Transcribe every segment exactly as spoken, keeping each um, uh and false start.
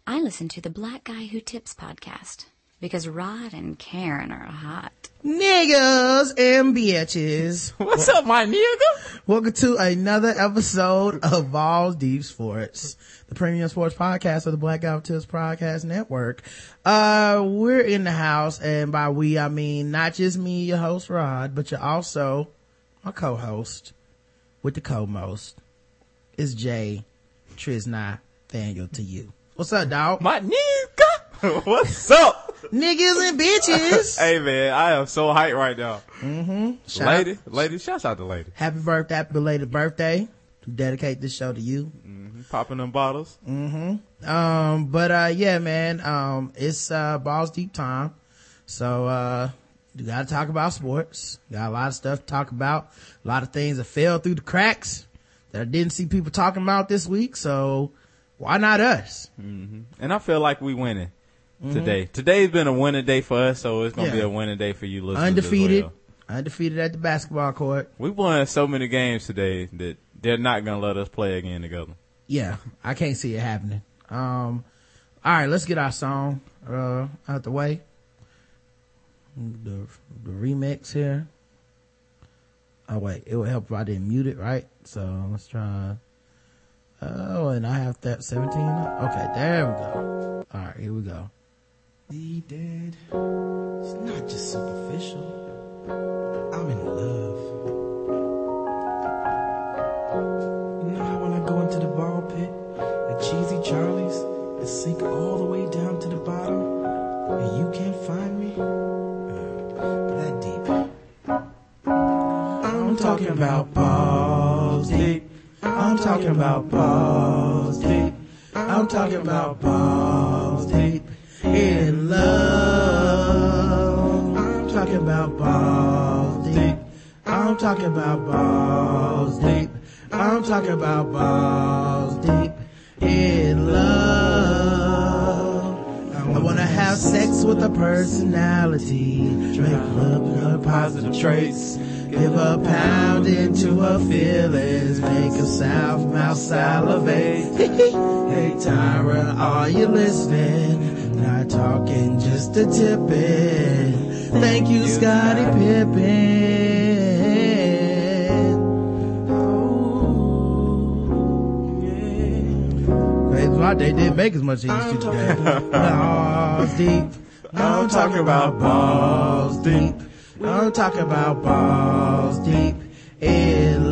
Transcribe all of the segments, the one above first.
I listen to the Black Guy Who Tips podcast because Rod and Karen are hot. Niggas and bitches. What's up, my nigga? Welcome to another episode of Balls Deep Sports, the premium sports podcast of the Black Guy Who Tips podcast network. Uh, we're in the house, and by we, I mean not just me, your host Rod, but you're also my co-host with the co-most. It's Jay Trisna Daniel to you. What's up, dog? My nigga. What's up? Niggas and bitches. Hey, man, I am so hyped right now. Mm-hmm. Shout lady, out. lady, shouts out to lady. Happy birthday, happy belated birthday. To dedicate this show to you. Mm-hmm. Popping them bottles. Mm-hmm. Um, but, uh, yeah, man, um, it's, uh, balls deep time. So, uh, you gotta talk about sports. Got a lot of stuff to talk about. A lot of things that fell through the cracks that I didn't see people talking about this week. So, why not us? Mm-hmm. And I feel like we winning mm-hmm. today. Today's been a winning day for us, so it's gonna yeah. be a winning day for you listeners. Undefeated. As well. Undefeated at the basketball court. We won so many games today that they're not gonna let us play again together. Yeah, I can't see it happening. Um, all right, let's get our song uh out the way. The, the remix here. Oh wait, it would help if I didn't mute it, right? So let's try. Oh, and I have that seventeen. Okay, there we go. All right, here we go. The dead, it's not just superficial. I'm in love. You know how when I go into the ball pit at Cheesy Charlie's and sink all the way down to the bottom and you can't find me? Uh, that deep. I'm talking about balls deep. I'm talking about balls deep. I'm talking about balls deep in love. I'm talking about balls deep. I'm talking about balls deep. I'm talking about balls deep in love. I wanna have sex with a personality, make love with her positive traits, give a pound into her feelings, make her south mouth salivate. Hey Tyra, are you listening? Not talking, just a tipping. Thank you, Scottie Pippen. They didn't make as much as you today. Balls deep. I'm talking about balls deep. I'm talking about balls deep in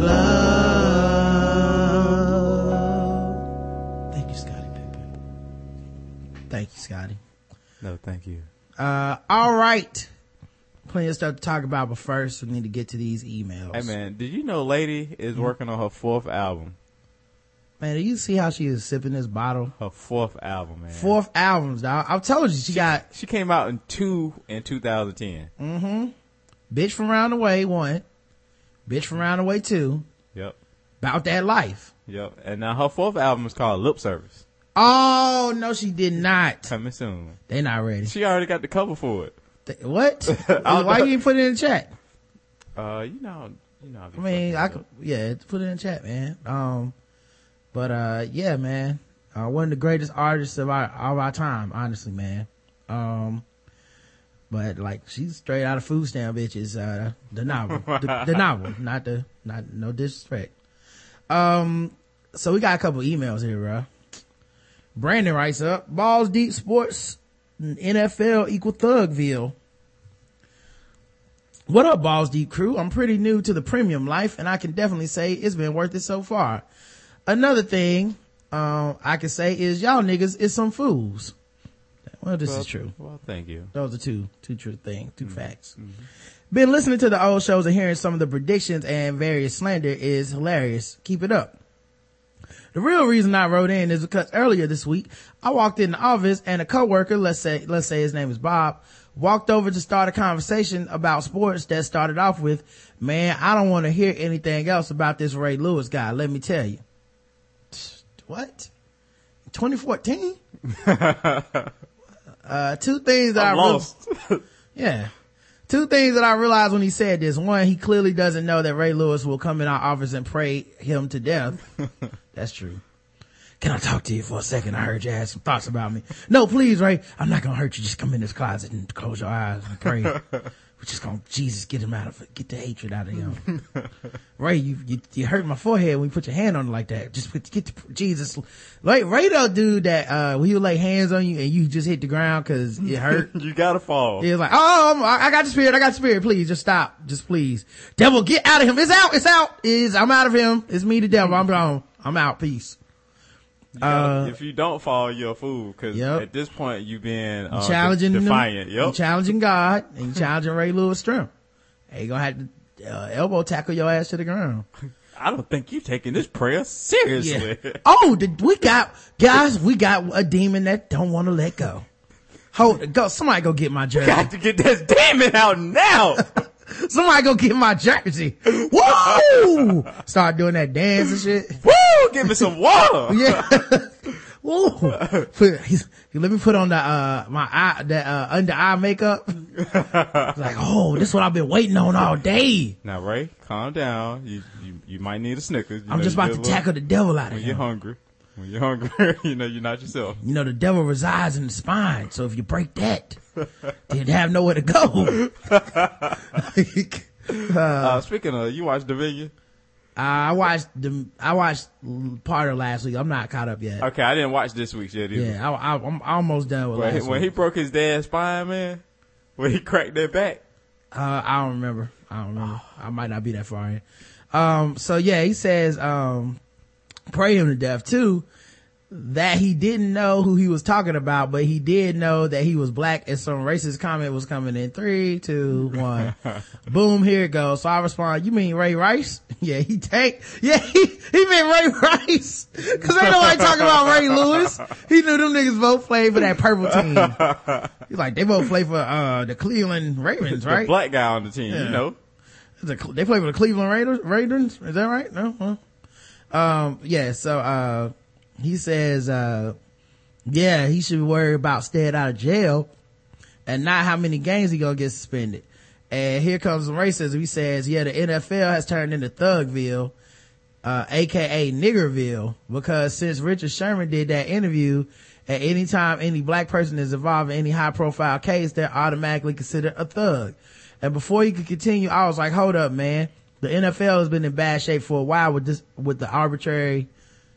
love. Thank you, Scottie Pippen. Thank you, Scottie. No, thank you. Uh, all right. Plenty of stuff to talk about, but first we need to get to these emails. Hey, man, did you know Lady is mm-hmm. working on her fourth album? Man, do you see how she is sipping this bottle? Her fourth album, man. Fourth albums, dog. I told you she, she got. She came out in two in two thousand ten. Mm-hmm. Bitch from Round the Way one. Bitch from Round the Way two. Yep. About that life. Yep. And now her fourth album is called Lip Service. Oh no, she did not. Coming soon. They not ready. She already got the cover for it. Th- what? Why you didn't put it in the chat? Uh, you know, you know. I mean, I could, yeah, put it in the chat, man. Um. But, uh, yeah, man, uh, one of the greatest artists of our, of our time, honestly, man. Um, but like, she's straight out of Food Stamp bitches, uh, the novel, the, the novel, not the, not, no disrespect. Um, so we got a couple emails here, bro. Brandon writes up, Balls Deep Sports, N F L equal Thugville. What up, Balls Deep crew? I'm pretty new to the premium life, and I can definitely say it's been worth it so far. Another thing um I can say is y'all niggas is some fools. Well, this well, is true. Well, thank you. Those are two two true things, two mm-hmm. facts. Mm-hmm. Been listening to the old shows and hearing some of the predictions and various slander is hilarious. Keep it up. The real reason I wrote in is because earlier this week I walked in the office and a coworker, let's say let's say his name is Bob, walked over to start a conversation about sports that started off with, "Man, I don't want to hear anything else about this Ray Lewis guy, let me tell you." What? twenty fourteen? uh, two things that I'm I lost. Re- yeah. Two things that I realized when he said this. One, he clearly doesn't know that Ray Lewis will come in our office and pray him to death. That's true. can I talk to you for a second? I heard you had some thoughts about me. No, please, Ray. I'm not gonna hurt you. Just come in this closet and close your eyes and pray. We're just gonna, Jesus, get him out of it. Get the hatred out of him. Ray, you, you, you hurt my forehead when you put your hand on it like that. Just put, get the, Jesus. Like, Ray though, dude, that, uh, when he would lay hands on you and you just hit the ground cause it hurt. You gotta fall. He was like, oh, I'm, I got the spirit. I got the spirit. Please, just stop. Just please. Devil, get out of him. It's out. It's out. It's, I'm out of him. It's me, the devil. I'm gone. I'm out. Peace. You gotta, Uh, if you don't fall, you're a fool. Cause yep. at this point, you being, uh, challenging de- them, defiant. you Yep. challenging God and you challenging Ray Lewis strength. Hey, you gonna have to, uh, elbow tackle your ass to the ground. I don't think you taking this prayer seriously. Yeah. Oh, the, we got, guys, we got a demon that don't want to let go. Hold, go, somebody go get my jersey. Got to get this demon out now. Somebody go get my jersey. Whoa! Start doing that dance and shit. Woo! Give me some water. Yeah. Whoa. Put, he's, he let me put on the, uh, my eye, that, uh, under eye makeup. Like, oh, this is what I've been waiting on all day. Now, Ray, calm down. You, you, you might need a Snickers. You I'm know, just you about get to a little- tackle the devil out of When you're him. hungry. When you're hungry, you know, you're not yourself. You know, the devil resides in the spine. So if you break that, you'd have nowhere to go. Uh, speaking of, you watched Dominion? Uh, I watched the, I watched part of last week. I'm not caught up yet. Okay, I didn't watch this week's yet either. Yeah, I, I, I'm almost done with When, he, last when week. he broke his dad's spine, man, when he cracked that back. Uh, I don't remember. I don't remember. I might not be that far in. Um, so yeah, he says, um, pray him to death too, that he didn't know who he was talking about, but he did know that he was black and some racist comment was coming in. Three, two, one. Boom, here it goes. So I respond, you mean Ray Rice? Yeah, he take, yeah, he, he meant Ray Rice. Cause ain't nobody talking about Ray Lewis. He knew them niggas both played for that purple team. He's like, they both play for, uh, the Cleveland Ravens, right? The black guy on the team, Yeah. you know. The, they play for the Cleveland Raiders, Raiders? Is that right? No? Well, um, yeah, so, uh, he says, uh, yeah, he should worry about staying out of jail and not how many games he gonna get suspended. And here comes some racism. He says, yeah, the N F L has turned into Thugville, uh, aka Niggerville, because since Richard Sherman did that interview, at any time any black person is involved in any high profile case, they're automatically considered a thug. And before you could continue, I was like, hold up, man. The N F L has been in bad shape for a while with this, with the arbitrary,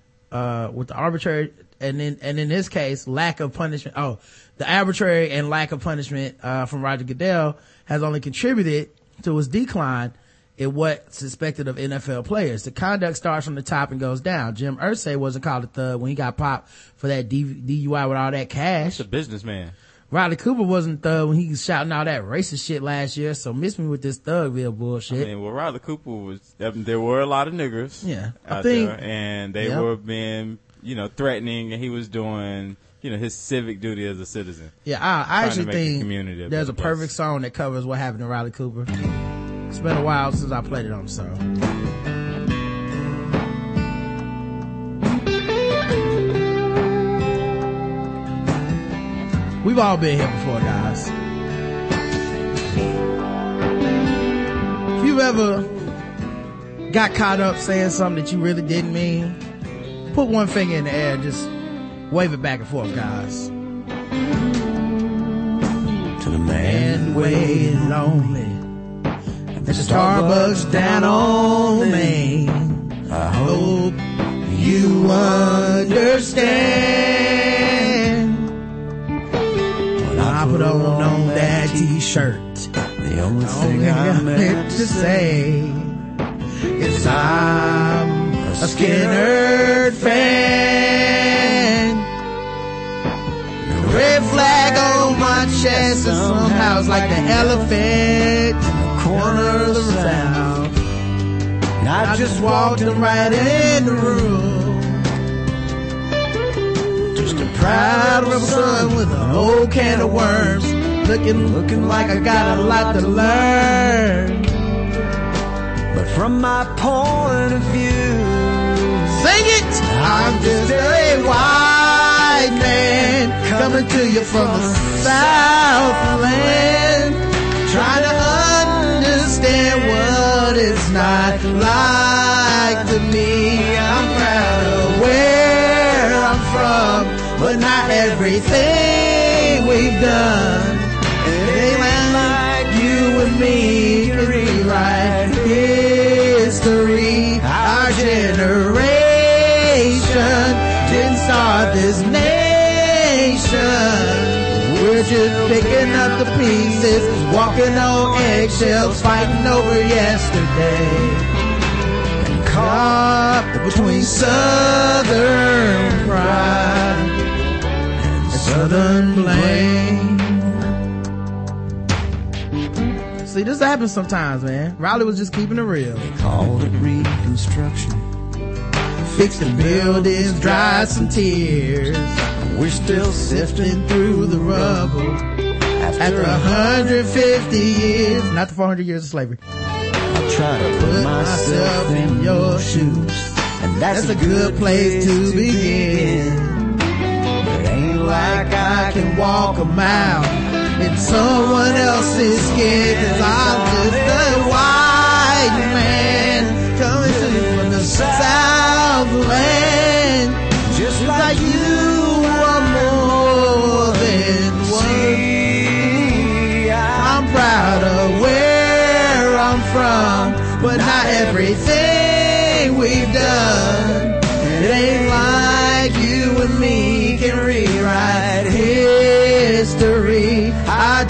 uh, with the arbitrary, and in, and in this case, lack of punishment. Oh, the arbitrary and lack of punishment, uh, from Roger Goodell has only contributed to his decline in what's expected of N F L players. The conduct starts from the top and goes down. Jim Irsay wasn't called a thug when he got popped for that D U I with all that cash. He's a businessman. Riley Cooper wasn't thug when he was shouting all that racist shit last year, so miss me with this Thugville bullshit. I mean, well, Riley Cooper was, there were a lot of niggers. Yeah. I out think, there, and they yep. were being, you know, threatening, and he was doing, you know, his civic duty as a citizen. yeah, I, I Trying to actually make the think community a there's a better perfect place. song that covers what happened to Riley Cooper. It's been a while since I played it on the song. We've all been here before, guys. If you've ever got caught up saying something that you really didn't mean, put one finger in the air, just wave it back and forth, guys. To the man And way lonely. There's a Starbucks down on Main. I hope Hope you understand. when I put on, on that t-shirt. the only The thing only I thing I meant meant to say is I'm a Skinner fan. The red flag on my chest and somehow it's like the elephant in the corner of the South. I just walked him right in the room. Just a proud little son with an old can of worms. Looking, looking like I got a lot to learn. But from my point of view, Sing it! I'm just a white man coming to you from the Southland, trying to understand what it's not like to me. I'm proud of where from, but not everything we've done. It ain't like you and me can rewrite history. Our generation didn't start this nation. We're just picking up the pieces, walking on eggshells, fighting over yesterday. And caught between Southern pride and Southern blame. See, this happens sometimes, man. Riley was just keeping it real. They called it Reconstruction. Fixed the buildings, dried some tears. We're still sifting through the rubble after one hundred fifty years, not the four hundred years of slavery. I try to put myself in your shoes, and that's, that's a good place to begin. It ain't like I can walk a mile in someone else's skin, 'cause I'm just a white man coming to you from the Southland, just like you are more than one. I'm proud of where I'm from, but not everything we've done. It ain't like you and me can rewrite history. Our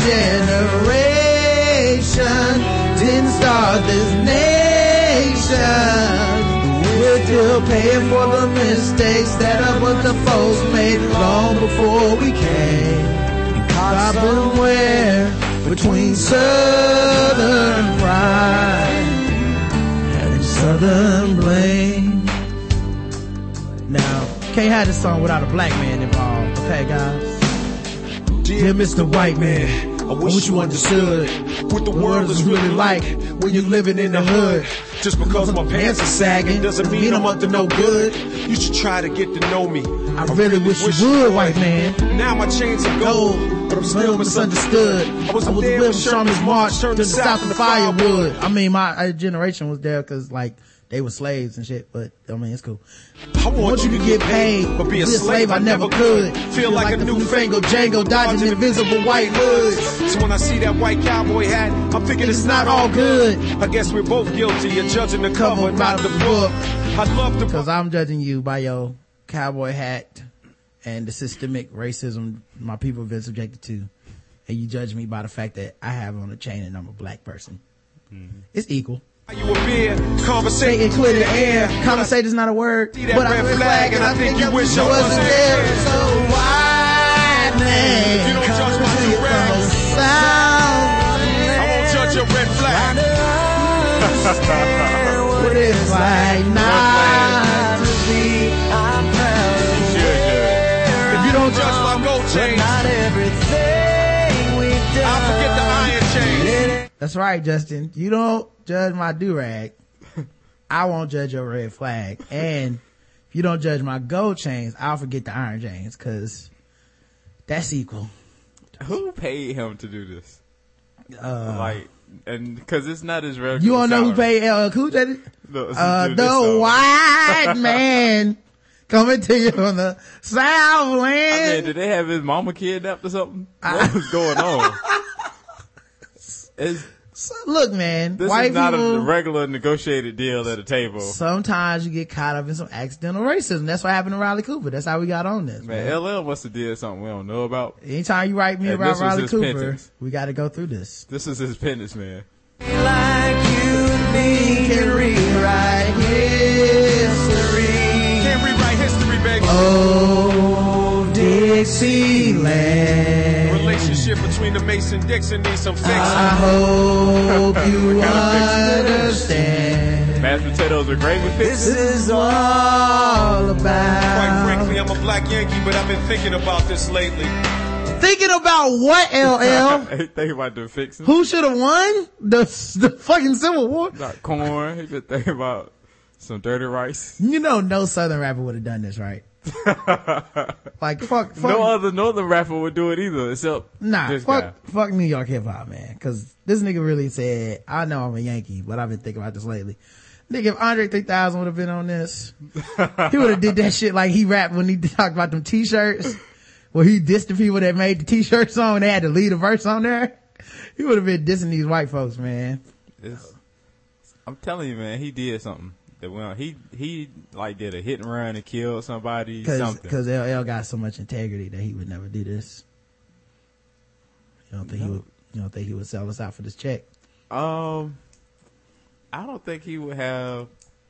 generation didn't start this nation. We're still paying for the mistakes that a bunch of folks made long before we came. Caught somewhere between Southern pride and Southern blame. Now, can't have this song without a black man involved, okay, guys? Dear Mister White Man, I wish you understood what the world is really like when you're living in the hood. Just because my pants are sagging doesn't mean I'm up to no good. You should try to get to know me. I really wish you would, white man. Now my chains are gold, but I'm still misunderstood. I was there when Sherman's march turned the South into firewood. I mean, my generation was there because, like, they were slaves and shit, but I mean, it's cool. I want, I want you to get paid, but be a slave I never could. Feel, Feel like, like a newfangled Django dodging invisible white hoods. So when I see that white cowboy hat, I'm thinking it's, it's not all good. I guess we're both guilty of judging the cover, cover not the book. I'd love to, because I'm judging you by your cowboy hat and the systemic racism my people have been subjected to, and you judge me by the fact that I have on a chain and I'm a black person. Mm-hmm. It's equal. You a beer, conversate and clear the air. Conversate is not a word, but I red flag and I think you wish I wasn't there. So white man, you don't judge my new red. I won't judge your red flag. What it's like not to be. I'm proud of you. If you don't judge my gold chain, not everything we've done, I'll forget the iron chain. That's right, Justin. You don't judge my do-rag, I won't judge your red flag. And if you don't judge my gold chains, I'll forget the iron chains, because that's equal. Who paid him to do this? Uh, like, and because it's not his regular. You want to know who paid L L Cool J? No, uh, the white man coming to you from the Southland. I mean, did they have his mama kidnapped or something? What was going on? It's, So, look, man, this white is not people, a regular negotiated deal at a table. Sometimes you get caught up in some accidental racism. That's what happened to Riley Cooper. That's how we got on this. Man, man. L L must have did something we don't know about. Anytime you write me and about Riley Cooper, penance. we got to go through this. This is his penance, man. Like you and me can rewrite history. Can't rewrite history, baby. Oh, Dixieland. Relationship between the Mason-Dixon needs some fixing. I hope you understand. Mashed potatoes are gravy fixed. This is all about. Quite frankly, I'm a black Yankee, but I've been thinking about this lately. Thinking about what, L L? Thinking about the fixing. Who should have won? The, the fucking Civil War? Not corn. He been thinking about some dirty rice. You know no Southern rapper would have done this, right? Like, fuck, fuck. No other Northern rapper would do it either, except Nah, this fuck, guy. fuck New York hip hop, man. Cause this nigga really said, I know I'm a Yankee, but I've been thinking about this lately. Nigga, if Andre three thousand would have been on this, he would have did that shit like he rapped when he talked about them t-shirts, where he dissed the people that made the t-shirt song and they had to lead a verse on there. He would have been dissing these white folks, man. It's, I'm telling you, man, he did something. That went on. He, he, like, did a hit and run and killed somebody, Cause, something. Cause L L got so much integrity that he would never do this. You don't think no. he would, you don't think he would sell us out for this check? Um, I don't think he would have,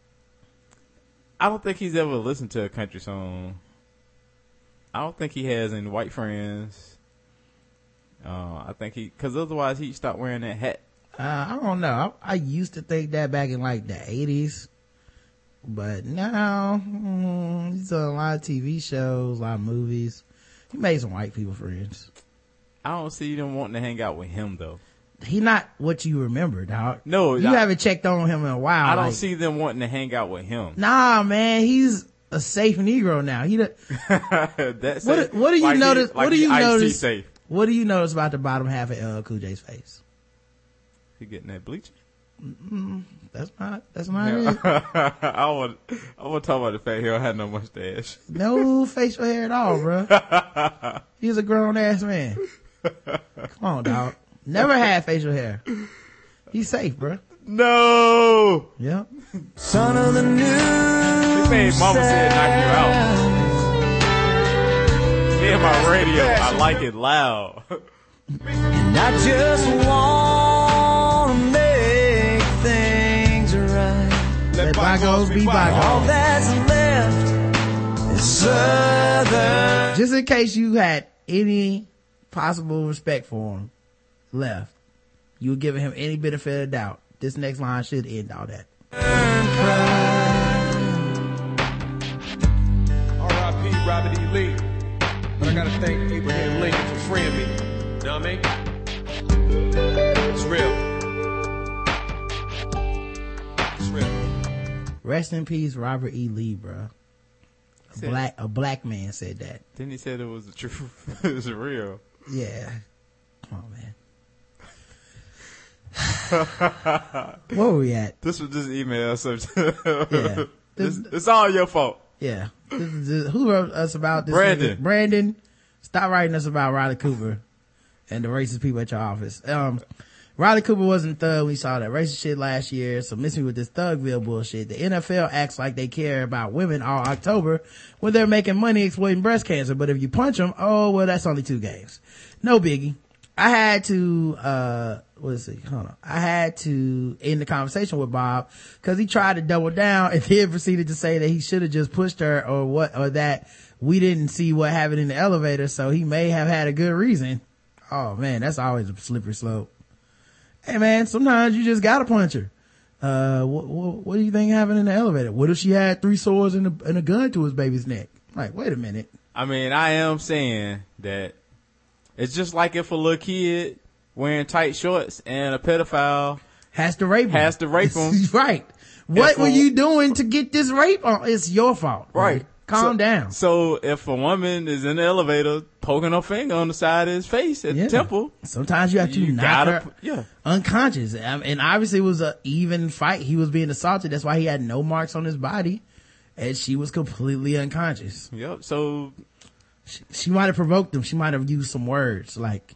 I don't think he's ever listened to a country song. I don't think he has any white friends. Uh, I think he, cause otherwise he'd stop wearing that hat. Uh, I don't know. I, I used to think that back in like the eighties. But now, mm, he's done a lot of T V shows, a lot of movies. He made some white people friends. I don't see them wanting to hang out with him though. He not what you remember, dog. No, you I, haven't checked on him in a while. I don't like, see them wanting to hang out with him. Nah, man, he's a safe Negro now. He. That's what, what do you like notice? He, like what do you notice? Safe. What do you notice about the bottom half of L L Cool J's face? He getting that bleach. Mm-mm. That's not, that's not yeah. it. I want, I want to talk about the fact he don't have no mustache. No facial hair at all, bro. He's a grown ass man. Come on, dog. Never had facial hair. He's safe, bro. No. Yep. Son of the news. He made mama said knock you out. Me and my radio, I like it loud. And I just want to make things right. Let bygones be bygones. All that's left is Southern. Just in case you had any possible respect for him left, you were giving him any benefit of doubt, this next line should end all that. R I P Robert E. Lee. But I gotta thank Abraham Lincoln for freeing me. Know what I mean? It's real. It's real. Rest in peace, Robert E. Lee, bro. A said, black, a black man said that. Then he said it was the truth. It was real. Yeah. Come on, man. Where were we at? This was just email. So yeah. This, it's all your fault. Yeah. This is, this, who wrote us about this? Brandon. Nigga? Brandon. Stop writing us about Riley Cooper and the racist people at your office. Um, Riley Cooper wasn't thug. We saw that racist shit last year. So miss me with this Thugville bullshit. The N F L acts like they care about women all October when they're making money exploiting breast cancer. But if you punch them, oh, well, that's only two games. No biggie. I had to, uh, what is it? Hold on. I had to end the conversation with Bob because he tried to double down and then proceeded to say that he should have just pushed her or what, or that we didn't see what happened in the elevator. So he may have had a good reason. Oh man, that's always a slippery slope. Hey man, sometimes you just gotta punch her. Uh, what, what, what do you think happened in the elevator? What if she had three swords and a, and a gun to his baby's neck? Like, wait a minute. I mean, I am saying that it's just like if a little kid wearing tight shorts and a pedophile has to rape him. Has to rape him. Right. What were you doing to get this rape on? It's your fault. Right. Calm so, down. So if a woman is in the elevator poking her finger on the side of his face at yeah. the temple, sometimes you have to you knock gotta, her yeah. unconscious. And obviously it was an even fight. He was being assaulted. That's why he had no marks on his body. And she was completely unconscious. Yep. So she, she might have provoked him. She might have used some words like,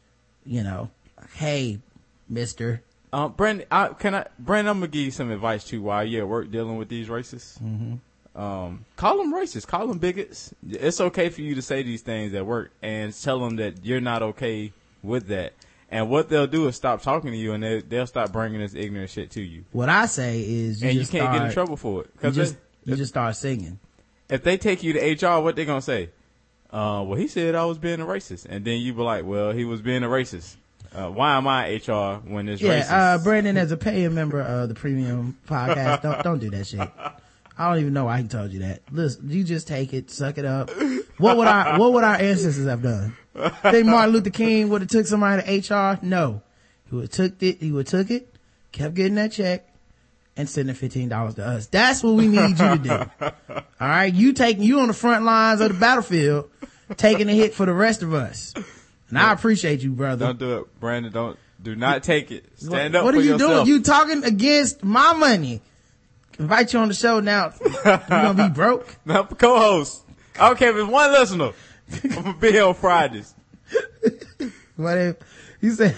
you know, hey, mister. Um, Brandon, I, can I, Brandon, I'm gonna give you some advice too while you're at work dealing with these racists. Mm-hmm. Um, call them racist, call them bigots. It's okay for you to say these things at work and tell them that you're not okay with that. And what they'll do is stop talking to you and they, they'll stop bringing this ignorant shit to you. What I say is you and just you can't start, get in trouble for it. You Cause just, they, you just start singing. If they take you to H R, what they gonna say? Uh, well, he said I was being a racist. And then you be like, well, he was being a racist. Uh, why am I H R when it's yeah, racist? Yeah, uh, Brandon, as a paying member of the premium podcast, don't, don't do that shit. I don't even know why he told you that. Listen, you just take it, suck it up. What would our, what would our ancestors have done? Think Martin Luther King would have took somebody to H R? No. He would have took it, he would have took it, kept getting that check, and sending fifteen dollars to us. That's what we need you to do. Alright? You taking, you on the front lines of the battlefield, taking a hit for the rest of us. And I appreciate you, brother. Don't do it, Brandon. Don't, do not take it. Stand what, up what for are you yourself. doing? You talking against my money. invite you on the show now. You gonna be broke? Now, co-host. I don't care if it's one listener. I'm gonna be here on Fridays. What if you say?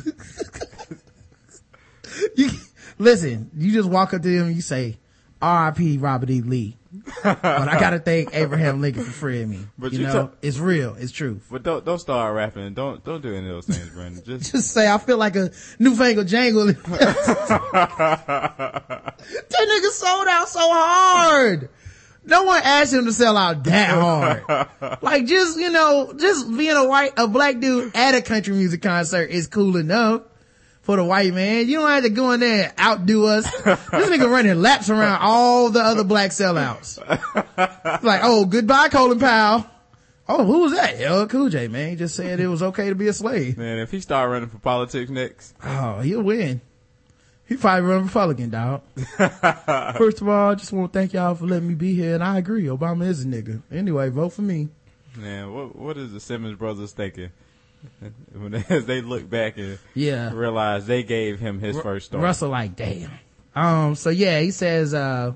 You listen. You just walk up to him and you say, R I P Robert E. Lee. But I gotta thank Abraham Lincoln for freeing me. But you, you know, ta- it's real. It's truth. But don't don't start rapping. Don't don't do any of those things, Brandon. Just Just say I feel like a newfangled jangle. That nigga sold out so hard. No one asked him to sell out that hard. Like, just, you know, just being a white, a black dude at a country music concert is cool enough for the white man. You don't have to go in there and outdo us. This nigga running laps around all the other black sellouts. Like, oh, goodbye, Colin Powell. Oh, who was that? L L Cool J, man. He just said it was okay to be a slave. man, if he start running for politics next, Oh, he'll win. He probably run Republican, dog. First of all, I just want to thank y'all for letting me be here, and I agree. Obama is a nigga. Anyway, vote for me. man, what what is the Simmons brothers thinking when they, as they look back and Yeah. realize they gave him his first start? Russell like, damn. Um, so yeah, he says, uh,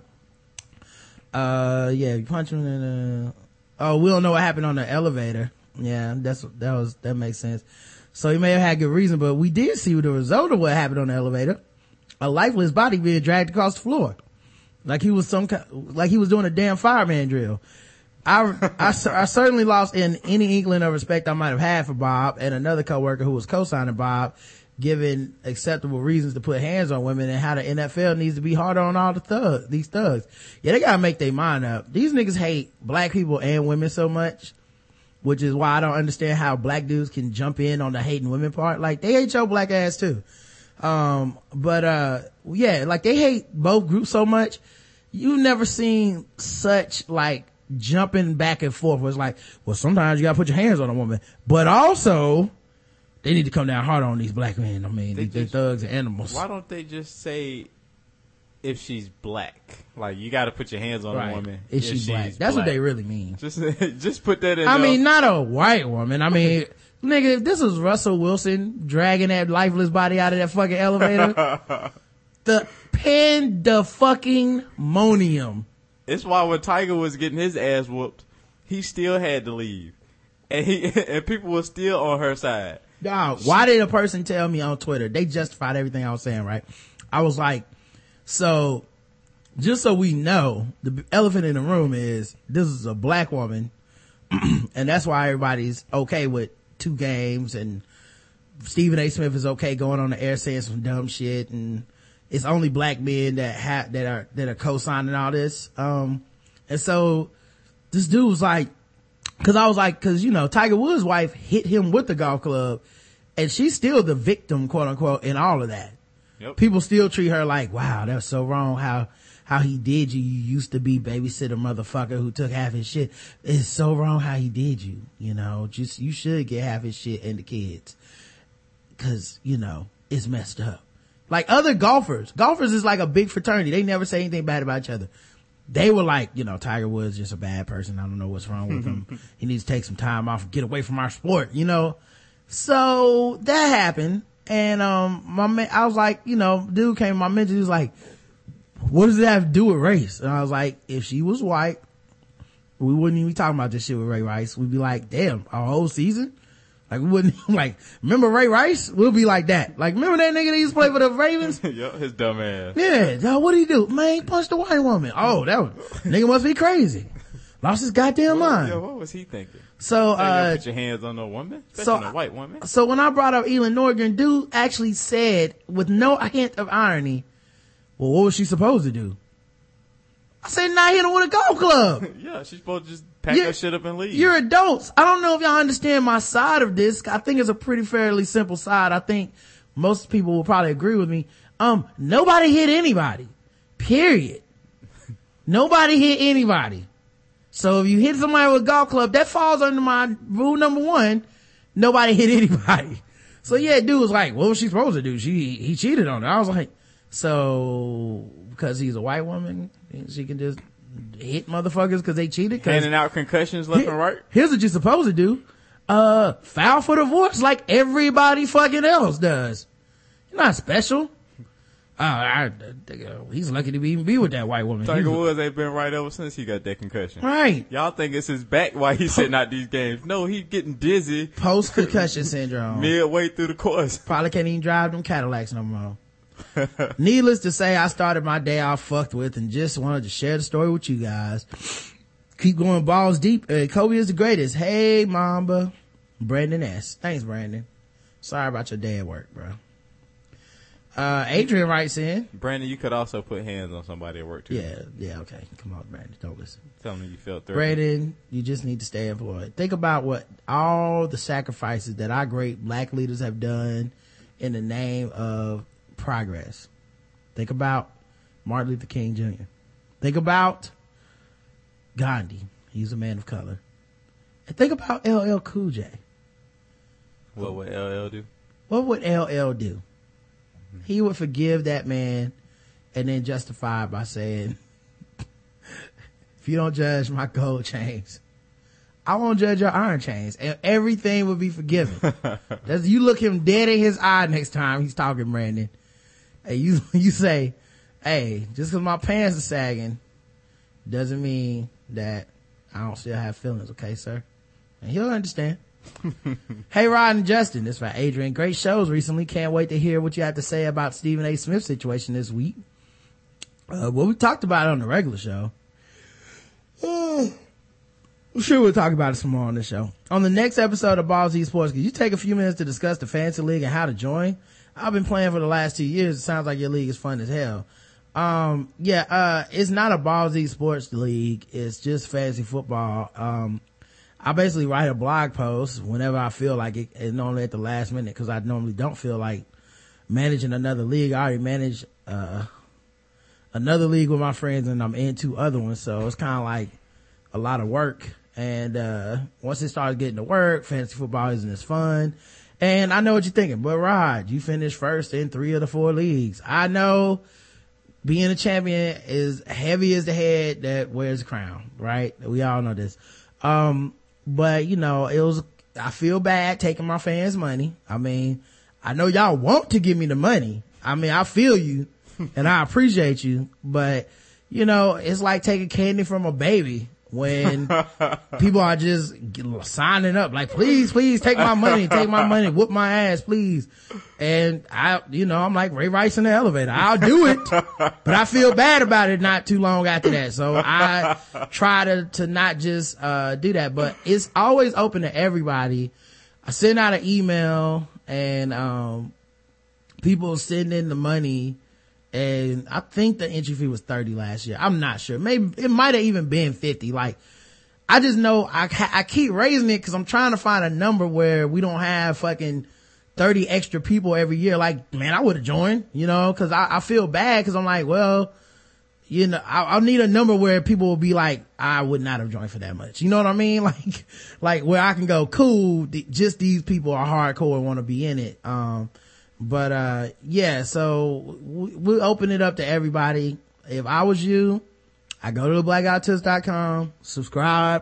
uh, yeah, you punch him in, uh, oh, we don't know what happened on the elevator. Yeah, that's, that was, that makes sense. So he may have had good reason, but we did see the result of what happened on the elevator. A lifeless body being dragged across the floor. Like he was some kind, like he was doing a damn fireman drill. I, I, I certainly lost in any inkling of respect I might have had for Bob and another coworker who was co-signing Bob, giving acceptable reasons to put hands on women, and how the N F L needs to be harder on all the thugs, these thugs. Yeah, they gotta make their mind up. These niggas hate black people and women so much, which is why I don't understand how black dudes can jump in on the hating women part. Like, they hate your black ass too. Um, but, uh, yeah, like they hate both groups so much. You've never seen such like jumping back and forth where it's like, well, sometimes you gotta put your hands on a woman, but also they need to come down hard on these black men. I mean, They they, they just- thugs and animals. Why don't they just say if she's black? Like, you got to put your hands on Right. a woman. Is if she black? she's That's what black. they really mean. Just just put that in. I there. mean, not a white woman. I mean, nigga, if this was Russell Wilson dragging that lifeless body out of that fucking elevator, the pandemonium. it's why when Tiger was getting his ass whooped, he still had to leave, and he and people were still on her side. Dog, why did a person tell me on Twitter? They justified everything I was saying, right? I was like, so, just so we know, the elephant in the room is, this is a black woman, and that's why everybody's okay with two games, and Stephen A. Smith is okay going on the air saying some dumb shit, and it's only black men that ha- that are, that are co-signing all this. Um, and so, this dude was like, cause I was like, cause you know, Tiger Woods' wife hit him with the golf club, and she's still the victim, quote unquote, in all of that. Yep. People still treat her like, wow, that's so wrong how, how he did you. You used to be babysitter motherfucker who took half his shit. It's so wrong how he did you, you know, just, you should get half his shit and the kids. Cause, you know, it's messed up. Like other golfers, golfers is like a big fraternity. They never say anything bad about each other. They were like, you know, Tiger Woods is just a bad person. I don't know what's wrong with him. He needs to take some time off and get away from our sport, you know? So that happened. And, um, my man, I was like, you know, dude came, my mentor, he was like, what does it have to do with race? And I was like, if she was white, we wouldn't even be talking about this shit with Ray Rice. We'd be like, damn, our whole season? Like, we wouldn't, like, remember Ray Rice? We'll be like that. Like, remember that nigga that used to play for the Ravens? Yep, his dumb ass. Yeah, dog, what did he do? Man, he punched a white woman. Oh, that was, nigga must be crazy. Lost his goddamn mind. Yo, what was he thinking? So, You gotta uh, put your hands on a woman, especially so- on a white woman. so when I brought up Elin Nordgren, dude actually said, with no hint of irony, well, what was she supposed to do? I said, not hit him with a golf club. Yeah, she's supposed to just pack Yeah, her shit up and leave. You're adults. I don't know if y'all understand my side of this. I think it's a pretty fairly simple side. I think most people will probably agree with me. Um, nobody hit anybody. Period. Nobody hit anybody. So if you hit somebody with a golf club, that falls under my rule number one. Nobody hit anybody. So yeah, dude was like, what was she supposed to do? She, he cheated on her. I was like, so because he's a white woman, she can just hit motherfuckers because they cheated? 'Cause handing out concussions left here- and right. Here's what you're supposed to do. Uh, file for divorce like everybody fucking else does. You're not special. Oh, I, he's lucky to be, even be with that white woman. Tiger He- Woods ain't been right ever since he got that concussion. Right. Y'all think it's his back why he's sitting out these games. No, he's getting dizzy Post concussion syndrome. midway through the course. Probably can't even drive them Cadillacs no more. Needless to say, I started my day off fucked with and just wanted to share the story with you guys. Keep going balls deep. Uh, Kobe is the greatest. Hey, Mamba. Brandon S. Thanks, Brandon. Sorry about your day at work, bro. Uh, Adrian writes in. Brandon, you could also put hands on somebody at work too. Yeah, yeah, okay. Come on, Brandon. Don't listen. Tell them you felt threatened. Brandon, you just need to stay employed. Think about what all the sacrifices that our great black leaders have done in the name of progress. Think about Martin Luther King Junior Think about Gandhi. He's a man of color. And think about L L Cool J. What would L L do? What would L L do? He would forgive that man and then justify it by saying, if you don't judge my gold chains, I won't judge your iron chains, and everything will be forgiven. That's, you look him dead in his eye next time he's talking, Brandon, and you you say, hey, just because my pants are sagging doesn't mean that I don't still have feelings, okay, sir? And he'll understand. Hey, Rod and Justin, this is for Adrian. Great shows recently. Can't wait to hear what you have to say about Stephen A. Smith's situation this week. Uh, well, we talked about it on the regular show. Uh, I'm sure we'll talk about it some more on this show. On the next episode of Ball Z Sports, could you take a few minutes to discuss the fantasy league and how to join? I've been playing for the last two years. It sounds like your league is fun as hell. Um, yeah, uh, it's not a Ball Z Sports league. It's just fantasy football. Um, I basically write a blog post whenever I feel like it, and normally at the last minute, because I normally don't feel like managing another league. I already manage uh another league with my friends, and I'm in two other ones, so it's kind of like a lot of work. And uh once it starts getting to work, fantasy football isn't as fun. And I know what you're thinking, but Rod, you finished first in three of the four leagues. I know being a champion is heavy as the head that wears the crown, right? We all know this. Um, but you know, it was, I feel bad taking my fans' money. I mean, I know y'all want to give me the money. I mean, I feel you and I appreciate you, but you know, it's like taking candy from a baby when people are just signing up like, please, please take my money, take my money, whoop my ass, please. And I, you know, I'm like Ray Rice in the elevator. I'll do it, but I feel bad about it not too long after that. So I try to, to not just, uh, do that, but it's always open to everybody. I send out an email and, um, people send in the money. And I think the entry fee was thirty last year. I'm not sure. Maybe it might have even been fifty. Like, I just know I, I keep raising it because I'm trying to find a number where we don't have fucking thirty extra people every year. Like, man, I would have joined, you know, because I, I feel bad because I'm like, well, you know, I, I'll need a number where people will be like, I would not have joined for that much. You know what I mean? Like, like where I can go, cool, th- just these people are hardcore and want to be in it. Um, But, uh, yeah, so we, we'll open it up to everybody. If I was you, I go to the blackout tips dot com, subscribe.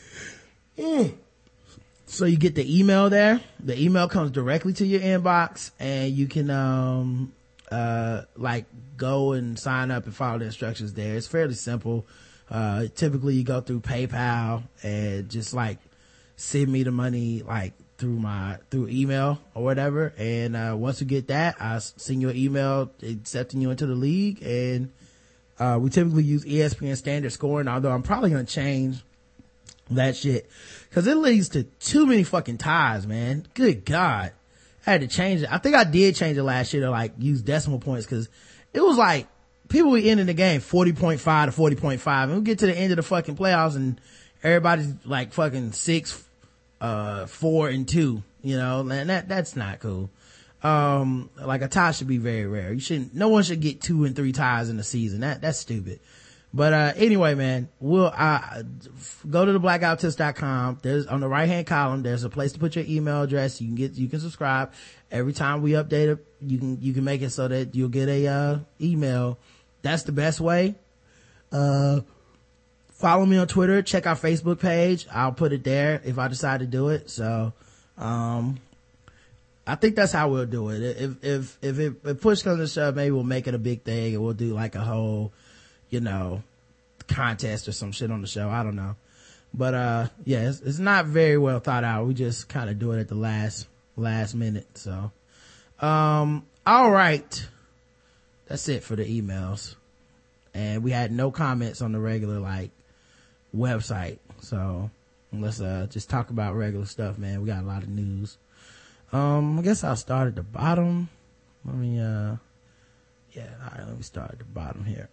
Mm. So you get the email there. The email comes directly to your inbox and you can, um, uh, like go and sign up and follow the instructions there. It's fairly simple. Uh, typically you go through PayPal and just like send me the money, like, through my through email or whatever, and uh once you get that, I send you an email accepting you into the league. And uh we typically use E S P N standard scoring, although I'm probably gonna change that shit because it leads to too many fucking ties, man. Good God, I had to change it. I think I did change it last year to like use decimal points because it was like people were ending the game forty point five to forty point five, and we get to the end of the fucking playoffs and everybody's like fucking six uh four and two, you know, and that that's not cool. Um like a tie should be very rare. You shouldn't, no one should get two and three ties in a season. That that's stupid. But uh anyway, man, we'll uh go to the blackout tips dot com. There's on the right hand column, there's a place to put your email address. You can get you can subscribe. Every time we update it, you can you can make it so that you'll get a uh email. That's the best way. Uh Follow me on Twitter. Check our Facebook page. I'll put it there if I decide to do it. So, um, I think that's how we'll do it. If, if, if, it, if push comes to shove, maybe we'll make it a big thing and we'll do like a whole, you know, contest or some shit on the show. I don't know. But, uh, yeah, it's, it's not very well thought out. We just kind of do it at the last, last minute. So, um, all right. That's it for the emails. And we had no comments on the regular, like, website. So, let's, uh, just talk about regular stuff, man. We got a lot of news. Um, I guess I'll start at the bottom. Let me, uh, yeah, all right, let me start at the bottom here.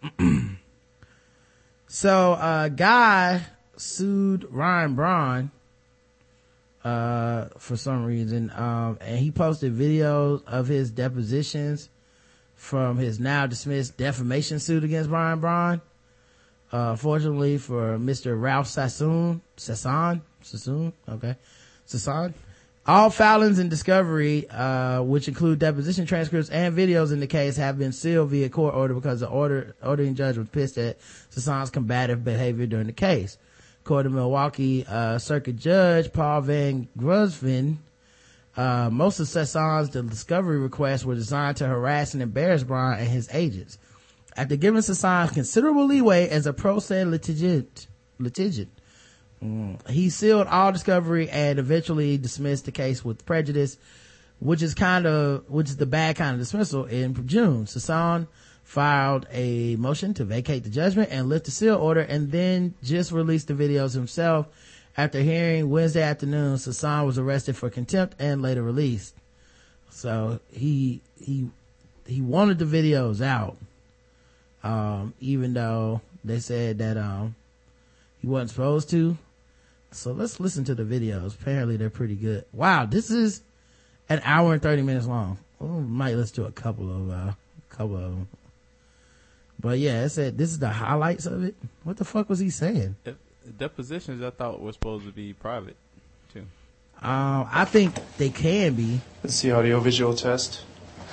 So, a uh, guy sued Ryan Braun, uh, for some reason, um, and he posted videos of his depositions from his now dismissed defamation suit against Ryan Braun. Uh, fortunately for Mister Ralph Sassoon, Sasson, Sassoon, okay, Sasson. All filings in discovery, uh, which include deposition transcripts and videos in the case, have been sealed via court order because the order, ordering judge was pissed at Sasson's combative behavior during the case. According to Milwaukee, uh, circuit judge Paul Van Grusven, uh, most of Sasson's discovery requests were designed to harass and embarrass Braun and his agents. After giving Sasson considerable leeway as a pro se litigant, litigant, Mm. he sealed all discovery and eventually dismissed the case with prejudice, which is kind of, which is the bad kind of dismissal. In June, Sasson filed a motion to vacate the judgment and lift the seal order, and then just released the videos himself. After hearing Wednesday afternoon, Sasson was arrested for contempt and later released. So he, he, he wanted the videos out, um, even though they said that, um, he wasn't supposed to. So let's listen to the videos. Apparently they're pretty good. Wow, this is an hour and thirty minutes long. We might listen to a couple of, uh, couple of them. But yeah, it said this is the highlights of it. What the fuck was he saying? If depositions I thought were supposed to be private too. Um, I think they can be. Let's see audio visual test.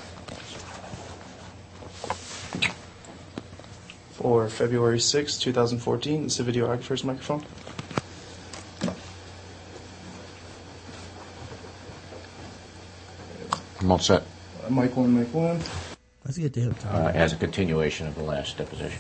For February sixth, twenty fourteen, this is the videographer's microphone. I'm all set. Uh, mic one, mic one. Let's get to him talking. Uh, as a continuation of the last deposition.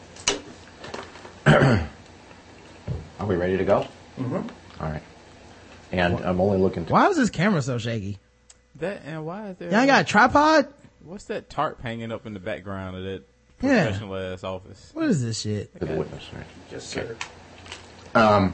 Are we ready to go? Mm-hmm. All right. And I'm only looking to... Why is this camera so shaky? That and why is there? Y'all ain't got a tripod? What's that tarp hanging up in the background of that Yeah. professional ass office? What is this shit? to the witness, right? Yes, sir. Um,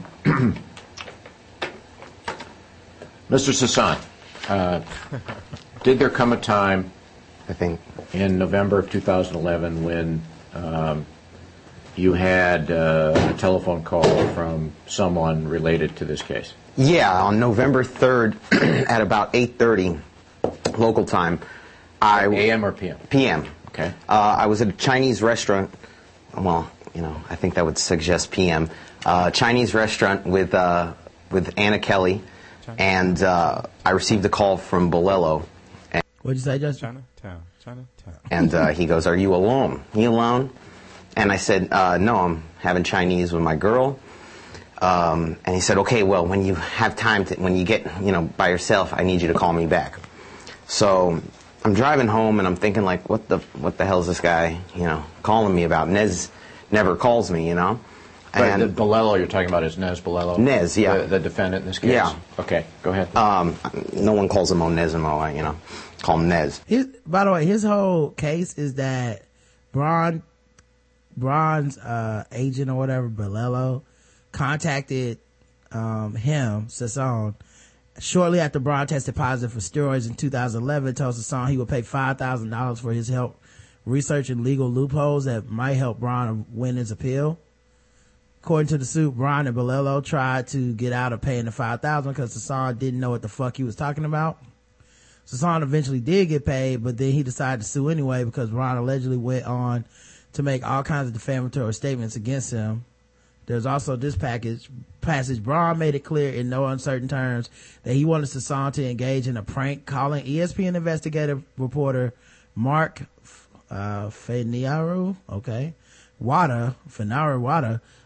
Mister Sasson, uh, did there come a time, I think, in November of two thousand eleven when um, you had uh, a telephone call from someone related to this case? Yeah, on November third at about eight thirty local time. I, A M or P M? P M. Okay. Uh, I was at a Chinese restaurant. Well, you know, I think that would suggest P M. Uh, Chinese restaurant with uh, with Anna Kelly, and uh, I received a call from Bolello. And, What'd you say, Justin? Chinatown, Chinatown. and uh, he goes, "Are you alone? You alone?" And I said, uh, "No, I'm having Chinese with my girl." Um, and he said, "Okay, well, when you have time to, when you get, you know, by yourself, I need you to call me back." So I'm driving home and I'm thinking, like, what the what the hell is this guy, you know, calling me about? Nez never calls me, you know. But And the Bolello you're talking about is Nez Bolello? Nez, yeah. The, the defendant in this case? Yeah. Okay, go ahead. um, no one calls him Onesimo, I, you know, call him Nez. His, by the way, his whole case is that Braun, Braun's uh, agent or whatever, Bolello, contacted um, him, Sasson, shortly after Braun tested positive for steroids in two thousand eleven. Told Sasson he would pay five thousand dollars for his help researching legal loopholes that might help Braun win his appeal. According to the suit, Braun and Bolello tried to get out of paying the five thousand dollars because Sasson didn't know what the fuck he was talking about. Sasson eventually did get paid, but then he decided to sue anyway because Braun allegedly went on to make all kinds of defamatory statements against him. There's also this package, passage. Braun made it clear in no uncertain terms that he wanted Sasson to engage in a prank, calling E S P N investigative reporter Mark uh, Feniaru, okay, Wada, Fenaro Wada,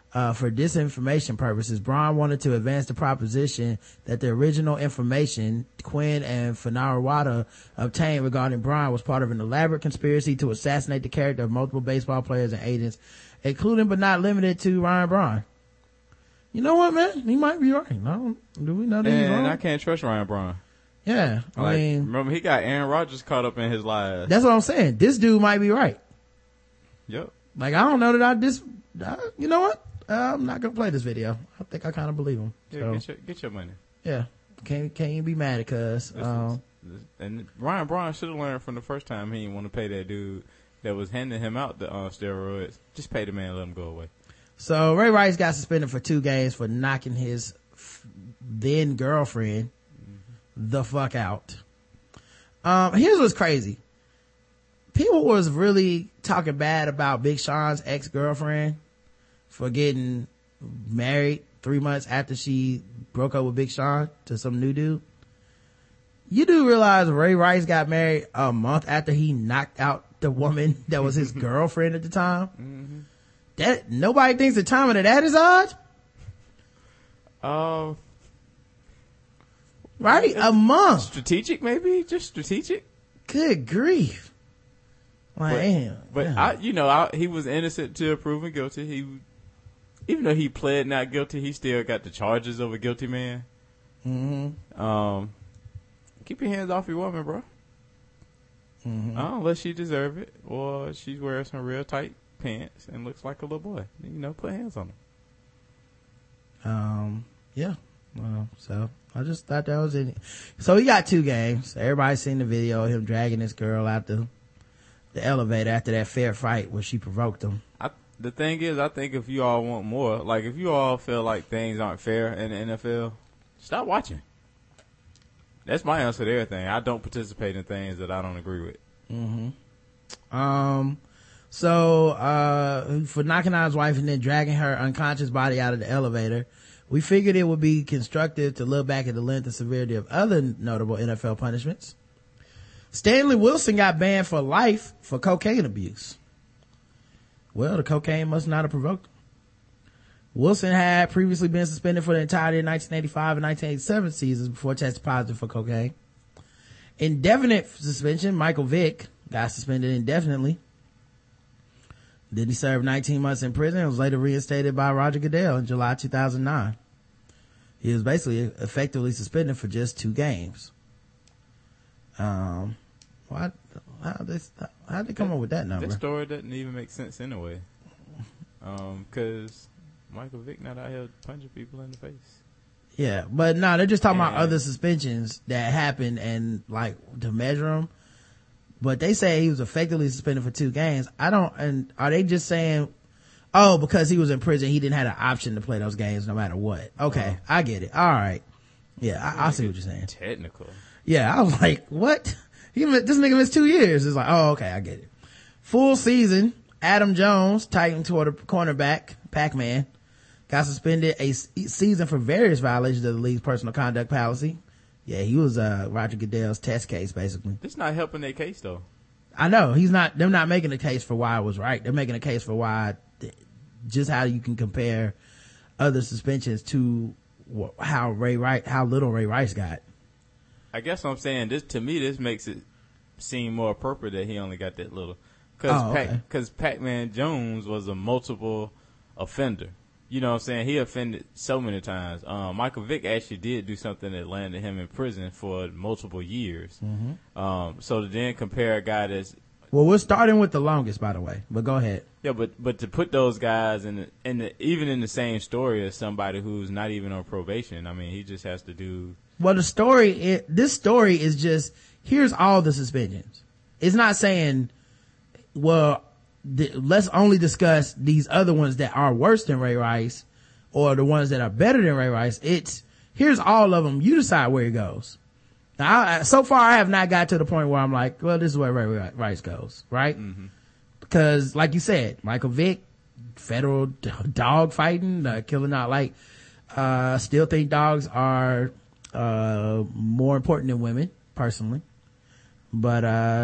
uh, for disinformation purposes. Braun wanted to advance the proposition that the original information Quinn and Funarawada obtained regarding Braun was part of an elaborate conspiracy to assassinate the character of multiple baseball players and agents, including but not limited to Ryan Braun. You know what, man? He might be right. No, do we know that he's wrong? And I can't trust Ryan Braun. Yeah, I like, mean, remember he got Aaron Rodgers caught up in his lies. That's what I'm saying. This dude might be right. Yep. Like, I don't know that I just, uh, you know what? Uh, I'm not gonna play this video. I think I kind of believe him. Yeah, so, get, your, get your money. Yeah, can't can't you be mad at cuz? Um, and Ryan Braun should have learned from the first time he didn't want to pay that dude that was handing him out the uh, steroids. Just pay the man and let him go away. So Ray Rice got suspended for two games for knocking his f- then girlfriend mm-hmm. the fuck out. Um, here's what's crazy. People was really talking bad about Big Sean's ex-girlfriend for getting married three months after she broke up with Big Sean to some new dude. You do realize Ray Rice got married a month after he knocked out the woman that was his girlfriend at the time? Mm-hmm. That nobody thinks the timing of that is odd. Oh, uh, right, a month. Strategic, maybe just strategic. Good grief! Like, but, damn, but damn. I, you know, I, he was innocent till proven guilty. He, even though he pled not guilty, he still got the charges of a guilty man. Mm-hmm. Um, keep your hands off your woman, bro. Mm-hmm. Uh, unless she deserve it, or she's wearing some real tight pants and looks like a little boy. You know, put hands on him. Um, yeah. Well, so I just thought that was it. So he got two games. Everybody's seen the video of him dragging this girl out the the elevator after that fair fight where she provoked him. I, the thing is, I think if you all want more, like if you all feel like things aren't fair in the N F L, stop watching. That's my answer to everything. I don't participate in things that I don't agree with. Mm-hmm. Um. So, uh, for knocking out his wife and then dragging her unconscious body out of the elevator, we figured it would be constructive to look back at the length and severity of other notable N F L punishments. Stanley Wilson got banned for life for cocaine abuse. Well, the cocaine must not have provoked him. Wilson had previously been suspended for the entirety of nineteen eighty-five and nineteen eighty-seven seasons before testing positive for cocaine. Indefinite suspension, Michael Vick got suspended indefinitely. Then he served nineteen months in prison and was later reinstated by Roger Goodell in July two thousand nine. He was basically effectively suspended for just two games. Um, why, how this, how'd they come up with that number? This story doesn't even make sense anyway. Um, cause Michael Vick not out here punching people in the face. Yeah, but no, they're just talking and, about other suspensions that happened and like to measure them. But they say he was effectively suspended for two games. I don't, and are they just saying, oh, because he was in prison, he didn't have an option to play those games no matter what? Okay, I get it. All right. Yeah, I, I see what you're saying. Technical. Yeah, I was like, what? He this nigga missed two years. It's like, oh, okay, I get it. Full season, Adam Jones, Titan toward a cornerback, Pac-Man, got suspended a season for various violations of the league's personal conduct policy. Yeah, he was, uh, Roger Goodell's test case, basically. This not helping their case, though. I know. He's not, they're not making a case for why it was right. They're making a case for why, just how you can compare other suspensions to how Ray Rice, how little Ray Rice got. I guess what I'm saying, this, to me, this makes it seem more appropriate that he only got that little. Cause oh, okay. Pac, cause Pac-Man Jones was a multiple offender. You know what I'm saying? He offended so many times. Um, Michael Vick actually did do something that landed him in prison for multiple years. Mm-hmm. Um, so to then compare a guy that's... Well, we're starting with the longest, by the way, but go ahead. Yeah, but, but to put those guys in the, in the, even in the same story as somebody who's not even on probation, I mean, he just has to do... Well, the story, it, this story is just, here's all the suspensions. It's not saying, well, The, let's only discuss these other ones that are worse than Ray Rice or the ones that are better than Ray Rice. It's, here's all of them. You decide where it goes. Now, I, so far I have not got to the point where I'm like, well, this is where Ray Rice goes, right? Mm-hmm. Because like you said, Michael Vick, federal d- dog fighting, uh, killing out, like, uh, still think dogs are, uh, more important than women, personally. But, uh,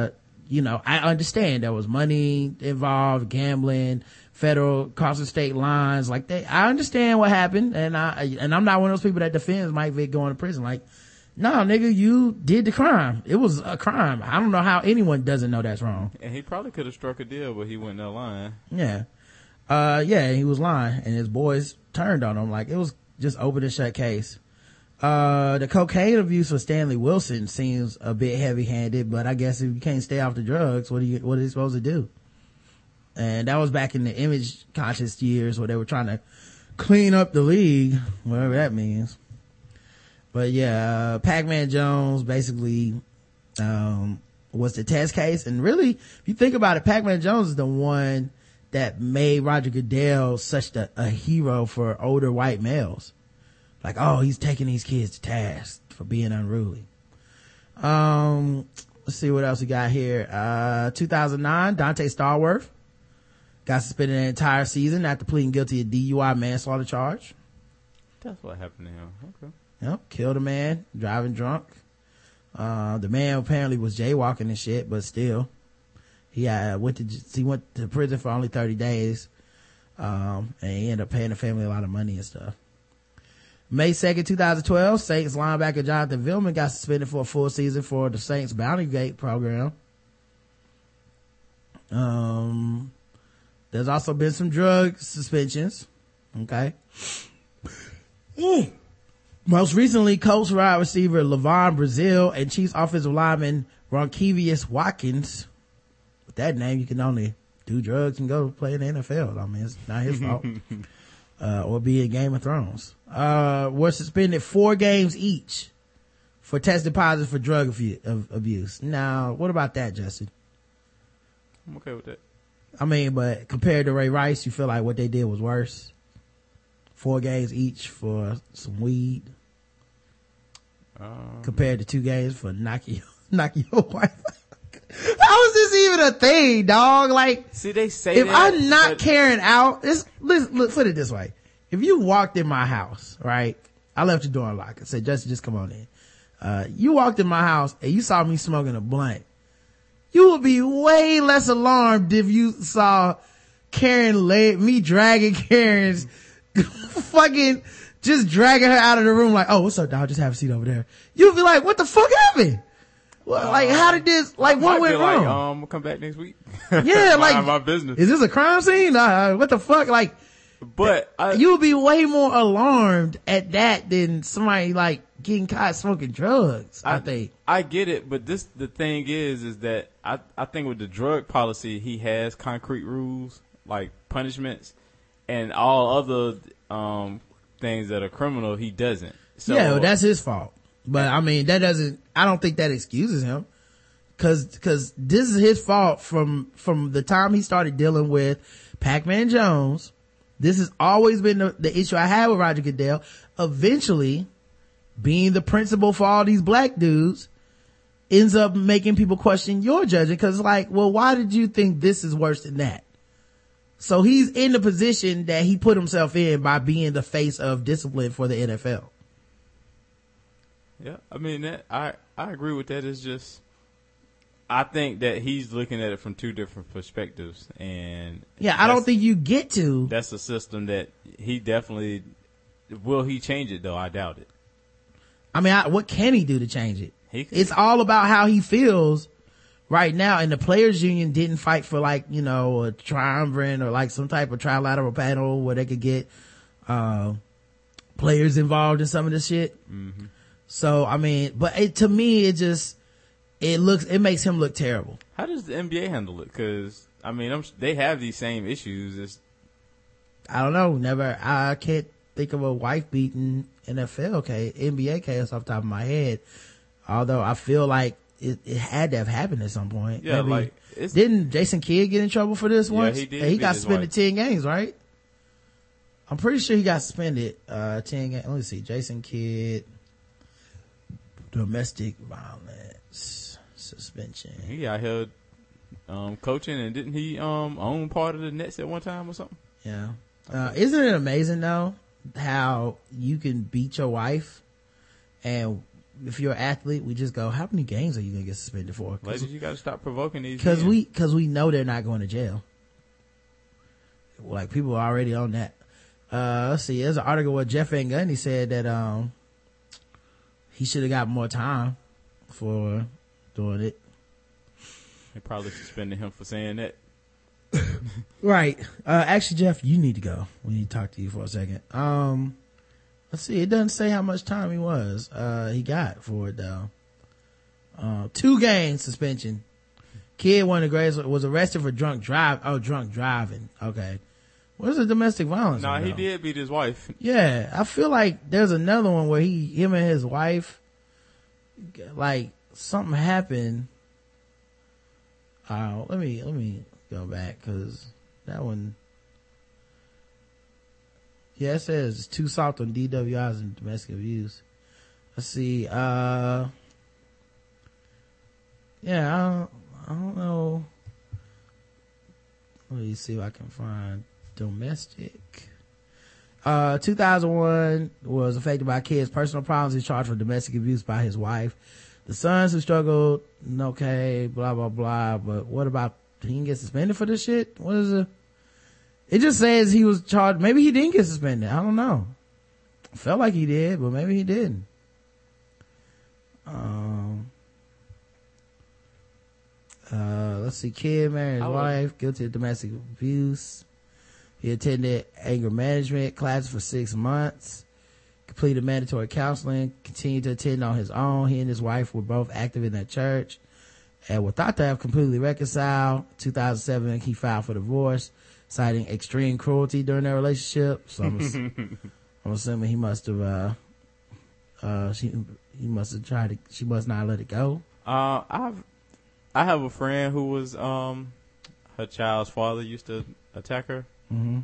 you know, I understand there was money involved, gambling, federal crossing state lines, like they, I understand what happened, and I, and I'm not one of those people that defends Mike Vick going to prison. Like, no, nigga, you did the crime. It was a crime. I don't know how anyone doesn't know that's wrong. And he probably could have struck a deal, but he went no line. Yeah. Uh, yeah, he was lying, and his boys turned on him. Like, it was just open and shut case. Uh, the cocaine abuse for Stanley Wilson seems a bit heavy handed, but I guess if you can't stay off the drugs, what are you, what are you supposed to do? And that was back in the image conscious years where they were trying to clean up the league, whatever that means. But yeah, uh, Pac-Man Jones basically, um, was the test case. And really, if you think about it, Pac-Man Jones is the one that made Roger Goodell such a, a hero for older white males. Like, oh, he's taking these kids to task for being unruly. Um, let's see what else we got here. Uh, two thousand nine, Dante Stallworth got suspended an entire season after pleading guilty of D U I manslaughter charge. That's what happened to him. Okay. Yep, killed a man, driving drunk. Uh, the man apparently was jaywalking and shit, but still. He uh, went to, he went to prison for only thirty days. Um, and he ended up paying the family a lot of money and stuff. May second, twenty twelve, Saints linebacker Jonathan Vilman got suspended for a full season for the Saints Bounty Gate program. Um, there's also been some drug suspensions. Okay. Mm. Most recently, Colts wide receiver Levon Brazil and Chiefs offensive lineman Ronkevious Watkins. With that name, you can only do drugs and go play in the N F L. I mean, it's not his fault. Uh, or be in Game of Thrones. Uh, were suspended four games each for testing positive for drug abu- abuse. Now, what about that, Justin? I'm okay with that. I mean, but compared to Ray Rice, you feel like what they did was worse? Four games each for some weed. Um, compared to two games for knocking knocking your wife out. How is this even a thing, dog? Like, see, they say if that, I'm not but- carrying out, this, listen, look, put it this way. If you walked in my house, right? I left the door unlocked. I said, Justin, just come on in. Uh, you walked in my house and you saw me smoking a blunt. You would be way less alarmed if you saw Karen lay, me dragging Karen's fucking, just dragging her out of the room like, oh, what's up, dog? Just have a seat over there. You'd be like, what the fuck happened? Well, like, how did this, like, what went wrong? Like, um, we'll come back next week. Yeah, like, my business. Is this a crime scene? Uh, what the fuck? Like, but I, you would be way more alarmed at that than somebody like getting caught smoking drugs. I, I think I get it, but this the thing is, is that I I think with the drug policy, he has concrete rules like punishments, and all other um things that are criminal, he doesn't. So, yeah, well, that's his fault. But I mean, that doesn't. I don't think that excuses him, because because this is his fault from from the time he started dealing with Pac-Man Jones. This has always been the, the issue I had with Roger Goodell. Eventually, being the principal for all these black dudes ends up making people question your judging, because like, well, why did you think this is worse than that? So he's in the position that he put himself in by being the face of discipline for the N F L. Yeah, I mean, that, I, I agree with that. It's just, I think that he's looking at it from two different perspectives. And yeah, I don't think you get to. That's a system that he definitely, will he change it though? I doubt it. I mean, I, what can he do to change it? He could. It's all about how he feels right now. And the players union didn't fight for like, you know, a triumvirate or like some type of trilateral panel where they could get, uh, players involved in some of this shit. Mm-hmm. So, I mean, but it, to me, it just, it looks, it makes him look terrible. How does the N B A handle it? Cause, I mean, I'm, they have these same issues. It's, I don't know. Never, I can't think of a wife beating N F L case, N B A case off the top of my head. Although I feel like it, it had to have happened at some point. Yeah, Maybe, like, it's, didn't Jason Kidd get in trouble for this yeah, once? he did. And he beat got his suspended wife. ten games, right? I'm pretty sure he got suspended, uh, ten games. Let me see. Jason Kidd, domestic violence suspension. He out here, um, coaching, and didn't he, um, own part of the Nets at one time or something? Yeah. Uh, isn't it amazing though how you can beat your wife and if you're an athlete, we just go, how many games are you gonna get suspended for? Ladies, you gotta stop provoking these. Because men. we, because we know they're not going to jail. Like, people are already on that. Uh, let's see. There's an article where Jeff Van Gundy said that um he should have got more time for doing it. They probably suspended him for saying that. Right. Uh, actually, Jeff, you need to go. We need to talk to you for a second. Um, let's see. It doesn't say how much time he was. Uh, he got for it though. Uh, two game suspension. Kid, one of the greatest, was arrested for drunk drive. Oh, drunk driving. Okay. Where's the domestic violence? Nah, one, he though? did beat his wife. Yeah, I feel like there's another one where he, him and his wife, like something happened. Uh, let me, let me go back because that one, yeah, it says it's too soft on D W Is and domestic abuse. Let's see, uh, yeah, I don't, I don't know. Let me see if I can find domestic. Uh, two thousand one was affected by kids' personal problems. He's charged for domestic abuse by his wife. The sons who struggled, okay, blah, blah, blah. But what about, he didn't get suspended for this shit? What is it? It just says he was charged. Maybe he didn't get suspended. I don't know. Felt like he did, but maybe he didn't. Um, uh, let's see. Kid married his wife, guilty of domestic abuse. He attended anger management classes for six months, completed mandatory counseling, continued to attend on his own. He and his wife were both active in that church and were thought to have completely reconciled. two thousand seven, he filed for divorce, citing extreme cruelty during their relationship. So I'm, I'm assuming he must have, uh, uh, she, he must have tried to, she must not let it go. Uh, I've, I have a friend who was, um, her child's father used to attack her. Mm-hmm.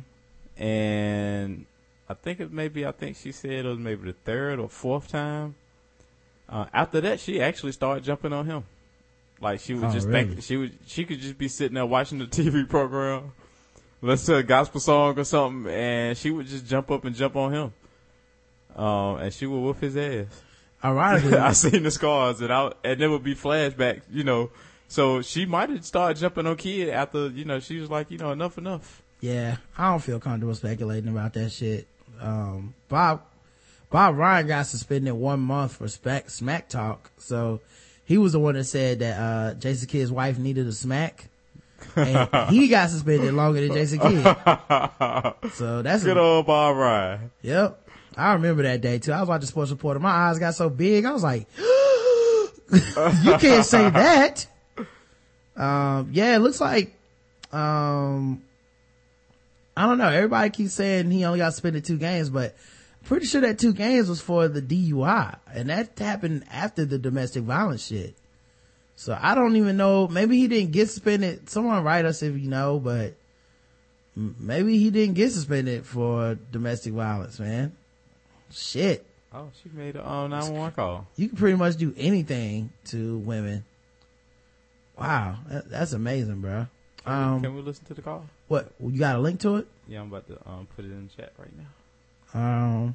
And I think it maybe, I think she said it was maybe the third or fourth time. Uh, after that, she actually started jumping on him. Like she would Oh, just really? think she would, she could just be sitting there watching the T V program, listen to a gospel song or something, and she would just jump up and jump on him. Um, and she would whoop his ass. Ironically, I seen the scars, and I, and there would be flashbacks, you know. So she might have started jumping on kid after, you know, she was like, you know, enough, enough. yeah, I don't feel comfortable speculating about that shit. Um, Bob, Bob Ryan got suspended one month for smack, smack talk. So he was the one that said that, uh, Jason Kidd's wife needed a smack. And he got suspended longer than Jason Kidd. So that's Good a, old Bob Ryan. Yep. I remember that day too. I was watching Sports Reporter. My eyes got so big. I was like, you can't say that. Um, yeah, it looks like, um, I don't know. Everybody keeps saying he only got suspended two games, but I'm pretty sure that two games was for the D U I, and that happened after the domestic violence shit. So I don't even know. Maybe he didn't get suspended. Someone write us if you know, but m- maybe he didn't get suspended for domestic violence, man. Shit. Oh, she made a um, nine one one call. You can pretty much do anything to women. Wow. That, that's amazing, bro. Can, Um, we, can we listen to the call? what, you got a link to it? Yeah, I'm about to um, put it in the chat right now. Um,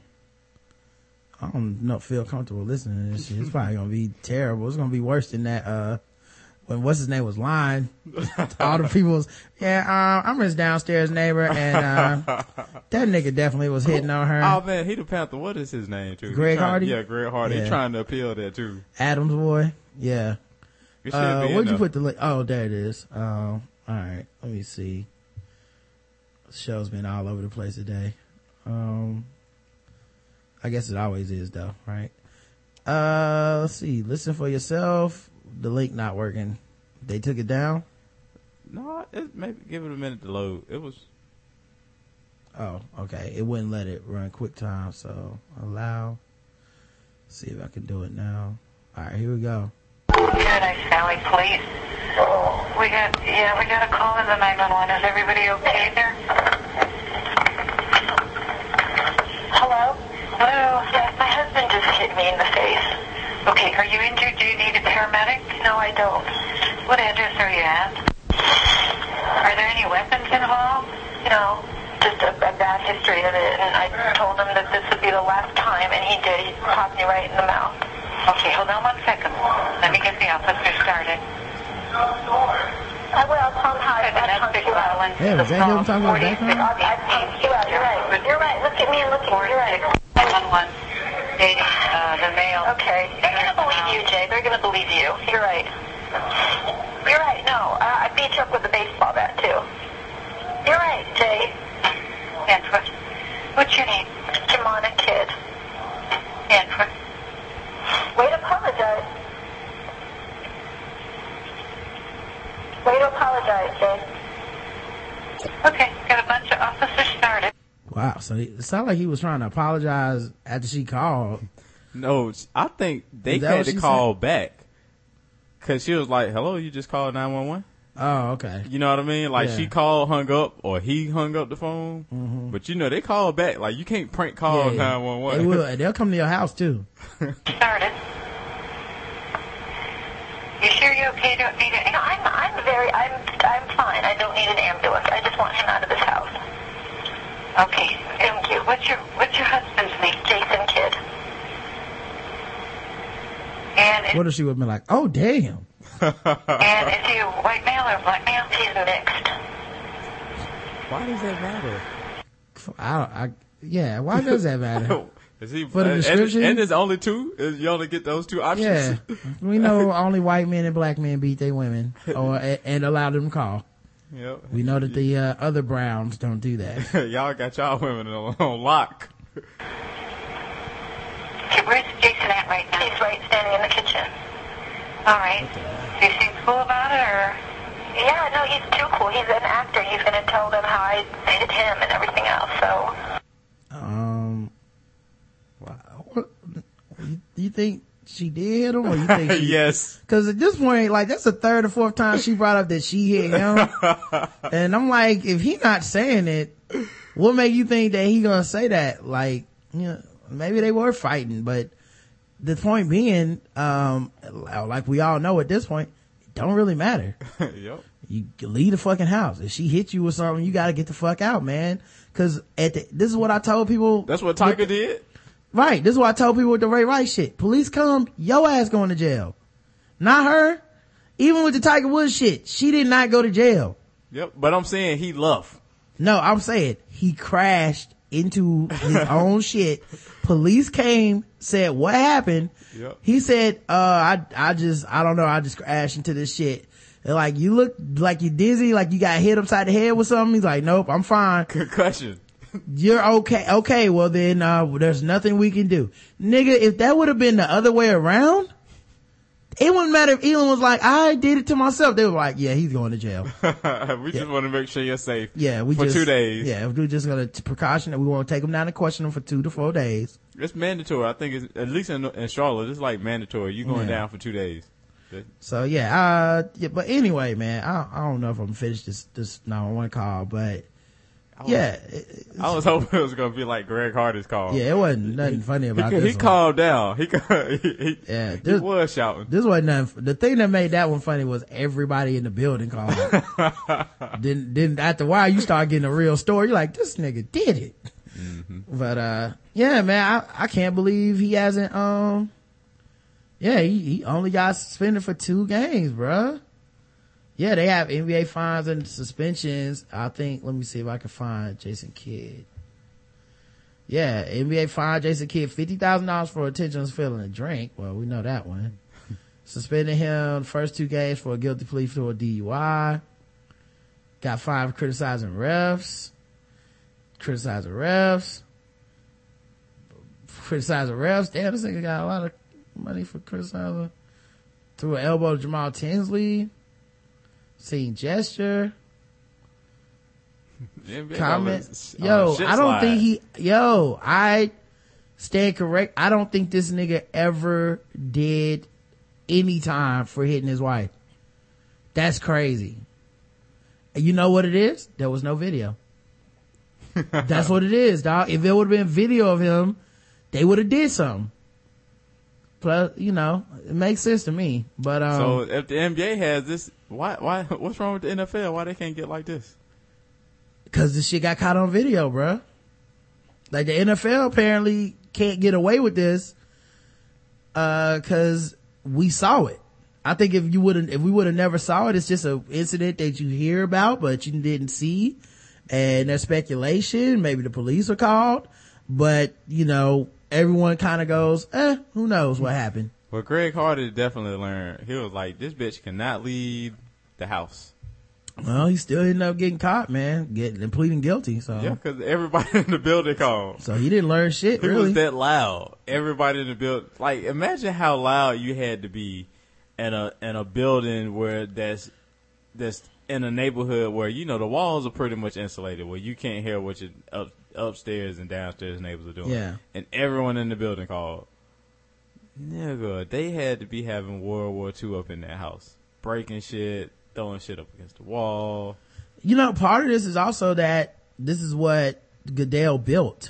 I don't not feel comfortable listening to this shit. It's probably gonna be terrible. It's gonna be worse than that, uh, when what's his name was lying. All the people was, yeah, uh, I'm his downstairs neighbor, and, uh, that nigga definitely was hitting on her. Oh man, he the Panther. What is his name too? He Greg trying- Hardy? Yeah, Greg Hardy. Yeah. He's trying to appeal there too. Adam's boy. Yeah. It should Uh, be in where'd you there. put the link? Oh, there it is. Um, alright. Let me see. The show's been all over the place today. Um, I guess it always is though, right? Uh, let's see. Listen for yourself. The link not working. They took it down? No, it, maybe give it a minute to load. It was. Oh, okay. It wouldn't let it run QuickTime, so allow. See if I can do it now. Alright, here we go. Paradise Valley Police. We got, yeah, we got a call in the nine one one. Is everybody okay there? Hello? Hello? Yes, my husband just hit me in the face. Okay, are you injured? Do you need a paramedic? No, I don't. What address are you at? Are there any weapons involved? No, just a, a bad history of it. And I told him that this would be the last time, and he did. He popped me right in the mouth. Okay, hold on one second. Let me get the officer started. I will, Tom Hyde. Domestic violence. Yeah, was that him talking about background? I pumped you out. You're right. You're right. Look at me and look at you. You're right. nine one one. Dating uh, the male. Okay. They're going to believe you, Jay. They're going to believe you. You're right. You're right. No, uh, I beat you up with a baseball bat, too. You're right, Jay. And what, what's your name? Jamana Kidd. And what? Way to apologize. Way to apologize, Jay. Okay, got a bunch of officers started. Wow, so it sounded like he was trying to apologize after she called. No, I think they Is that had what to she call back. Cause she was like, hello, you just called nine one one? Oh, okay. You know what I mean? Like Yeah. she called, hung up, or he hung up the phone. Mm-hmm. But you know, they call back. Like you can't prank call Yeah, nine one one. They will, and they'll come to your house too. Started. You sure you're okay? Don't need it? No, I'm, I'm very, I'm, I'm fine. I don't need an ambulance. I just want him out of this house. Okay, thank you. What's your, what's your husband's name? Jason Kidd. And is, What if she would have been like, oh, damn. and is he a white male or black male? He's mixed. Why does that matter? I don't, I, yeah, why does that matter? Is he, For the and- description? And, and there's only two? Is you only get those two options? Yeah. We know only white men and black men beat their women or, and allow them to call. Yep. We know that the uh, other Browns don't do that. Y'all got y'all women on, on lock. Okay, where's Jason at right now? He's right standing in the kitchen. All right. Do you seem cool about it, or? Yeah, no, he's too cool. He's an actor. He's going to tell them how I hit him and everything else, so. Um, wow. What, you, you think she did hit him, or you think she? Yes. Because at this point, like, that's the third or fourth time she brought up that she hit him. And I'm like, if he not saying it, what make you think that he gonna say that? Like, you know, maybe they were fighting, but the point being, um, like we all know at this point, it don't really matter. Yep. You leave the fucking house. If she hit you with something, you gotta get the fuck out, man. Cause at the, this is what I told people. That's what Tiger did? Right. This is what I told people with the Ray Rice shit. Police come, your ass going to jail. Not her. Even with the Tiger Woods shit, she did not go to jail. Yep. But I'm saying he left. No, I'm saying he crashed into his own shit. Police came, said, what happened? Yep. He said, uh, I, I just, I don't know. I just crashed into this shit. They're like, you look like you're dizzy, like you got hit upside the head with something. He's like, nope, I'm fine. Concussion. You're okay. Okay. Well then, uh, there's nothing we can do. Nigga, if that would have been the other way around, it wouldn't matter if Elon was like, I did it to myself. They were like, yeah, he's going to jail. we just want to make sure you're safe. Yeah, we for just, two days. Yeah, we're just gonna t- precaution that we won't take him down and question him for two to four days. It's mandatory. I think it's, at least in, in Charlotte, it's like mandatory. You going Yeah. down for two days. So yeah, uh, yeah, but anyway, man, I, I don't know if I'm finished this, this nine one one call, but I was, yeah. It, I was hoping it was going to be like Greg Hardy's call. yeah, it wasn't nothing funny about he, this he one. calmed down. He, he, he, yeah, he this, was shouting. This wasn't nothing. The thing that made that one funny was everybody in the building calling. then, then after a while, you start getting a real story. You're like, this nigga did it. Mm-hmm. But, uh, yeah, man, I, I can't believe he hasn't, um, yeah, he, he only got suspended for two games, bruh. Yeah, they have N B A fines and suspensions. I think, let me see if I can find Jason Kidd. Yeah, N B A fined Jason Kidd fifty thousand dollars for intentionally spilling a drink. Well, we know that one. Suspended him the first two games for a guilty plea for a D U I. Got fined for criticizing refs. Criticizing refs. Criticizing refs. Damn, this nigga got a lot of money for criticizing. Threw an elbow to Jamal Tinsley. Seen gesture. Comment. Yo, I don't think he, yo, I stand correct. I don't think this nigga ever did any time for hitting his wife. That's crazy. You know what it is? There was no video. That's what it is, dog. If there would have been video of him, they would have did something. Plus, you know, it makes sense to me. But um, so if the N B A has this, why, why, what's wrong with the N F L? Why they can't get like this? Cause this shit got caught on video, bruh. Like the N F L apparently can't get away with this. uh, cause we saw it. I think if you wouldn't, if we would have never saw it, it's just an incident that you hear about, but you didn't see. And there's speculation. Maybe the police are called, but you know, everyone kind of goes, eh, who knows what happened. Well, Greg Hardy definitely learned. He was like, this bitch cannot leave the house. Well, he still ended up getting caught, man, getting and pleading guilty. So yeah, because everybody in the building called. So he didn't learn shit. He really was that loud. Everybody in the building, like, imagine how loud you had to be in a in a building where that's that's in a neighborhood where you know the walls are pretty much insulated, where you can't hear what your up, upstairs and downstairs neighbors are doing. Yeah, and everyone in the building called. Nigga, they had to be having World War Two up in that house, breaking shit, throwing shit up against the wall. You know, part of this is also that this is what Goodell built.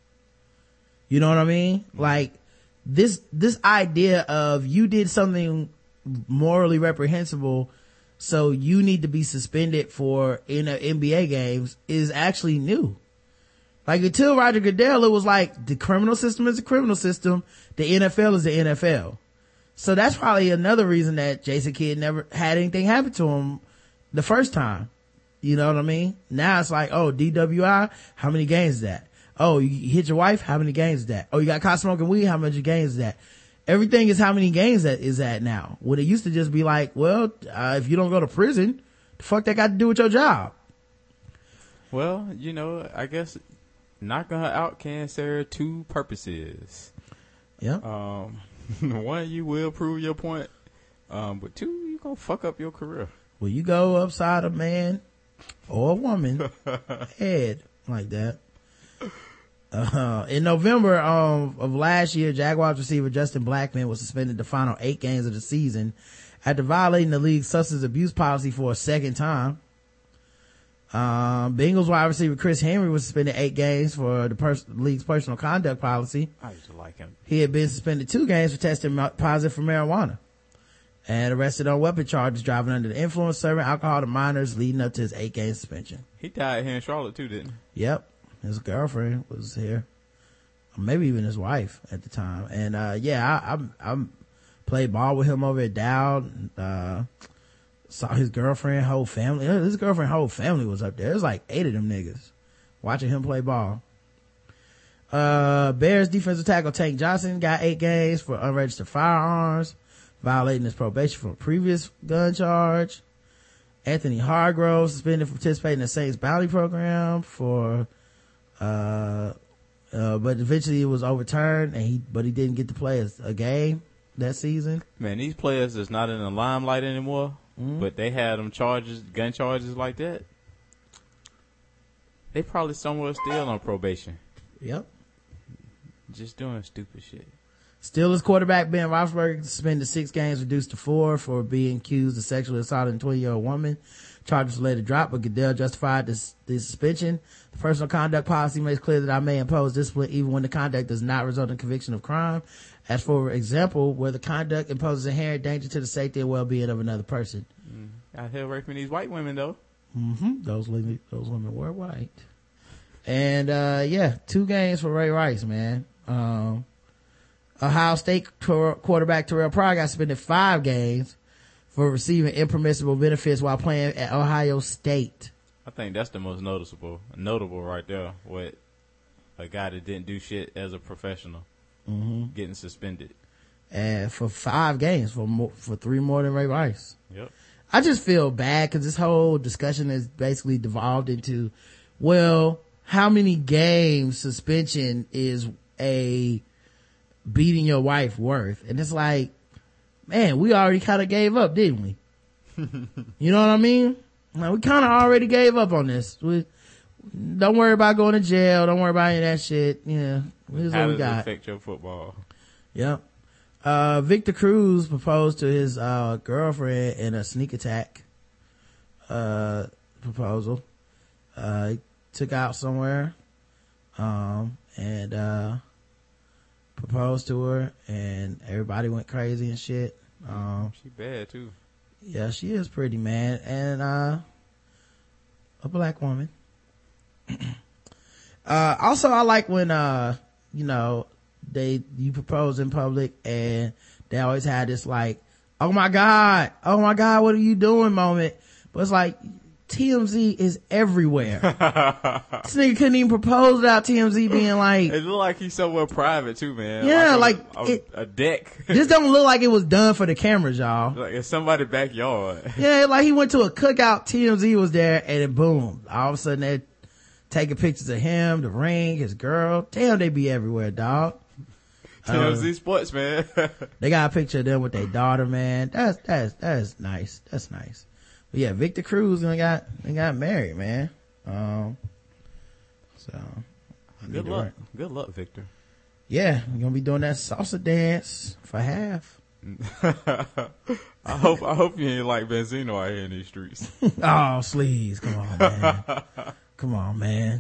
You know what I mean? Mm-hmm. Like this, this idea of you did something morally reprehensible, so you need to be suspended for in a N B A games is actually new. Like until Roger Goodell, it was like the criminal system is a criminal system. The N F L is the N F L. So that's probably another reason that Jason Kidd never had anything happen to him the first time. You know what I mean? Now it's like, oh, D W I, how many games is that? Oh, you hit your wife, how many games is that? Oh, you got caught smoking weed, how many games is that? Everything is how many games that is that now. When it used to just be like, well, uh, if you don't go to prison, the fuck that got to do with your job? Well, you know, I guess knocking her out can serve two purposes. Yeah. Um, one, you will prove your point. Um, but two, you gonna fuck up your career. Well, you go upside a man or a woman head like that. Uh, in November um, of last year, Jaguars receiver Justin Blackmon was suspended the final eight games of the season after violating the league's substance abuse policy for a second time. Um, Bengals wide receiver Chris Henry was suspended eight games for the pers- league's personal conduct policy. I used to like him. He had been suspended two games for testing ma- positive for marijuana and arrested on weapon charges, driving under the influence, serving alcohol to minors, leading up to his eight game suspension. He died here in Charlotte too, didn't he? Yep. His girlfriend was here. Maybe even his wife at the time. And, uh, yeah, I, I, I played ball with him over at Dowd. Uh, saw his girlfriend, whole family. His girlfriend, whole family was up there. It was like eight of them niggas watching him play ball. Uh, Bears defensive tackle Tank Johnson got eight games for unregistered firearms, violating his probation from a previous gun charge. Anthony Hargrove suspended for participating in the Saints bounty program for, uh, uh, but eventually it was overturned and he, but he didn't get to play a, a game that season. Man, these players is not in the limelight anymore, mm-hmm. but they had them charges, gun charges like that. They probably somewhere still on probation. Yep. Just doing stupid shit. Steelers quarterback Ben Roethlisberger suspended six games, reduced to four for being accused of sexually assaulting a twenty-year-old woman. Charges were later dropped, but Goodell justified this, the suspension. The personal conduct policy makes clear that I may impose discipline even when the conduct does not result in conviction of crime. As for example, where the conduct imposes inherent danger to the safety and well-being of another person. Mm. Out here raping these white women, though. Mm-hmm. Those women, those women were white. And, uh, yeah, two games for Ray Rice, man. Um, Ohio State quarterback Terrell Pryor got suspended five games for receiving impermissible benefits while playing at Ohio State. I think that's the most noticeable, notable right there. With a guy that didn't do shit as a professional, mm-hmm. getting suspended, and for five games for more, for three more than Ray Rice. Yep. I just feel bad because this whole discussion has basically devolved into, well, how many games suspension is a beating your wife worth? And it's like, man, we already kind of gave up, didn't we? You know what I mean? Like, we kind of already gave up on this. We don't worry about going to jail. Don't worry about any of that shit. Yeah, here's How what we does got. it affect your football? Yep. Uh, Victor Cruz proposed to his uh, girlfriend in a sneak attack uh, proposal. Uh, he took out somewhere um, and uh, proposed to her, and everybody went crazy and shit. Um, she bad too. Yeah, she is pretty, man, and uh, a black woman. uh, also, I like when uh, you know, they, you propose in public, and they always had this like, oh my God, oh my God, what are you doing moment. But it's like, T M Z is everywhere. This nigga couldn't even propose without T M Z being like, it look like he's somewhere private too, man. Yeah, like, like a, it, a, a deck. This don't look like it was done for the cameras, y'all. Like it's somebody's backyard. Yeah, like he went to a cookout, T M Z was there, and then boom, all of a sudden they're taking pictures of him, the ring, his girl. Damn, they be everywhere, dog. T M Z uh, Sports, man. They got a picture of them with their daughter, man. That's that's that's nice. That's nice. But yeah, Victor Cruz and got they got married, man. Um, so good luck, work. Good luck, Victor. Yeah, you're gonna be doing that salsa dance for half. I hope I hope you ain't like Benzino out here in these streets. Oh, sleaze, come on, man. Come on, man.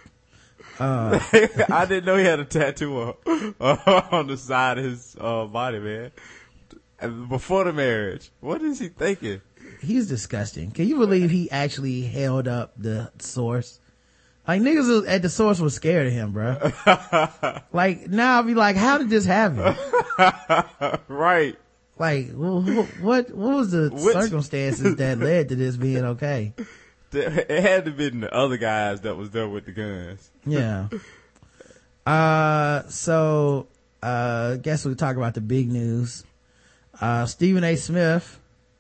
Uh, I didn't know he had a tattoo on, uh, on the side of his uh, body, man. Before the marriage, what is he thinking? He's disgusting. Can you believe he actually held up the source? Like niggas at the source was scared of him, bro. Like now I'll be like, how did this happen? Right. Like what what, what was the Which, circumstances that led to this being okay? It had to be the other guys that was there with the guns. Yeah. Uh, so, uh, guess we'll talk about the big news. Uh, Stephen A. Smith,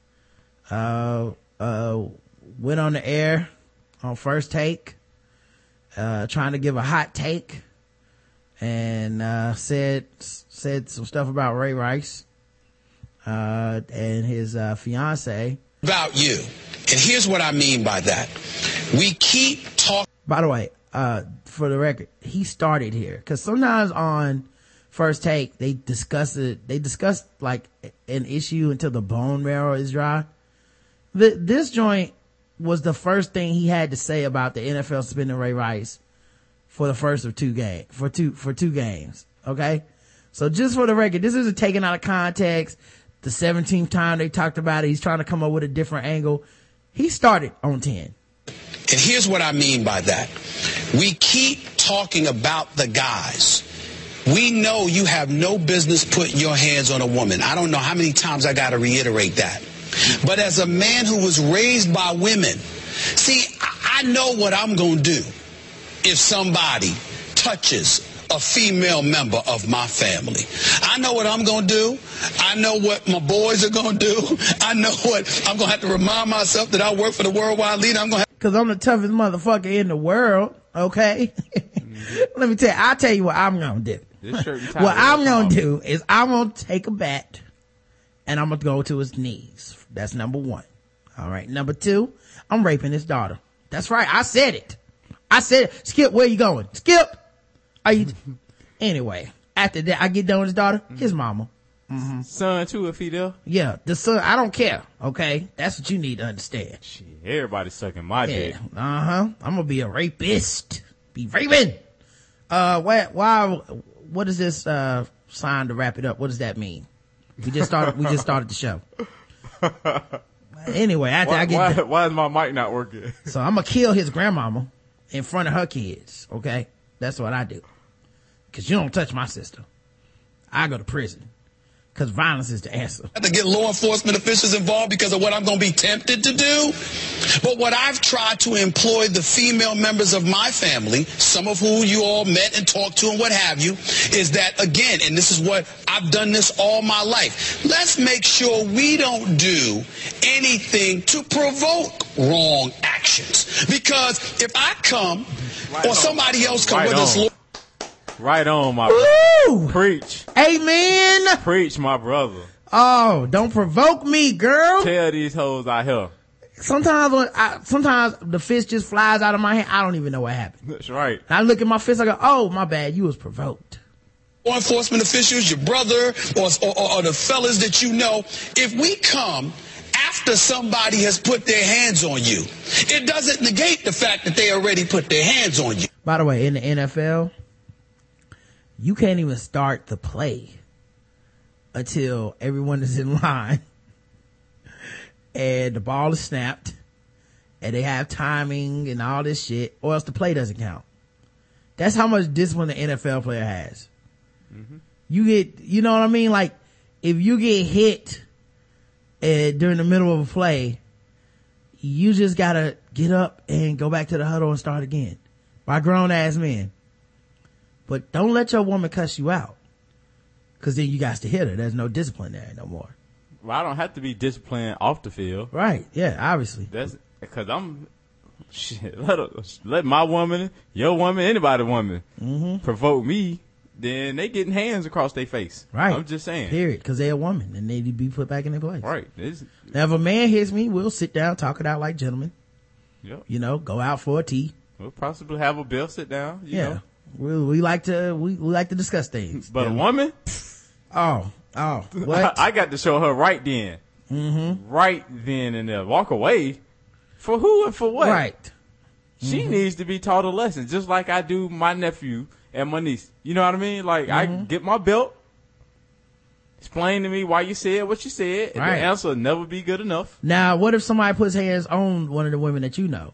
uh, uh, went on the air on First Take, uh, trying to give a hot take, and, uh, said, said some stuff about Ray Rice, uh, and his, uh, fiance. About you. And here's what I mean by that. We keep talking. By the way, uh, for the record, he started here. Cause sometimes on First Take, they discuss it, they discuss like an issue until the bone marrow is dry. The, this joint was the first thing he had to say about the N F L suspending Ray Rice for the first of two games, for two, for two games. Okay. So just for the record, this isn't taken out of context. The seventeenth time they talked about it, he's trying to come up with a different angle. He started on ten. And here's what I mean by that. We keep talking about the guys. We know you have no business putting your hands on a woman. I don't know how many times I got to reiterate that. But as a man who was raised by women, see, I know what I'm going to do if somebody touches a female member of my family. I know what I'm going to do. I know what my boys are going to do. I know what I'm going to have to remind myself that I work for the worldwide leader. I'm going to have- Cause I'm the toughest motherfucker in the world. Okay. Mm-hmm. Let me tell you, I'll tell you what I'm going to do. This shirt and tie what I'm going to do is I'm going to take a bat and I'm going to go to his knees. That's number one. All right. Number two, I'm raping his daughter. That's right. I said it. I said it. Skip, where you going? Skip. Are you? Anyway, after that, I get done with his daughter, his mama. Mm-hmm. Son too, if he there. Yeah, the son, I don't care. Okay. That's what you need to understand. Shit, everybody's sucking my yeah. dick. Uh-huh. I'm gonna be a rapist. Be raping. Uh, why, why, what is this, uh, sign to wrap it up? What does that mean? We just started, we just started the show. Anyway, after why, I get why, done, why is my mic not working? So I'm gonna kill his grandmama in front of her kids. Okay. That's what I do. Cause you don't touch my sister. I go to prison. Cause violence is the answer. I have to get law enforcement officials involved because of what I'm going to be tempted to do. But what I've tried to employ the female members of my family, some of who you all met and talked to and what have you, is that again, and this is what I've done this all my life. Let's make sure we don't do anything to provoke wrong actions. Because if I come right or on. somebody else come right with us, law right on, my brother. Preach. Amen. Preach, my brother. Oh, don't provoke me, girl. Tell these hoes out here. Sometimes when I, sometimes the fist just flies out of my hand. I don't even know what happened. That's right. I look at my fist, I go, oh, my bad. You was provoked. Law enforcement officials, your brother, or, or, or the fellas that you know, if we come after somebody has put their hands on you, it doesn't negate the fact that they already put their hands on you. By the way, in the N F L, you can't even start the play until everyone is in line and the ball is snapped and they have timing and all this shit, or else the play doesn't count. That's how much discipline the N F L player has. Mm-hmm. You get, you know what I mean? Like, if you get hit uh, during the middle of a play, you just gotta get up and go back to the huddle and start again. By grown ass men. But don't let your woman cuss you out. Cause then you got to hit her. There's no discipline there no more. Well, I don't have to be disciplined off the field. Right. Yeah, obviously. That's because I'm, shit, let, her, let my woman, your woman, anybody woman mm-hmm. provoke me, then they getting hands across their face. Right. I'm just saying. Period. Cause they're a woman and they need to be put back in their place. Right. It's, now if a man hits me, we'll sit down, talk it out like gentlemen. Yep. You know, go out for a tea. We'll possibly have a bill, sit down. You yeah. know. We, we like to, we, we like to discuss things. But yeah. a woman? Oh, oh, what? I, I got to show her right then. Mm-hmm. Right then and there. Walk away. For who and for what? Right. She mm-hmm. needs to be taught a lesson, just like I do my nephew and my niece. You know what I mean? Like, mm-hmm. I get my belt. Explain to me why you said what you said. And right. the answer will never be good enough. Now, what if somebody puts hands on one of the women that you know?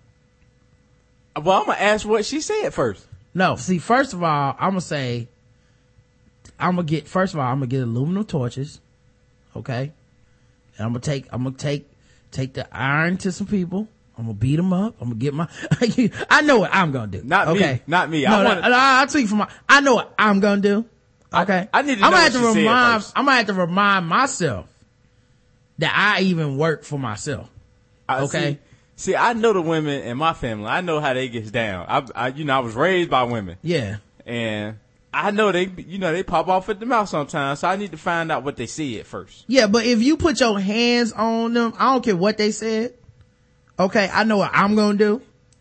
Well, I'm going to ask what she said first. No, see, first of all, I'm going to say, I'm going to get, first of all, I'm going to get aluminum torches. Okay. And I'm going to take, I'm going to take, take the iron to some people. I'm going to beat them up. I'm going to get my, I know what I'm going to do. Not okay. me. Not me. No, I wanna, no, I'll tell you from my, I know what I'm going to do. Okay. I, I need to know I'm gonna what have to she remind, said first. I'm going to have to remind myself that I even work for myself. I, okay. See, see, I know the women in my family. I know how they gets down. I, I, you know, I was raised by women. Yeah. And I know they, you know, they pop off at the mouth sometimes. So I need to find out what they said first. Yeah, but if you put your hands on them, I don't care what they said. Okay, I know what I'm gonna do.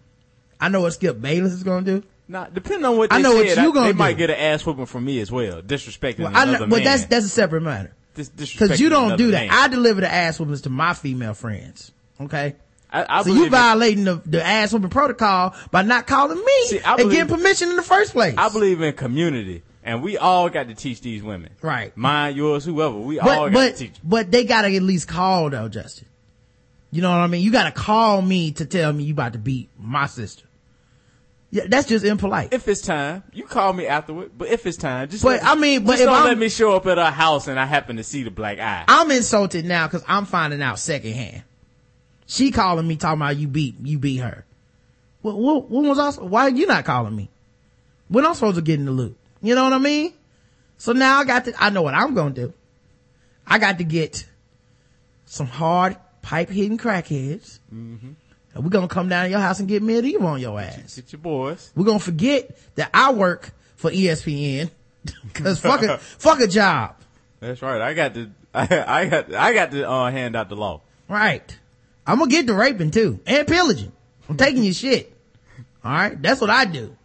I know what Skip Bayless is gonna do. Now, depending on what they I know said, what you I, gonna they do. might get an ass whooping from me as well, disrespecting Well, I another know, man. but that's that's a separate matter. Dis- Because you don't do that. man. I deliver the ass whoopings to my female friends. Okay. I, I so you believe violating the, the ass whooping protocol by not calling me See, I and believe- getting permission in the first place. I believe in community, and we all got to teach these women. Right. Mine, yours, whoever. We but, all got but, to teach. but they gotta at least call though, Justin. You know what I mean? You gotta call me to tell me you about to beat my sister. Yeah, that's just impolite. If it's time, you call me afterward. But if it's time, just But, let, I mean, but just if don't I'm- let me show up at her house and I happen to see the black eye. I'm insulted now because I'm finding out secondhand. She calling me talking about you beat you beat her. What, what, what was I? Why are you not calling me? When I'm supposed to get in the loop? You know what I mean? So now I got to. I know what I'm gonna do. I got to get some hard pipe hitting crackheads. Mm-hmm. And we're gonna come down to your house and get medieval on your ass. Get your boys. We're gonna forget that I work for E S P N because fuck a fuck a job. That's right. I got to. I, I got. I got to uh, hand out the law. Right. I'm gonna get the raping too and pillaging. I'm taking your shit. All right. That's what I do.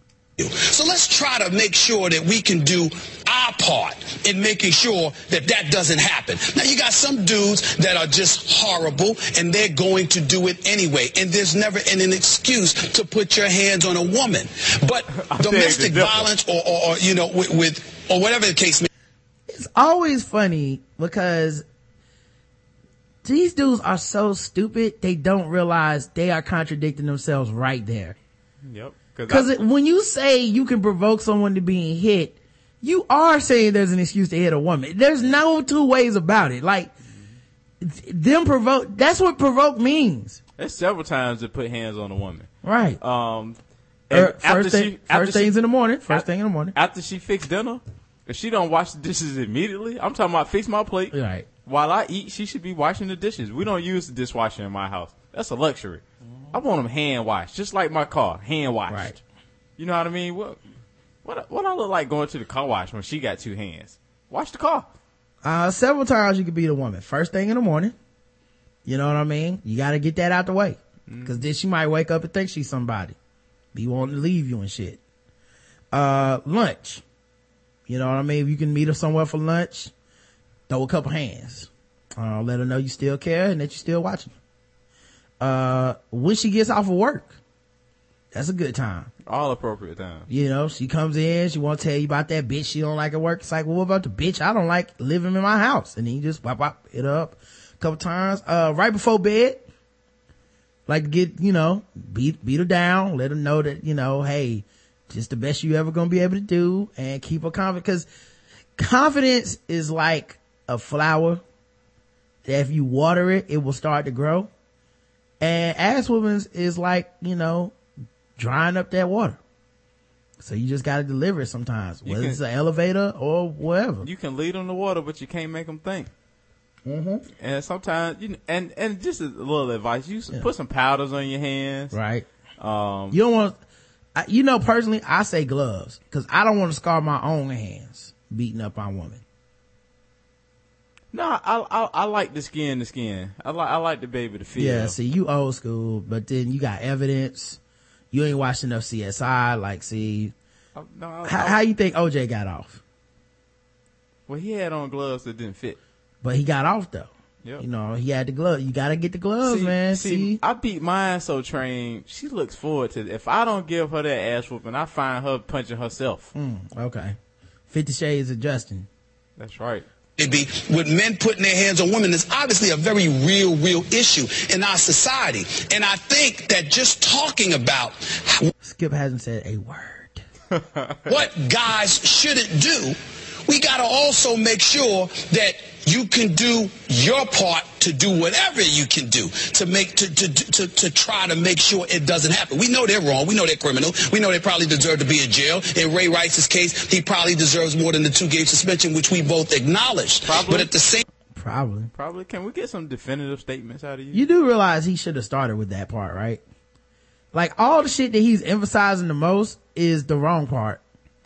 So let's try to make sure that we can do our part in making sure that that doesn't happen. Now, you got some dudes that are just horrible, and they're going to do it anyway. And there's never an, an excuse to put your hands on a woman. But domestic violence or, or, or, you know, with, with, or whatever the case may be. It's always funny because these dudes are so stupid, they don't realize they are contradicting themselves right there. Yep. Because when you say you can provoke someone to being hit, you are saying there's an excuse to hit a woman. There's no two ways about it. Like, them provoke, that's what provoke means. There's several times to put hands on a woman. Right. Um, er, after first thing, she, after first things she, in the morning. First thing in the morning. After she fixed dinner, if she don't wash the dishes immediately, I'm talking about fix my plate. Right. While I eat, she should be washing the dishes. We don't use the dishwasher in my house. That's a luxury. I want them hand washed, just like my car, hand washed. Right. You know what I mean? What, what, what I look like going to the car wash when she got two hands? Wash the car. Uh, several times you could beat a woman. First thing in the morning. You know what I mean? You gotta get that out the way. Mm. Cause then she might wake up and think she's somebody. Be wanting to leave you and shit. Uh, lunch. You know what I mean? If you can meet her somewhere for lunch, throw a couple hands. Uh, let her know you still care and that you're still watching. Uh, when she gets off of work, that's a good time. All appropriate time. You know, she comes in, she won't tell you about that bitch she don't like at work. It's like, well, what about the bitch I don't like living in my house? And then you just whop, whop, hit her up a couple times. Uh, right before bed, like to get, you know, beat, beat her down, let her know that, you know, hey, just the best you ever gonna be able to do, and keep her confident, because confidence is like a flower that if you water it, it will start to grow. And ass whoopings is like, you know, drying up that water. So you just gotta deliver it sometimes, whether can, it's an elevator or whatever. You can lead them to water, but you can't make them think. Mm-hmm. And sometimes, you know, and, and just a little advice, you yeah. put some powders on your hands. Right. Um, you don't want, I, you know, personally, I say gloves, cause I don't want to scar my own hands beating up on women. No, I, I, I like the skin to skin. I like, I like the baby to feel. Yeah, see, you old school, but then you got evidence. You ain't watched enough C S I, like, see, I, no, I, how, I, how you think O J got off? Well, he had on gloves that didn't fit. But he got off though. Yep. You know, he had the glove. You gotta get the gloves, see, man. See, see, I beat mine so trained. She looks forward to it. If I don't give her that ass whooping, I find her punching herself. Mm, okay. Fifty Shades of Justin. That's right. It be with men putting their hands on women is obviously a very real, real issue in our society. And I think that just talking about how Skip hasn't said a word. what guys shouldn't do, we got to also make sure that you can do your part to do whatever you can do to make to, to to to try to make sure it doesn't happen. We know they're wrong. We know they're criminal. We know they probably deserve to be in jail. In Ray Rice's case, he probably deserves more than the two-game suspension, which we both acknowledged. Probably. But at the same Probably. Probably. Can we get some definitive statements out of you? You do realize he should have started with that part, right? Like, all the shit that he's emphasizing the most is the wrong part.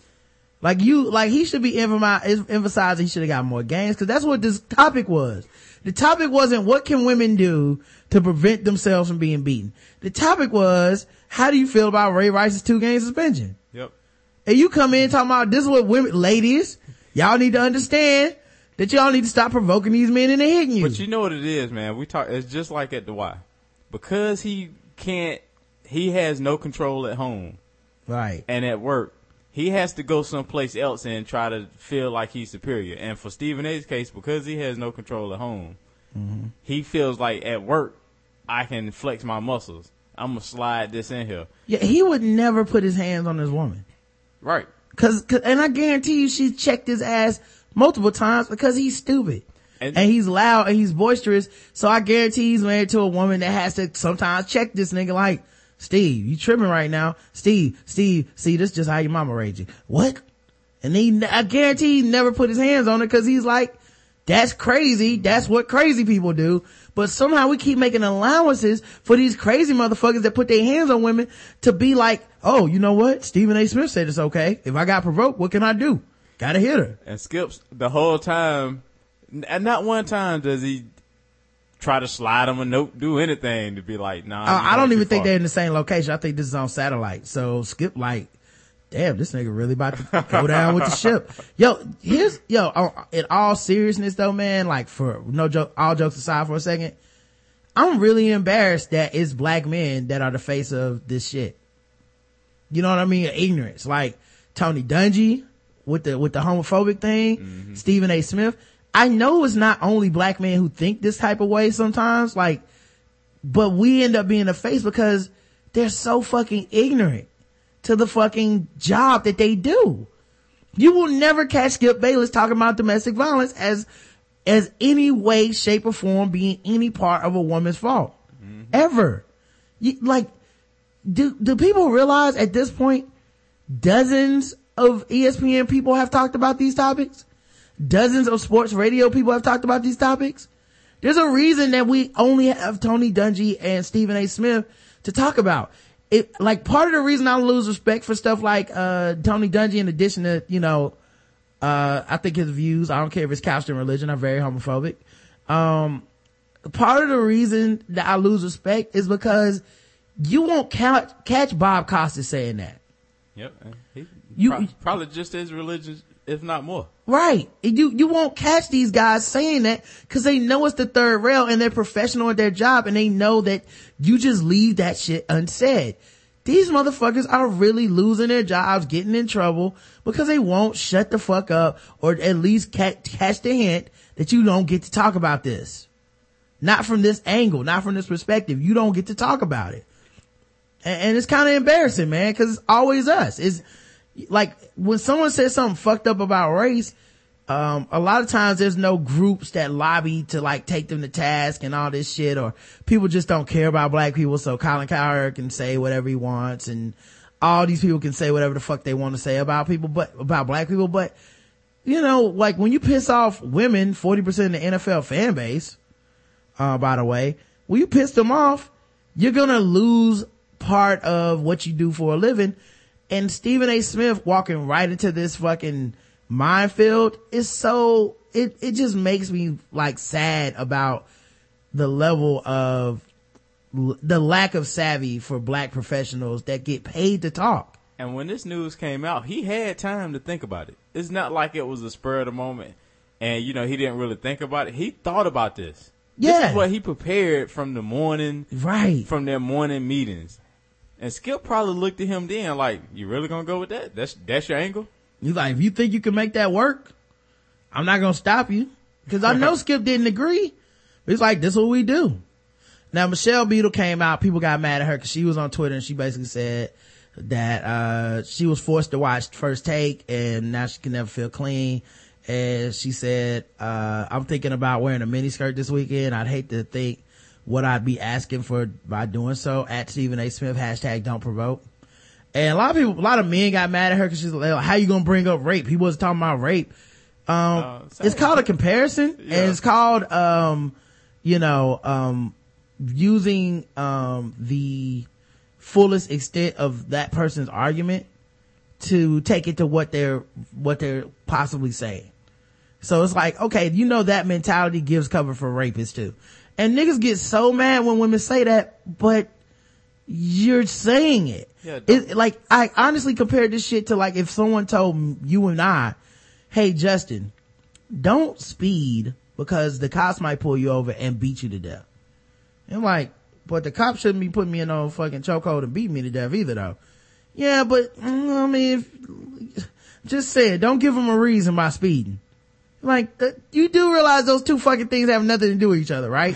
Like you, like he should be emphasizing he should have got more games, because that's what this topic was. The topic wasn't what can women do to prevent themselves from being beaten. The topic was, how do you feel about Ray Rice's two game suspension? Yep. And you come in talking about this is what women, ladies, y'all need to understand that y'all need to stop provoking these men into hitting you. But you know what it is, man. We talk. It's just like at the Y, because he can't. He has no control at home, right, and at work. He has to go someplace else and try to feel like he's superior. And for Stephen A's case, because he has no control at home, mm-hmm. he feels like at work, I can flex my muscles. I'm going to slide this in here. Yeah, he would never put his hands on this woman. Right. Cause, cause and I guarantee you she checked his ass multiple times because he's stupid. And, and he's loud and he's boisterous. So I guarantee he's married to a woman that has to sometimes check this nigga like, Steve, you tripping right now. Steve, Steve, see, this is just how your mama raised you. What? And he, I guarantee he never put his hands on it because he's like, that's crazy. That's what crazy people do. But somehow we keep making allowances for these crazy motherfuckers that put their hands on women to be like, oh, you know what? Stephen A. Smith said it's okay. If I got provoked, what can I do? Gotta hit her. And Skips, the whole time, and not one time does he try to slide him a note, do anything to be like, nah. Uh, I don't even think they're in the same location. I think this is on satellite. So Skip like, damn, this nigga really about to go down with the ship. Yo, here's, yo, uh, in all seriousness though, man, like for no joke, all jokes aside for a second, I'm really embarrassed that it's black men that are the face of this shit. You know what I mean? Ignorance. Like Tony Dungy with the, with the homophobic thing, mm-hmm. Stephen A. Smith. I know it's not only black men who think this type of way sometimes, like, but we end up being the face because they're so fucking ignorant to the fucking job that they do. You will never catch Skip Bayless talking about domestic violence as, as any way, shape or form being any part of a woman's fault. Mm-hmm. Ever. You, like, do, do people realize at this point dozens of E S P N people have talked about these topics? Dozens of sports radio people have talked about these topics. There's a reason that we only have Tony Dungy and Stephen A. Smith to talk about it. Like, part of the reason I lose respect for stuff like, uh, Tony Dungy, in addition to, you know, uh, I think his views, I don't care if it's couched in religion, are very homophobic. Um, part of the reason that I lose respect is because you won't catch, catch Bob Costas saying that. Yep. He, you, pro- probably just as religious, if not more. Right. You, you won't catch these guys saying that because they know it's the third rail and they're professional at their job and they know that you just leave that shit unsaid. These motherfuckers are really losing their jobs, getting in trouble because they won't shut the fuck up or at least catch, catch the hint that you don't get to talk about this. Not from this angle, not from this perspective. You don't get to talk about it. And, and it's kind of embarrassing, man, cause it's always us. It's like when someone says something fucked up about race, um, a lot of times there's no groups that lobby to like take them to task and all this shit, or people just don't care about black people. So Colin Cowherd can say whatever he wants, and all these people can say whatever the fuck they want to say about people, but about black people. But you know, like when you piss off women, forty percent of the N F L fan base, uh, by the way, when you piss them off, you're gonna lose part of what you do for a living. And Stephen A. Smith walking right into this fucking minefield is so, it, it just makes me like sad about the level of, the lack of savvy for black professionals that get paid to talk. And when this news came out, he had time to think about it. It's not like it was a spur of the moment and, you know, he didn't really think about it. He thought about this. Yeah. This is what he prepared from the morning, right? From their morning meetings. And Skip probably looked at him then like, you really gonna go with that? That's, that's your angle? You like, if you think you can make that work, I'm not gonna stop you. Cause I know Skip didn't agree. But it's like, this is what we do. Now, Michelle Beadle came out. People got mad at her cause she was on Twitter and she basically said that, uh, she was forced to watch First Take and now she can never feel clean. And she said, uh, I'm thinking about wearing a miniskirt this weekend. I'd hate to think what I'd be asking for by doing so. At Stephen A. Smith, hashtag don't provoke. And a lot of people, a lot of men got mad at her because she's like, how you gonna bring up rape? He wasn't talking about rape. Um, uh, it's called a comparison, yeah. And it's called, um, you know, um, using, um, the fullest extent of that person's argument to take it to what they're, what they're possibly saying. So it's like, okay, you know, that mentality gives cover for rapists too. And niggas get so mad when women say that, but you're saying it. Yeah, it like, I honestly compared this shit to like if someone told you and I, hey, Justin, don't speed because the cops might pull you over and beat you to death. And like, but the cops shouldn't be putting me in a fucking chokehold and beating me to death either though. Yeah, but I mean, if, just say it. Don't give them a reason by speeding. Like, the, you do realize those two fucking things have nothing to do with each other, right?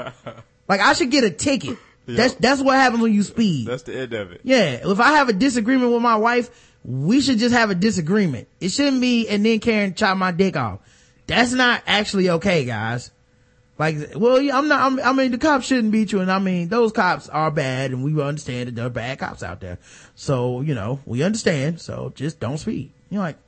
Like, I should get a ticket. Yep. That's, that's what happens when you speed. That's the end of it. Yeah. If I have a disagreement with my wife, we should just have a disagreement. It shouldn't be, and then Karen chop my dick off. That's not actually okay, guys. Like, well, yeah, I'm not, I'm, I mean, the cops shouldn't beat you, and I mean, those cops are bad, and we understand that there are bad cops out there. So, you know, we understand, so just don't speed. You're like,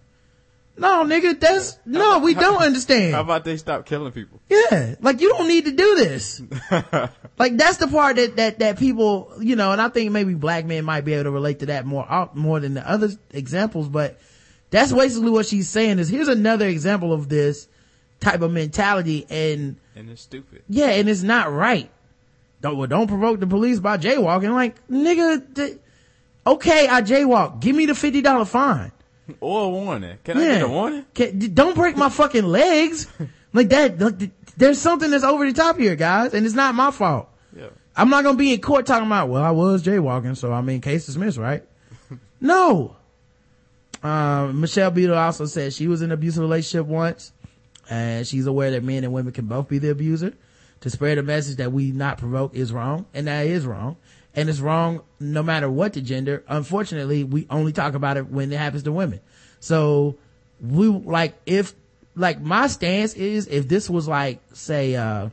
no, nigga, that's, no, we don't understand. How about they stop killing people? Yeah. Like, you don't need to do this. Like, that's the part that, that, that people, you know, and I think maybe black men might be able to relate to that more, more than the other examples, but that's basically what she's saying is here's another example of this type of mentality, and, and it's stupid. Yeah, and it's not right. Don't, well, don't provoke the police by jaywalking. Like, nigga, th- okay, I jaywalk. Give me the fifty dollars fine. Or a warning. Can yeah. I get a warning? Can, don't break my fucking legs. Like that, like, there's something that's over the top here, guys, and it's not my fault. Yeah. I'm not gonna be in court talking about, well, I was jaywalking, so I mean, case dismissed, right? No. Um, Michelle Beadle also said she was in an abusive relationship once, and she's aware that men and women can both be the abuser. To spread a message that we not provoke is wrong, and that is wrong. And it's wrong no matter what the gender. Unfortunately, we only talk about it when it happens to women. So we, like, if, like, my stance is if this was like, say, uh,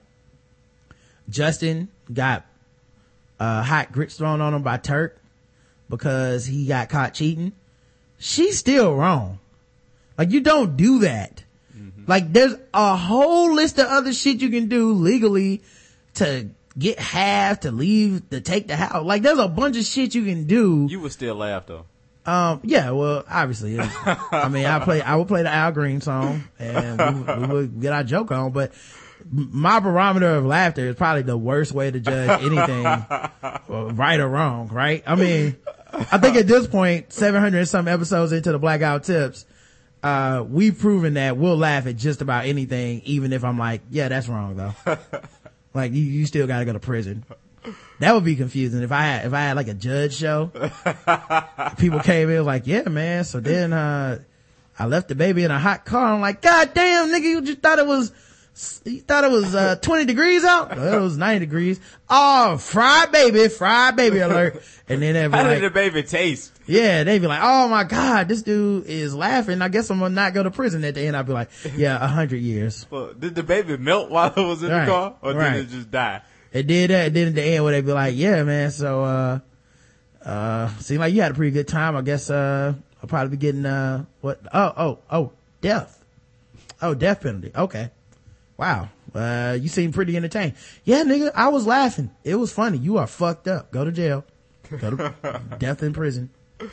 Justin got, uh, hot grits thrown on him by Turk because he got caught cheating, she's still wrong. Like, you don't do that. Mm-hmm. Like, there's a whole list of other shit you can do legally to get half, to leave, to take the house. Like, there's a bunch of shit you can do. You would still laugh though. Um, yeah, well, obviously, I mean, I play, I would play the Al Green song and we, we would get our joke on, but my barometer of laughter is probably the worst way to judge anything, right or wrong, right? I mean, I think at this point, seven hundred and some episodes into the Blackout Tips, uh, we've proven that we'll laugh at just about anything, even if I'm like, yeah, that's wrong though. Like, you, you still gotta go to prison. That would be confusing if I had, if I had like a judge show. People came in like, yeah, man. So then, uh, I left the baby in a hot car. I'm like, God damn, nigga, you just thought it was You thought it was uh twenty degrees out? Well, it was ninety degrees. Oh, fried baby, fried baby alert. And then they'd be How like, did the baby taste? yeah, they'd be like, oh my God, this dude is laughing. I guess I'm gonna not go to prison at the end. I'd be like, yeah, a hundred years. Well, did the baby melt while it was in Right, the car? Or right. did it just die? It did that. Then at the end where they'd be like, yeah, man, so, uh, uh, seemed like you had a pretty good time. I guess, uh, I'll probably be getting, uh, what? Oh, oh, oh, death. Oh, death penalty. Okay. Wow. Uh, you seem pretty entertained. Yeah, nigga, I was laughing. It was funny. You are fucked up. Go to jail. Go to death in prison.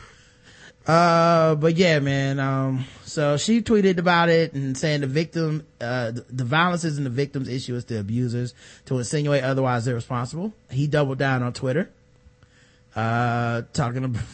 Uh, but yeah, man, um, so she tweeted about it and saying the victim, uh, the, the violence isn't the victim's issue, it's the abusers, to insinuate otherwise they're responsible. He doubled down on Twitter, uh, talking about,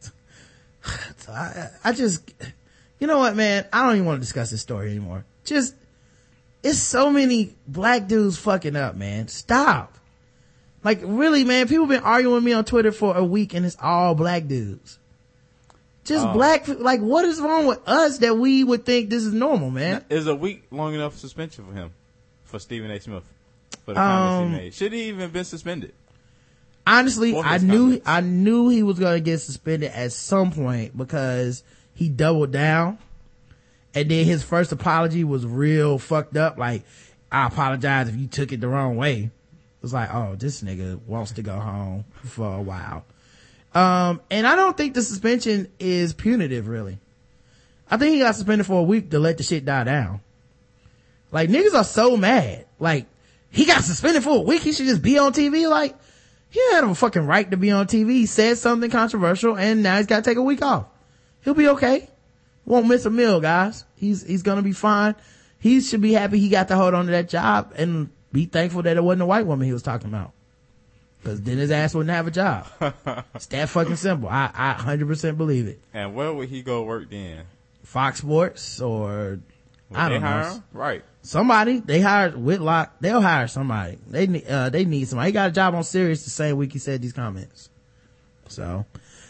so I, I just, you know what, man, I don't even want to discuss this story anymore. Just, it's so many black dudes fucking up, man. Stop. Like, really, man, people been arguing with me on Twitter for a week and it's all black dudes. Just Oh. black, like, what is wrong with us that we would think this is normal, man? Is a week long enough suspension for him? For Stephen A. Smith? For the comments Um, he made? Should he even been suspended? Honestly, For I his knew, comments. I knew he was going to get suspended at some point because he doubled down. And then his first apology was real fucked up. Like, I apologize if you took it the wrong way. It was like, oh, this nigga wants to go home for a while. Um, and I don't think the suspension is punitive, really. I think he got suspended for a week to let the shit die down. Like, niggas are so mad. Like, he got suspended for a week, he should just be on T V. Like, he had a fucking right to be on T V. He said something controversial and now he's got to take a week off. He'll be okay. Won't miss a meal, guys. He's, he's gonna be fine. He should be happy he got to hold on to that job and be thankful that it wasn't a white woman he was talking about. Cause then his ass wouldn't have a job. It's that fucking simple. I, I one hundred percent believe it. And where would he go work then? Fox Sports or, Would I they don't hire know. him? Right. Somebody. They hired Whitlock. They'll hire somebody. They need, uh, they need somebody. He got a job on Sirius the same week he said these comments. So,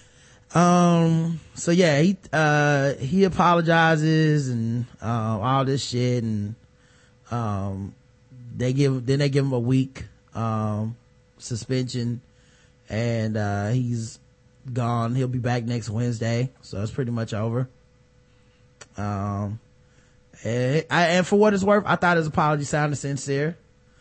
um, so yeah, he, uh, he apologizes and, uh, all this shit and, um, they give, then they give him a week, um, suspension and, uh, he's gone. He'll be back next Wednesday. So it's pretty much over. Um, and, I, and for what it's worth, I thought his apology sounded sincere.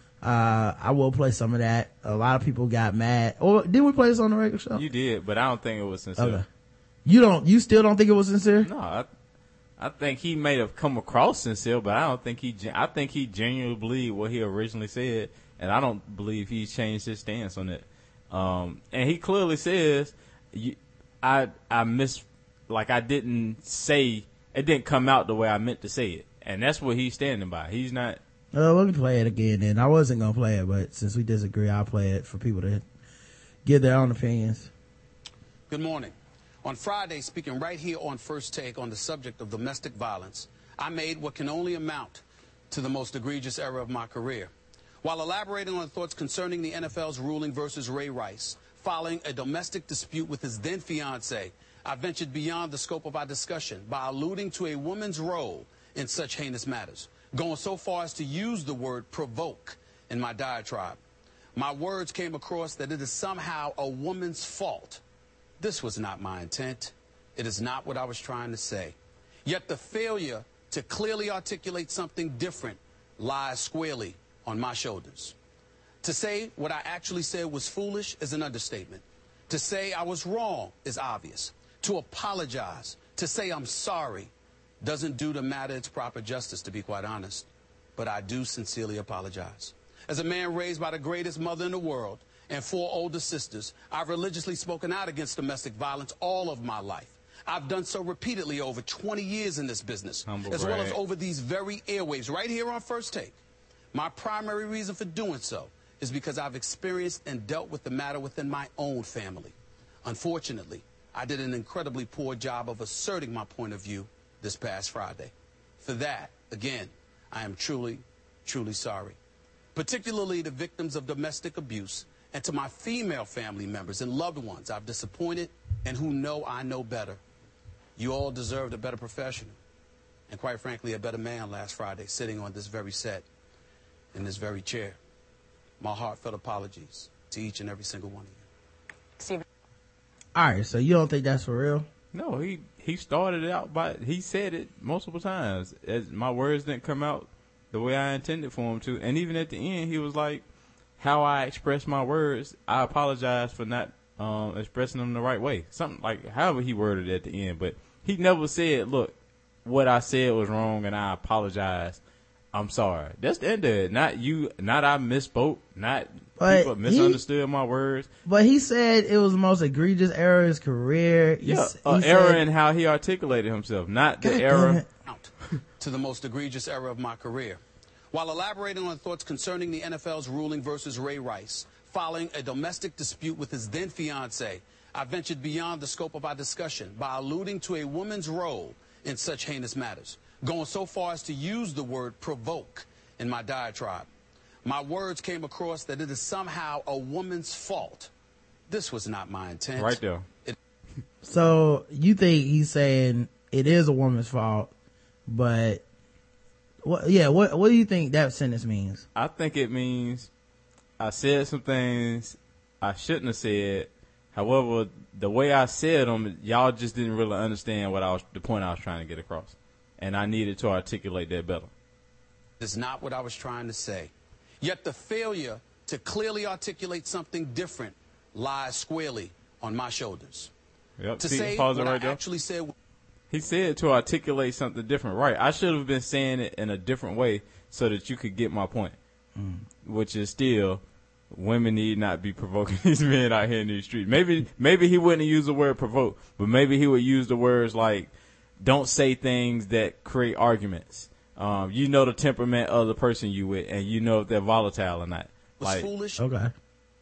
Uh, I will play some of that. A lot of people got mad. Or did we play this on the regular show? You did, but I don't think it was sincere. Okay. You don't, you still don't think it was sincere? No, I, I think he may have come across sincere, but I don't think he, gen- I think he genuinely believed what he originally said, and I don't believe he changed his stance on it. Um, and he clearly says, you, I, I miss, like I didn't say, it didn't come out the way I meant to say it. And that's what he's standing by. He's not. Uh, let me play it again then. I wasn't gonna play it, but since we disagree, I'll play it for people to give their own opinions. Good morning. On Friday, speaking right here on First Take on the subject of domestic violence, I made what can only amount to the most egregious error of my career. While elaborating on thoughts concerning the N F L's ruling versus Ray Rice, following a domestic dispute with his then fiancée, I ventured beyond the scope of our discussion by alluding to a woman's role in such heinous matters, going so far as to use the word provoke in my diatribe. My words came across that it is somehow a woman's fault. This was not my intent. It is not what I was trying to say. Yet the failure to clearly articulate something different lies squarely on my shoulders. To say what I actually said was foolish is an understatement. To say I was wrong is obvious. To apologize, to say I'm sorry, doesn't do the matter its proper justice, to be quite honest. But I do sincerely apologize. As a man raised by the greatest mother in the world and four older sisters, I've religiously spoken out against domestic violence all of my life. I've done so repeatedly over twenty years in this business, Humble as well as brag. over these very airwaves right here on First Take. My primary reason for doing so is because I've experienced and dealt with the matter within my own family. Unfortunately, I did an incredibly poor job of asserting my point of view this past Friday. For that, again, I am truly, truly sorry. Particularly the victims of domestic abuse and to my female family members and loved ones I've disappointed and who know I know better. You all deserved a better professional and, quite frankly, a better man last Friday sitting on this very set. in this very chair. My heartfelt apologies to each and every single one of you. Steve. All right, so you don't think that's for real? No, he he started it out by he said it multiple times. As my words didn't come out the way I intended for him to, and even at the end, he was like, "How I express my words, I apologize for not um, expressing them the right way." Something like however he worded it at the end, but he never said, "Look, what I said was wrong, and I apologize. I'm sorry." That's the end of it. Not you, not I misspoke, not But people misunderstood my words. But he said it was the most egregious error of his career. He Yeah, s- he an error said- in how he articulated himself, not the God damn error. it. To the most egregious error of my career. While elaborating on thoughts concerning the N F L's ruling versus Ray Rice, following a domestic dispute with his then fiancée, I ventured beyond the scope of our discussion by alluding to a woman's role in such heinous matters, going so far as to use the word provoke in my diatribe. My words came across that it is somehow a woman's fault. This was not my intent. Right there. It- So you think he's saying it is a woman's fault, but what? Yeah, what? What do you think that sentence means? I think it means I said some things I shouldn't have said. However, the way I said them, y'all just didn't really understand what I was, the point I was trying to get across, and I needed to articulate that better. is not what I was trying to say. Yet the failure to clearly articulate something different lies squarely on my shoulders. Yep. To See, say pause it what right I there. actually said. He said to articulate something different. Right. I should have been saying it in a different way so that you could get my point, Mm. which is still women need not be provoking these men out here in these streets. Maybe, maybe he wouldn't use the word provoke, but maybe he would use the words like, don't say things that create arguments. Um, you know the temperament of the person you with, and you know if they're volatile or not. Was Like, foolish Okay.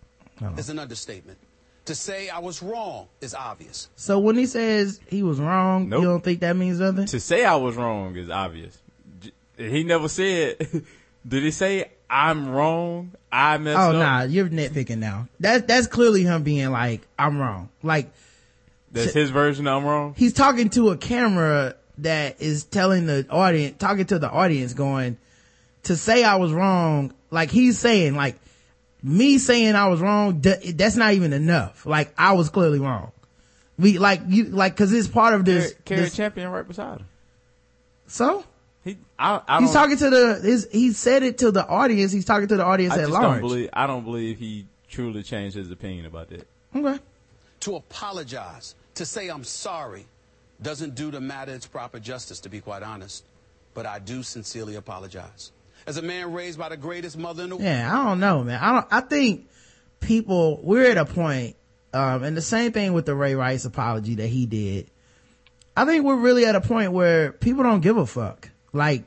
is an understatement. To say I was wrong is obvious. So when he says he was wrong, Nope. you don't think that means nothing? to say I was wrong is obvious. J- He never said, did he say I'm wrong? I messed Oh up. nah, you're nitpicking now. That that's clearly him being like, I'm wrong. Like That's his version of I'm wrong. he's talking to a camera that is telling the audience, talking to the audience, going to say I was wrong. Like he's saying, like me saying I was wrong. d- That's not even enough. Like I was clearly wrong. We like you like because it's part of this. Carry this champion right beside him. so He, I, I he's don't, talking to the. His, he said it to the audience. He's talking to the audience I at just large. don't believe. I don't believe he truly changed his opinion about that. Okay. To apologize, to say I'm sorry, doesn't do the matter its proper justice, to be quite honest. But I do sincerely apologize. As a man raised by the greatest mother in the world. Yeah, I don't know, man. I don't. I think people we're at a point, um, and the same thing with the Ray Rice apology that he did. I think we're really at a point where people don't give a fuck. Like,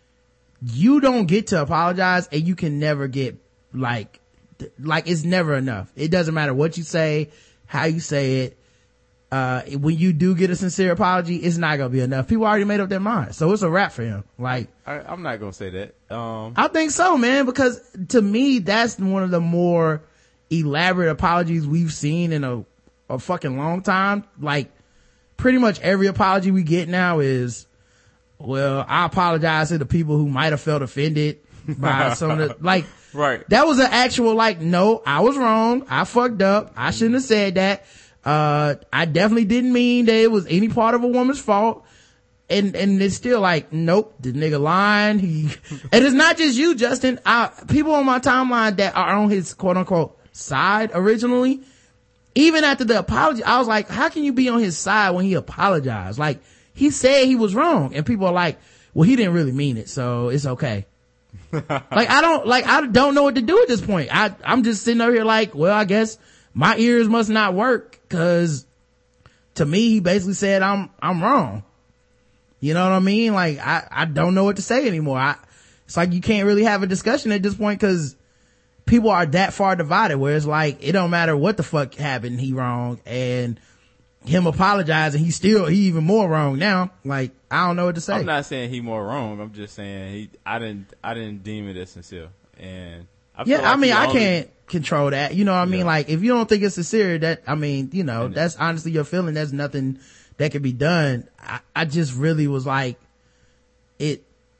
you don't get to apologize, and you can never get like, th- like it's never enough. It doesn't matter what you say, how you say it. Uh, when you do get a sincere apology, it's not gonna be enough. People already made up their mind, so it's a wrap for him. Like, I, I'm not gonna say that. Um, I think so, man, because to me, that's one of the more elaborate apologies we've seen in a, a fucking long time. Like, pretty much every apology we get now is, well, I apologize to the people who might have felt offended by some of the, like, right. that was an actual, like, no, I was wrong. I fucked up. I shouldn't have said that. Uh, I definitely didn't mean that it was any part of a woman's fault. And, and it's still like, nope, the nigga lying. He, and it's not just you, Justin. I, people on my timeline that are on his quote unquote side originally, even after the apology, I was like, how can you be on his side when he apologized? Like, he said he was wrong. And people are like, well, he didn't really mean it, so it's okay. Like, I don't, like, I don't know what to do at this point. I, I'm just sitting over here like, well, I guess my ears must not work, cause to me, he basically said I'm, I'm wrong. You know what I mean? Like, I, I don't know what to say anymore. I, it's like you can't really have a discussion at this point cause people are that far divided where it's like, it don't matter what the fuck happened, he wrong. And him apologizing, he's still, he even more wrong now. Like, I don't know what to say. I'm not saying he more wrong. I'm just saying he. I didn't. I didn't deem it as sincere. And I feel Yeah, like I mean, he I only- can't control that. You know what I mean? Yeah. Like, if you don't think it's sincere, that, I mean, you know, that's honestly your feeling. There's nothing that can be done. I, I just really was like, it,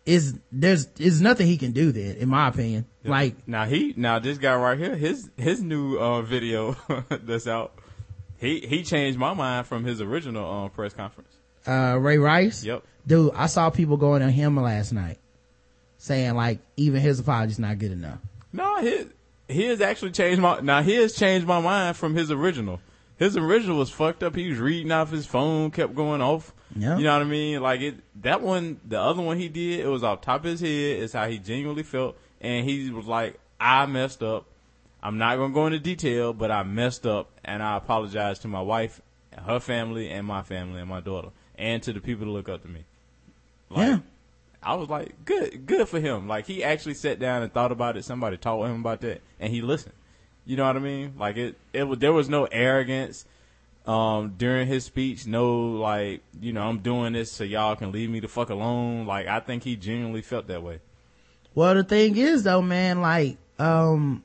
is there's is nothing he can do then, in my opinion. Yeah. Like now he now this guy right here, his his new uh, video that's out, he he changed my mind from his original um, press conference. Uh, Ray Rice. Yep. Dude, I saw people going on him last night, saying like even his apology's not good enough. No, his his actually changed my now his changed my mind from his original. His original was fucked up. He was reading off his phone, kept going off. Yeah. You know what I mean? Like it, that one, the other one he did, it was off top of his head. It's how he genuinely felt. And he was like, I messed up. I'm not going to go into detail, but I messed up and I apologize to my wife, her family, and my family and my daughter, and to the people that look up to me. Like, yeah. I was like, good, good for him. Like he actually sat down and thought about it. Somebody taught him about that and he listened. You know what I mean? Like it, it was, there was no arrogance, um, during his speech. No, like, you know, I'm doing this so y'all can leave me the fuck alone. Like, I think he genuinely felt that way. Well, the thing is though, man, like, um,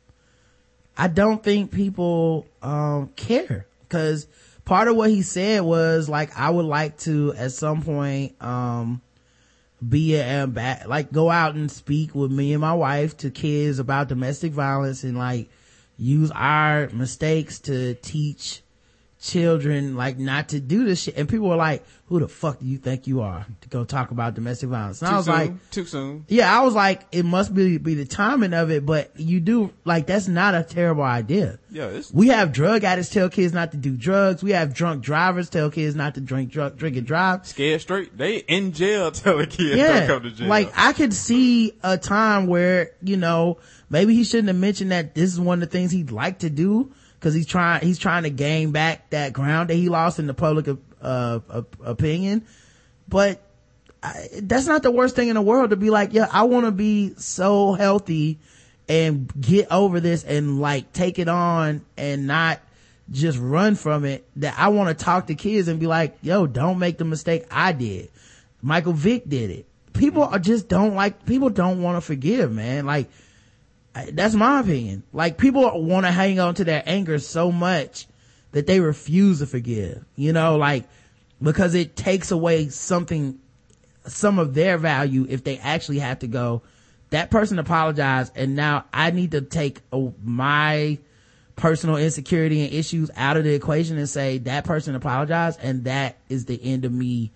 I don't think people, um, care, cause part of what he said was like, I would like to at some point, um, be a, amb- like go out and speak with me and my wife to kids about domestic violence and like, use our mistakes to teach children like not to do this shit. And people were like, who the fuck do you think you are to go talk about domestic violence? And too I was soon, like, too soon. Yeah, I was like, it must be, be the timing of it, but you do, like, that's not a terrible idea. Yeah, it's, we have drug addicts tell kids not to do drugs. We have drunk drivers tell kids not to drink, drunk, drink and drive. Scared straight. They in jail telling kids Yeah, don't come to jail. like I could see a time where, you know, maybe he shouldn't have mentioned that this is one of the things he'd like to do, cause he's trying, he's trying to gain back that ground that he lost in the public, uh, opinion. But I, that's not the worst thing in the world to be like, yeah, I want to be so healthy and get over this and like take it on and not just run from it, that I want to talk to kids and be like, yo, don't make the mistake I did. Michael Vick did it. People are just don't like, people don't want to forgive, man. Like, that's my opinion. Like, people want to hang on to their anger so much that they refuse to forgive, you know, like, because it takes away something, some of their value if they actually have to go, that person apologized and now I need to take a, my personal insecurity and issues out of the equation and say that person apologized and that is the end of me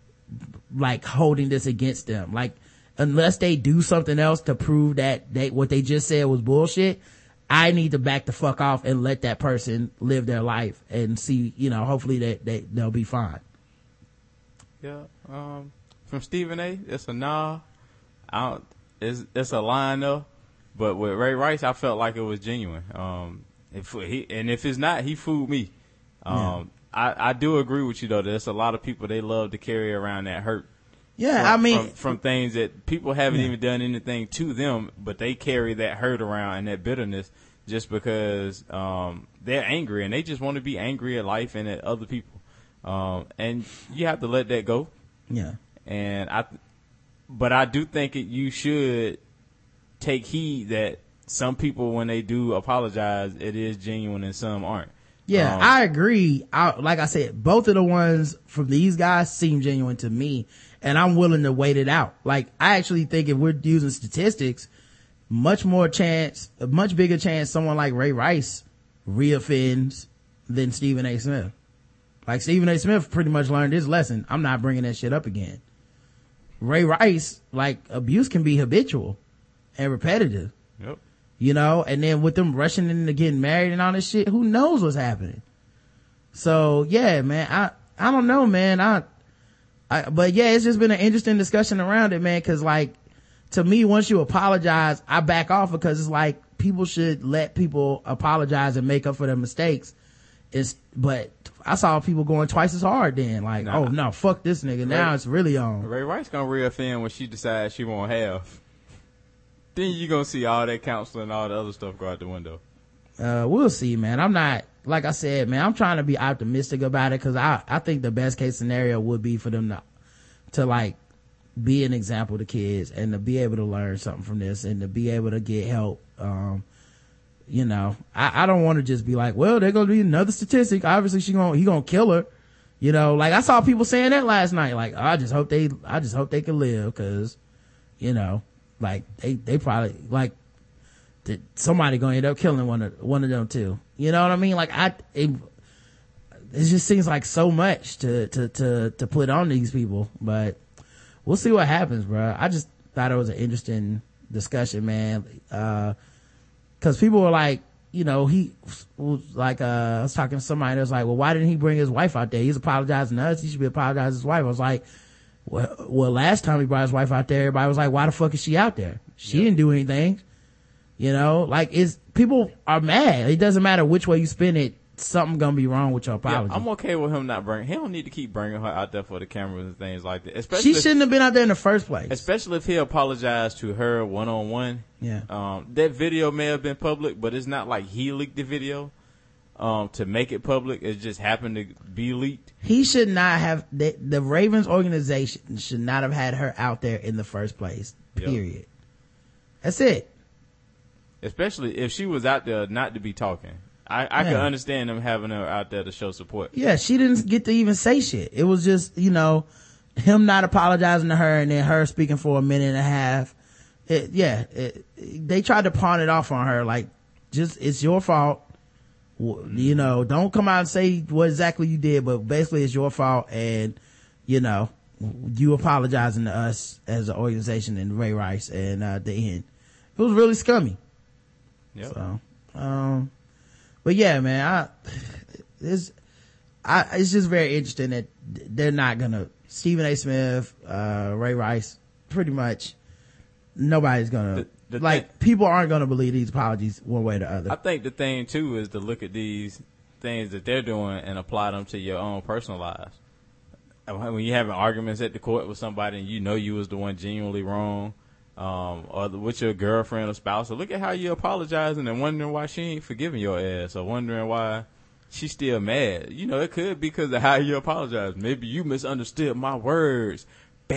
like holding this against them. Like, unless they do something else to prove that they, what they just said was bullshit, I need to back the fuck off and let that person live their life and see, you know, hopefully they, they, they'll be fine. Yeah. Um, from Stephen A, it's a nah. I don't, it's, it's a line though. But with Ray Rice, I felt like it was genuine. Um, if he, and if it's not, he fooled me. Um, yeah. I, I do agree with you though. There's a lot of people, they love to carry around that hurt. Yeah, from, I mean, from, from things that people haven't yeah. even done anything to them, but they carry that hurt around and that bitterness just because um, they're angry and they just want to be angry at life and at other people. Um, and you have to let that go. Yeah. And I, but I do think it, you should take heed that some people, when they do apologize, it is genuine and some aren't. Yeah, um, I agree. I, like I said, both of the ones from these guys seem genuine to me, and I'm willing to wait it out. Like, I actually think if we're using statistics, much more chance, a much bigger chance someone like Ray Rice reoffends than Stephen A. Smith. Like, Stephen A. Smith pretty much learned his lesson. I'm not bringing that shit up again. Ray Rice, like, abuse can be habitual and repetitive. Yep. You know, and then with them rushing into getting married and all this shit, who knows what's happening? So yeah, man, I, I don't know, man. I, I, but yeah, it's just been an interesting discussion around it, man. Cause like, to me, once you apologize, I back off because it's like people should let people apologize and make up for their mistakes. It's, but I saw people going twice as hard then. Like, nah. oh no, fuck this nigga. Ray, now it's really on. Ray Rice gonna reoffend when she decides she won't have. Then you gonna see all that counseling and all the other stuff go out the window. Uh, we'll see, man. I'm not, like I said, man, I'm trying to be optimistic about it because I, I think the best case scenario would be for them to, to like be an example to kids and to be able to learn something from this and to be able to get help. Um, you know, I, I don't want to just be like, well, they're gonna be another statistic. Obviously she gonna, he gonna kill her. You know, like I saw people saying that last night. Like, I just hope they, I just hope they can live because you know, like they, they probably like that somebody gonna end up killing one of, one of them too. You know what I mean? Like I, it, it just seems like so much to, to, to, to put on these people, but we'll see what happens, bro. I just thought it was an interesting discussion, man. Uh, cause people were like, you know, he was like, uh, I was talking to somebody that was like, well, why didn't he bring his wife out there? He's apologizing to us. He should be apologizing to his wife. I was like, well, well, last time he brought his wife out there, everybody was like, why the fuck is she out there? She yep. didn't do anything. You know, like it's, people are mad. It doesn't matter which way you spin it. Something gonna be wrong with your apology. Yeah, I'm okay with him not bringing, he don't need to keep bringing her out there for the cameras and things like that. Especially she shouldn't if, have been out there in the first place. Especially if he apologized to her one on one. Yeah. Um, that video may have been public, but it's not like he leaked the video, um, to make it public. It just happened to be leaked. He should not have, the, the Ravens organization should not have had her out there in the first place. Period. Yep. That's it. Especially if she was out there not to be talking. I, I yeah. can understand them having her out there to show support. Yeah, she didn't get to even say shit. It was just, you know, him not apologizing to her and then her speaking for a minute and a half. It, yeah, it, they tried to pawn it off on her like, just, it's your fault. You know, don't come out and say what exactly you did, but basically it's your fault and, you know, you apologizing to us as an organization and Ray Rice and, uh, the end. It was really scummy. Yep. So, um, but yeah, man, I, it's, I, it's just very interesting that they're not gonna, Stephen A. Smith, uh, Ray Rice, pretty much nobody's gonna, the, the like, thing, people aren't gonna believe these apologies one way or the other. I think the thing too is to look at these things that they're doing and apply them to your own personal lives. When you're having arguments at the court with somebody and you know you was the one genuinely wrong, um, or with your girlfriend or spouse, or look at how you're apologizing and wondering why she ain't forgiving your ass, or wondering why she's still mad. You know, it could be because of how you apologize. Maybe you misunderstood my words,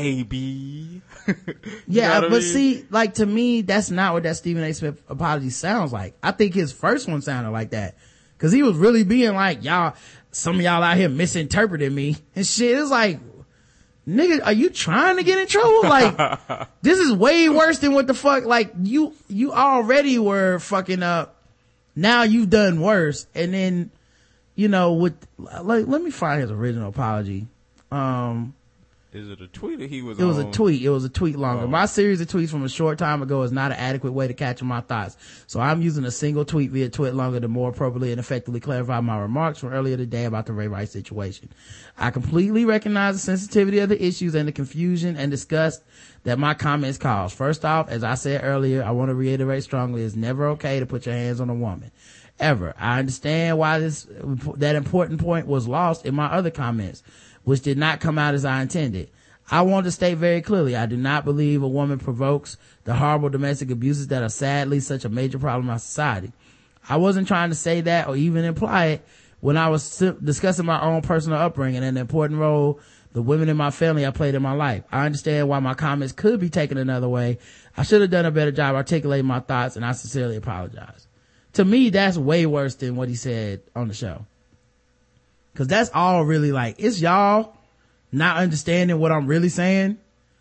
baby. Yeah, but mean? see, like, to me, that's not what that Stephen A. Smith apology sounds like. I think his first one sounded like that. Cause he was really being like, y'all, some of y'all out here misinterpreting me and shit. It's like, nigga, are you trying to get in trouble? Like, this is way worse than what the fuck, like, you, you already were fucking up. Now you've done worse. And then, you know, with, like, let me find his original apology. Um, Is it a tweet or he was It was on? a tweet. It was a tweet longer. Oh. My series of tweets from a short time ago is not an adequate way to capture my thoughts. So I'm using a single tweet via tweet longer to more appropriately and effectively clarify my remarks from earlier today about the Ray Rice situation. I completely recognize the sensitivity of the issues and the confusion and disgust that my comments caused. First off, as I said earlier, I want to reiterate strongly, it's never okay to put your hands on a woman. Ever. I understand why this, that important point was lost in my other comments, which did not come out as I intended. I want to state very clearly, I do not believe a woman provokes the horrible domestic abuses that are sadly such a major problem in our society. I wasn't trying to say that or even imply it when I was discussing my own personal upbringing and the important role the women in my family have played in my life. I understand why my comments could be taken another way. I should have done a better job articulating my thoughts, and I sincerely apologize. To me, that's way worse than what he said on the show. Cause that's all really like, it's y'all not understanding what I'm really saying,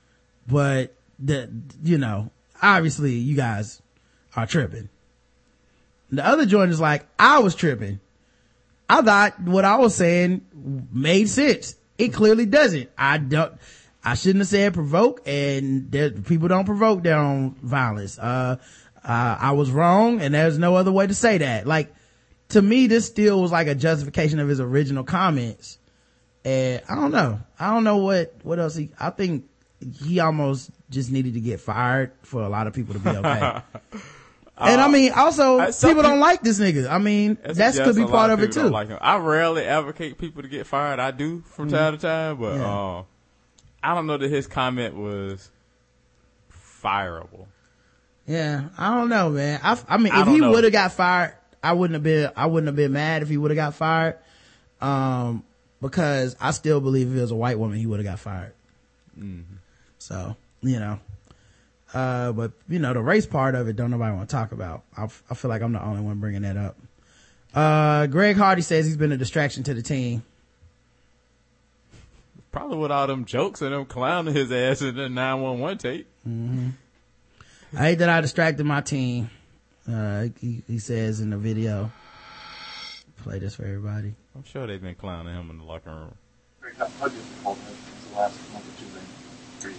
but the, you know, obviously you guys are tripping. The other joint is like, I was tripping. I thought what I was saying made sense. It clearly doesn't. I don't, I shouldn't have said provoke, and there, people don't provoke their own violence. Uh, uh, I was wrong, and there's no other way to say that. Like, to me, this still was like a justification of his original comments. And I don't know. I don't know what, what else he, I think he almost just needed to get fired for a lot of people to be okay. uh, and I mean, also, uh, people don't like this nigga. I mean, that could be part of, of it too. Like him. I rarely advocate people to get fired. I do from mm-hmm. time to time, but, yeah. uh, I don't know that his comment was fireable. Yeah, I don't know, man. I, I mean, if he would have got fired, I wouldn't have been, I wouldn't have been mad if he would have got fired. Um, because I still believe if it was a white woman, he would have got fired. Mm-hmm. So, you know, uh, but you know, the race part of it, don't nobody want to talk about. I, I feel like I'm the only one bringing that up. Uh, Greg Hardy says he's been a distraction to the team. Probably with all them jokes and them clowning his ass in the nine one one tape. Mm-hmm. I hate that I distracted my team. Uh, he, he says in the video. Play this for everybody. I'm sure they've been clowning him in the locker room. How difficult has the last month or two been for you?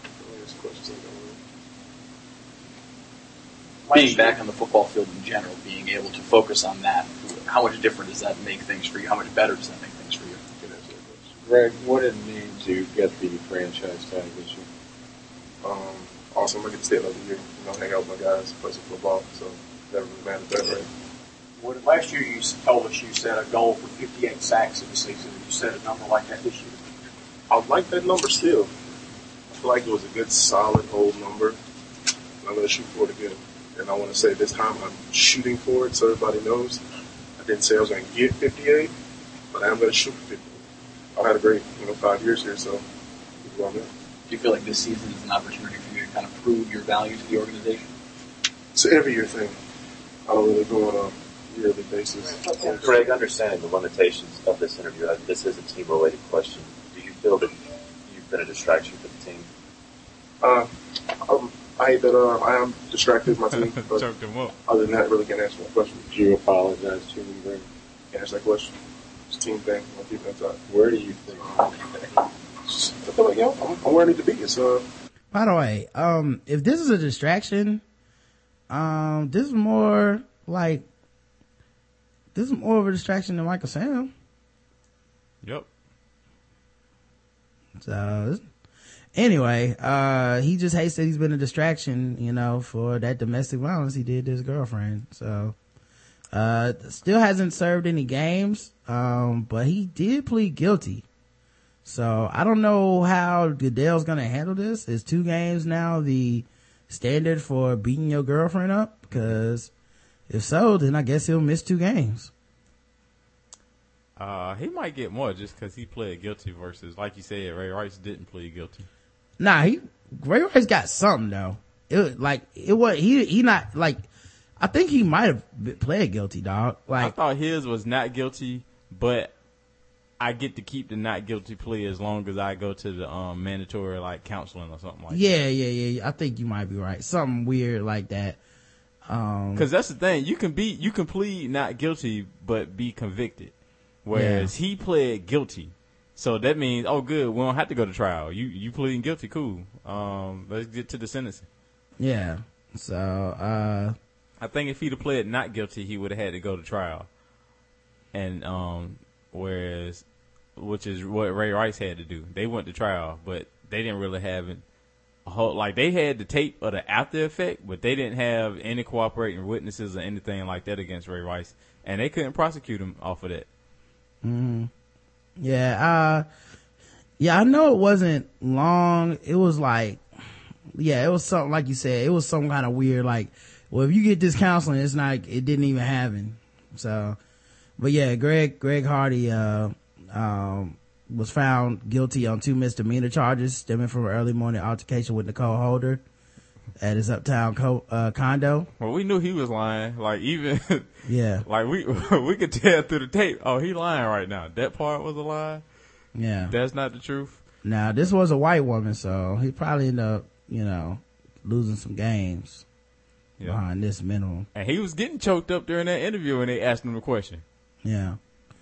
Being back on the football field in general, being able to focus on that, how much different does that make things for you? How much better does that make things for you? Greg, what did it mean to get the franchise tag this year? Um, awesome. I get to stay another year, you know, hang out with my guys, play some football, so never really mattered that way. What, last year you told us you set a goal for fifty-eight sacks in the season. Did you set a number like that this year? I like that number still. I feel like it was a good, solid, whole number. And I'm going to shoot for it again. And I want to say this time I'm shooting for it so everybody knows. I didn't say I was going to get fifty-eight, but I am going to shoot for fifty-eight. I had a great, you know, five years here, so this is what I'm in. Do you feel like this season is an opportunity for you to kind of prove your value to the organization? It's an every year thing. I don't really go on a yearly basis. Greg, understanding the limitations of this interview, this is a team-related question. Do you feel that you've been a distraction for the team? Uh, um, I hate that uh, I am distracted with my team, but Choked him up. other than that, I really can't answer that question. Did you apologize to him, Greg? Can't answer that question. It's a team thing. I'll keep it inside. Where do you think? I feel like, yo, I'm, I'm where I need to be. It's, uh, By the way, um, if this is a distraction, um, this is more like, this is more of a distraction than Michael Sam. Yep. So, anyway, uh, he just hates that he's been a distraction, you know, for that domestic violence he did to his girlfriend. So, uh, still hasn't served any games, um, but he did plead guilty. So, I don't know how Goodell's gonna handle this. Is two games now the standard for beating your girlfriend up? Because if so, then I guess he'll miss two games. Uh, he might get more just because he pled guilty versus, like you said, Ray Rice didn't plead guilty. Nah, he, Ray Rice got something though. It, like, it was, he, he not, like, I think he might have pled guilty, dog. Like, I thought his was not guilty, but I get to keep the not guilty plea as long as I go to the, um, mandatory, like, counseling or something like yeah, that. Yeah, yeah, yeah. I think you might be right. Something weird like that. Um, cause that's the thing. You can be, you can plead not guilty, but be convicted. Whereas yeah. he pled guilty. So that means, oh good, we don't have to go to trial. You, you pleading guilty, cool. Um, let's get to the sentencing. Yeah. So, uh, I think if he'd have pled not guilty, he would have had to go to trial. And, um, whereas, which is what Ray Rice had to do. They went to trial, but they didn't really have it. A whole, like they had the tape of the after effect, but they didn't have any cooperating witnesses or anything like that against Ray Rice. And they couldn't prosecute him off of that. Mm-hmm. Yeah, uh, yeah, I know it wasn't long. It was like, yeah, it was something like you said. It was some kind of weird, like, well, if you get this counseling, it's like it didn't even happen. So, but yeah, Greg, Greg Hardy, uh, um, was found guilty on two misdemeanor charges stemming from an early morning altercation with Nicole Holder at his uptown co- uh, condo. Well, we knew he was lying. Like even, yeah, like we we could tell through the tape. Oh, he lying right now. That part was a lie. Yeah, that's not the truth. Now this was a white woman, so he probably ended up, you know, losing some games yeah. behind this minimum. And he was getting choked up during that interview when they asked him the question. Yeah.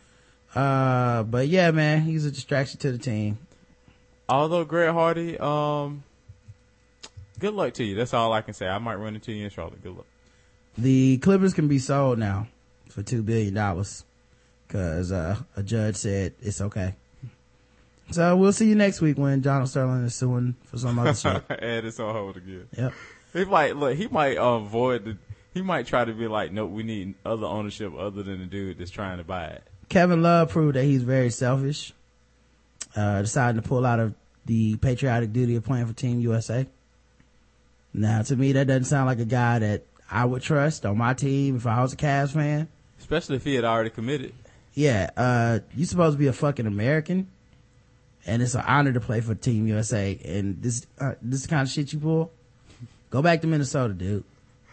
Uh, but yeah, man, he's a distraction to the team. Although Greg Hardy, um. good luck to you. That's all I can say. I might run into you in Charlotte. Good luck. The Clippers can be sold now for two billion dollars because uh, a judge said it's okay. So we'll see you next week when Donald Sterling is suing for some other shit. Add this on hold again. Yep. He might look. He might uh, avoid the. He might try to be like, nope, we need other ownership other than the dude that's trying to buy it. Kevin Love proved that he's very selfish. Uh, deciding to pull out of the patriotic duty of playing for Team U S A. Now, to me, that doesn't sound like a guy that I would trust on my team if I was a Cavs fan. Especially if he had already committed. Yeah, uh, you supposed to be a fucking American, and it's an honor to play for Team U S A, and this, uh, this is the kind of shit you pull? Go back to Minnesota, dude.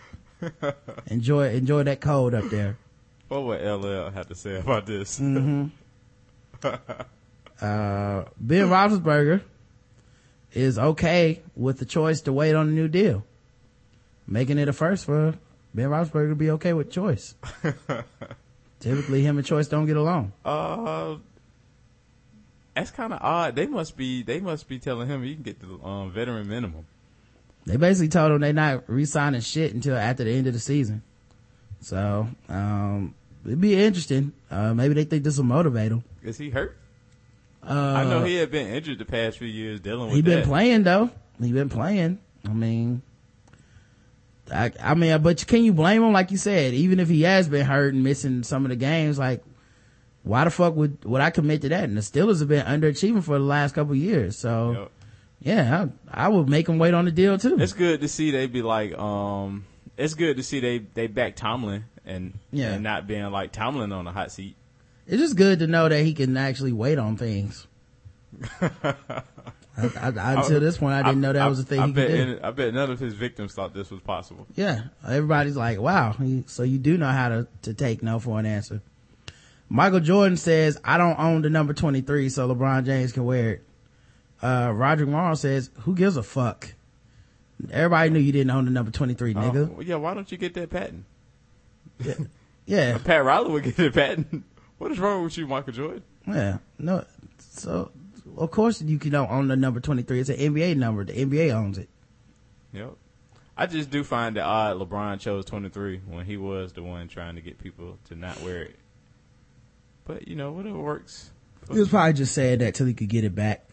enjoy, enjoy that cold up there. What would L L have to say about this? Mm-hmm. uh, Ben Roethlisberger is okay with the choice to wait on a new deal. Making it a first for Ben Roethlisberger to be okay with choice. Typically him and choice don't get along. Uh, that's kind of odd. They must be, they must be telling him he can get the um, veteran minimum. They basically told him they're not re-signing shit until after the end of the season. So, um, it'd be interesting. Uh, maybe they think this will motivate him. Is he hurt? Uh, I know he had been injured the past few years dealing with he been that. playing though. He been playing. I mean, I, I mean, but can you blame him? Like you said, even if he has been hurt and missing some of the games, like, why the fuck would, would I commit to that? And the Steelers have been underachieving for the last couple of years. So, Yep. yeah, I, I would make him wait on the deal too. It's good to see they be like, um, it's good to see they, they back Tomlin and, Yeah. and not being like Tomlin on the hot seat. It's just good to know that he can actually wait on things. I, I, I, until this point, I didn't know that was a thing I he bet, could do. and I bet none of his victims thought this was possible. Yeah, everybody's like, wow, he, so you do know how to, to take no for an answer. Michael Jordan says, I don't own the number twenty-three, so LeBron James can wear it. Uh, Roderick Morrow says, who gives a fuck? Everybody knew you didn't own the number twenty-three, nigga. Uh, well, yeah, why don't you get that patent? Yeah. Yeah. Pat Riley would get that patent. What is wrong with you, Michael Jordan? Yeah, no, so, of course you can don't own the number twenty-three. It's an N B A number. The N B A owns it. Yep. I just do find it odd LeBron chose twenty-three when he was the one trying to get people to not wear it. But, you know, whatever works. He was probably just saying that till he could get it back.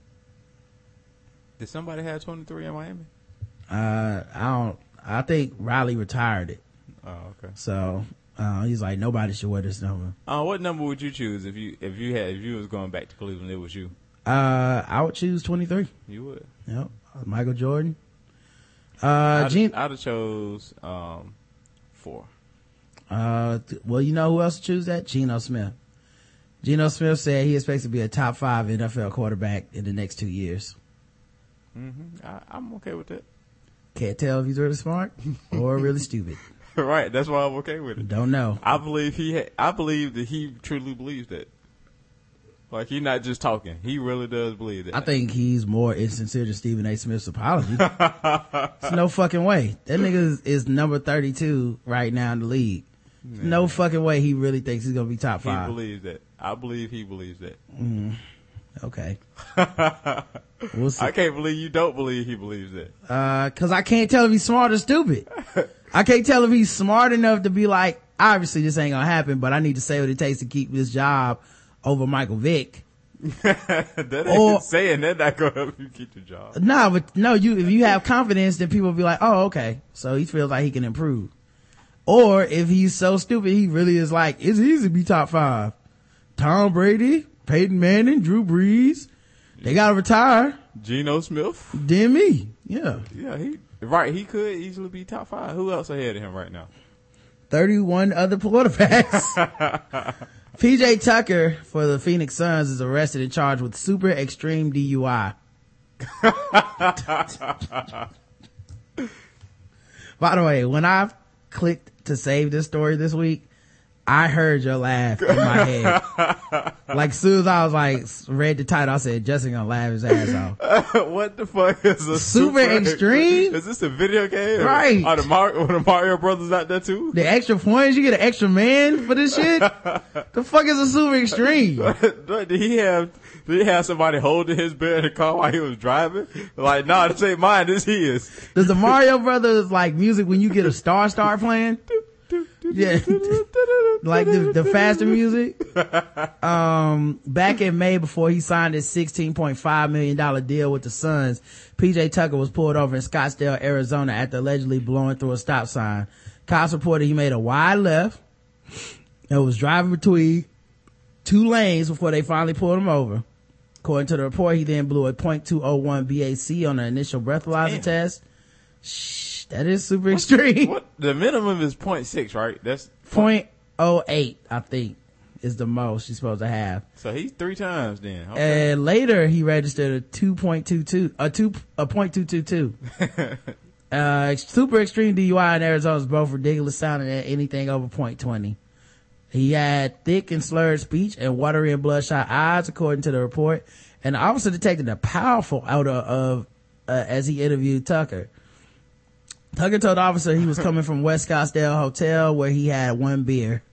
Did somebody have twenty-three in Miami? Uh, I don't, I think Riley retired it. Oh, okay. So, uh, he's like, nobody should wear this number. Uh, what number would you choose if you, if you had, if you was going back to Cleveland, it was you? Uh, I would choose twenty-three. You would? Yep. Michael Jordan. Uh, I'd, Gene, I'd have chose, um, four. uh, th- well, you know who else choose that? Geno Smith. Geno Smith said he expects to be a top five N F L quarterback in the next two years. Mm-hmm. I, I'm okay with that. Can't tell if he's really smart or really stupid. Right. That's why I'm okay with it. Don't know. I believe he, ha- I believe that he truly believes that. Like, he's not just talking. He really does believe that. I think he's more insincere than Stephen A. Smith's apology. There's no fucking way. That nigga is, is number thirty-two right now in the league. Man. No fucking way he really thinks he's gonna be top five. He believes that. I believe he believes that. Mm. Okay. We'll see. I can't believe you don't believe he believes that. Uh, cause I can't tell if he's smart or stupid. I can't tell if he's smart enough to be like, obviously this ain't gonna happen, but I need to say what it takes to keep this job over Michael Vick. That ain't Or- saying that not gonna help you keep your job. No, but no, you, if you have confidence, then people will be like, oh, okay. So he feels like he can improve. Or if he's so stupid, he really is like, it's easy to be top five. Tom Brady, Peyton Manning, Drew Brees, they gotta retire. Geno Smith. Then me. Yeah. Yeah, he, right, he could easily be top five. Who else ahead of him right now? thirty-one other quarterbacks. P J Tucker for the Phoenix Suns is arrested and charged with super extreme D U I. By the way, when I clicked to save this story this week, I heard your laugh in my head. Like, as soon as I was like, read the title, I said, Justin gonna laugh his ass off. What the fuck is a Super extreme? Is this a video game? Right. Are the Mario, are the Mario Brothers out there too? The extra points, you get an extra man for this shit? The fuck is a super extreme? Did he have, did he have somebody holding his bed in the car while he was driving? Like, nah, this ain't mine, this his. Does the Mario Brothers like music when you get a star star playing? Yeah. Like the, the faster music. Um, back in May, before he signed his sixteen point five million dollars deal with the Suns, P J Tucker was pulled over in Scottsdale, Arizona after allegedly blowing through a stop sign. Cops reported he made a wide left and was driving between two lanes before they finally pulled him over. According to the report, he then blew a point two oh one B A C on the initial breathalyzer Damn. test. Shh, that is super extreme. What? The minimum is point six, right? That's point oh eight, I think, is the most you're supposed to have. So he's three times then. Okay. And later he registered a two point two two, a two, a point two two two. Uh, super extreme D U I in Arizona is both ridiculous sounding at anything over point twenty. He had thick and slurred speech and watery and bloodshot eyes, according to the report. And the officer detected a powerful odor of, uh, as he interviewed Tucker. Tucker told the officer he was coming from West Scottsdale Hotel where he had one beer.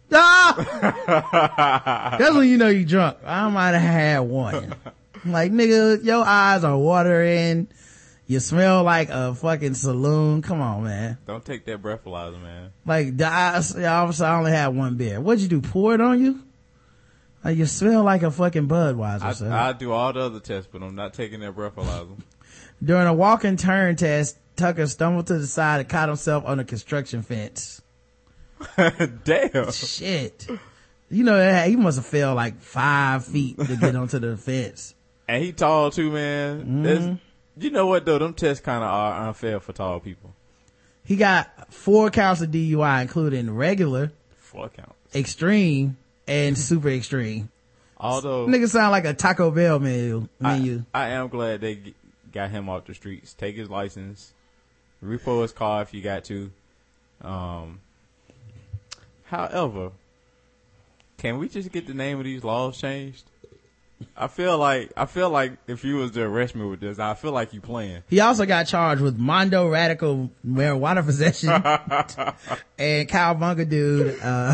Ah! That's when you know you drunk. I might have had one. Like, nigga, your eyes are watering. You smell like a fucking saloon. Come on, man. Don't take that breathalyzer, man. Like, the eyes, the officer, I only had one beer. What'd you do? Pour it on you? Like, you smell like a fucking Budweiser. I, I do all the other tests, but I'm not taking that breathalyzer. During a walk and turn test, Tucker stumbled to the side and caught himself on a construction fence. Damn. Shit. You know, he must have fell like five feet to get onto the fence. And he tall too, man. Mm-hmm. You know what though? Them tests kind of are unfair for tall people. He got four counts of D U I, including regular, four counts, extreme, and super extreme. Although nigga sound like a Taco Bell menu. menu. I, I am glad they g- got him off the streets. Take his license, repo his car if you got to. Um. However, can we just get the name of these laws changed? I feel like I feel like if you was to arrest me with this, I feel like you playing. He also got charged with Mondo Radical marijuana possession and Cowabunga dude. Uh,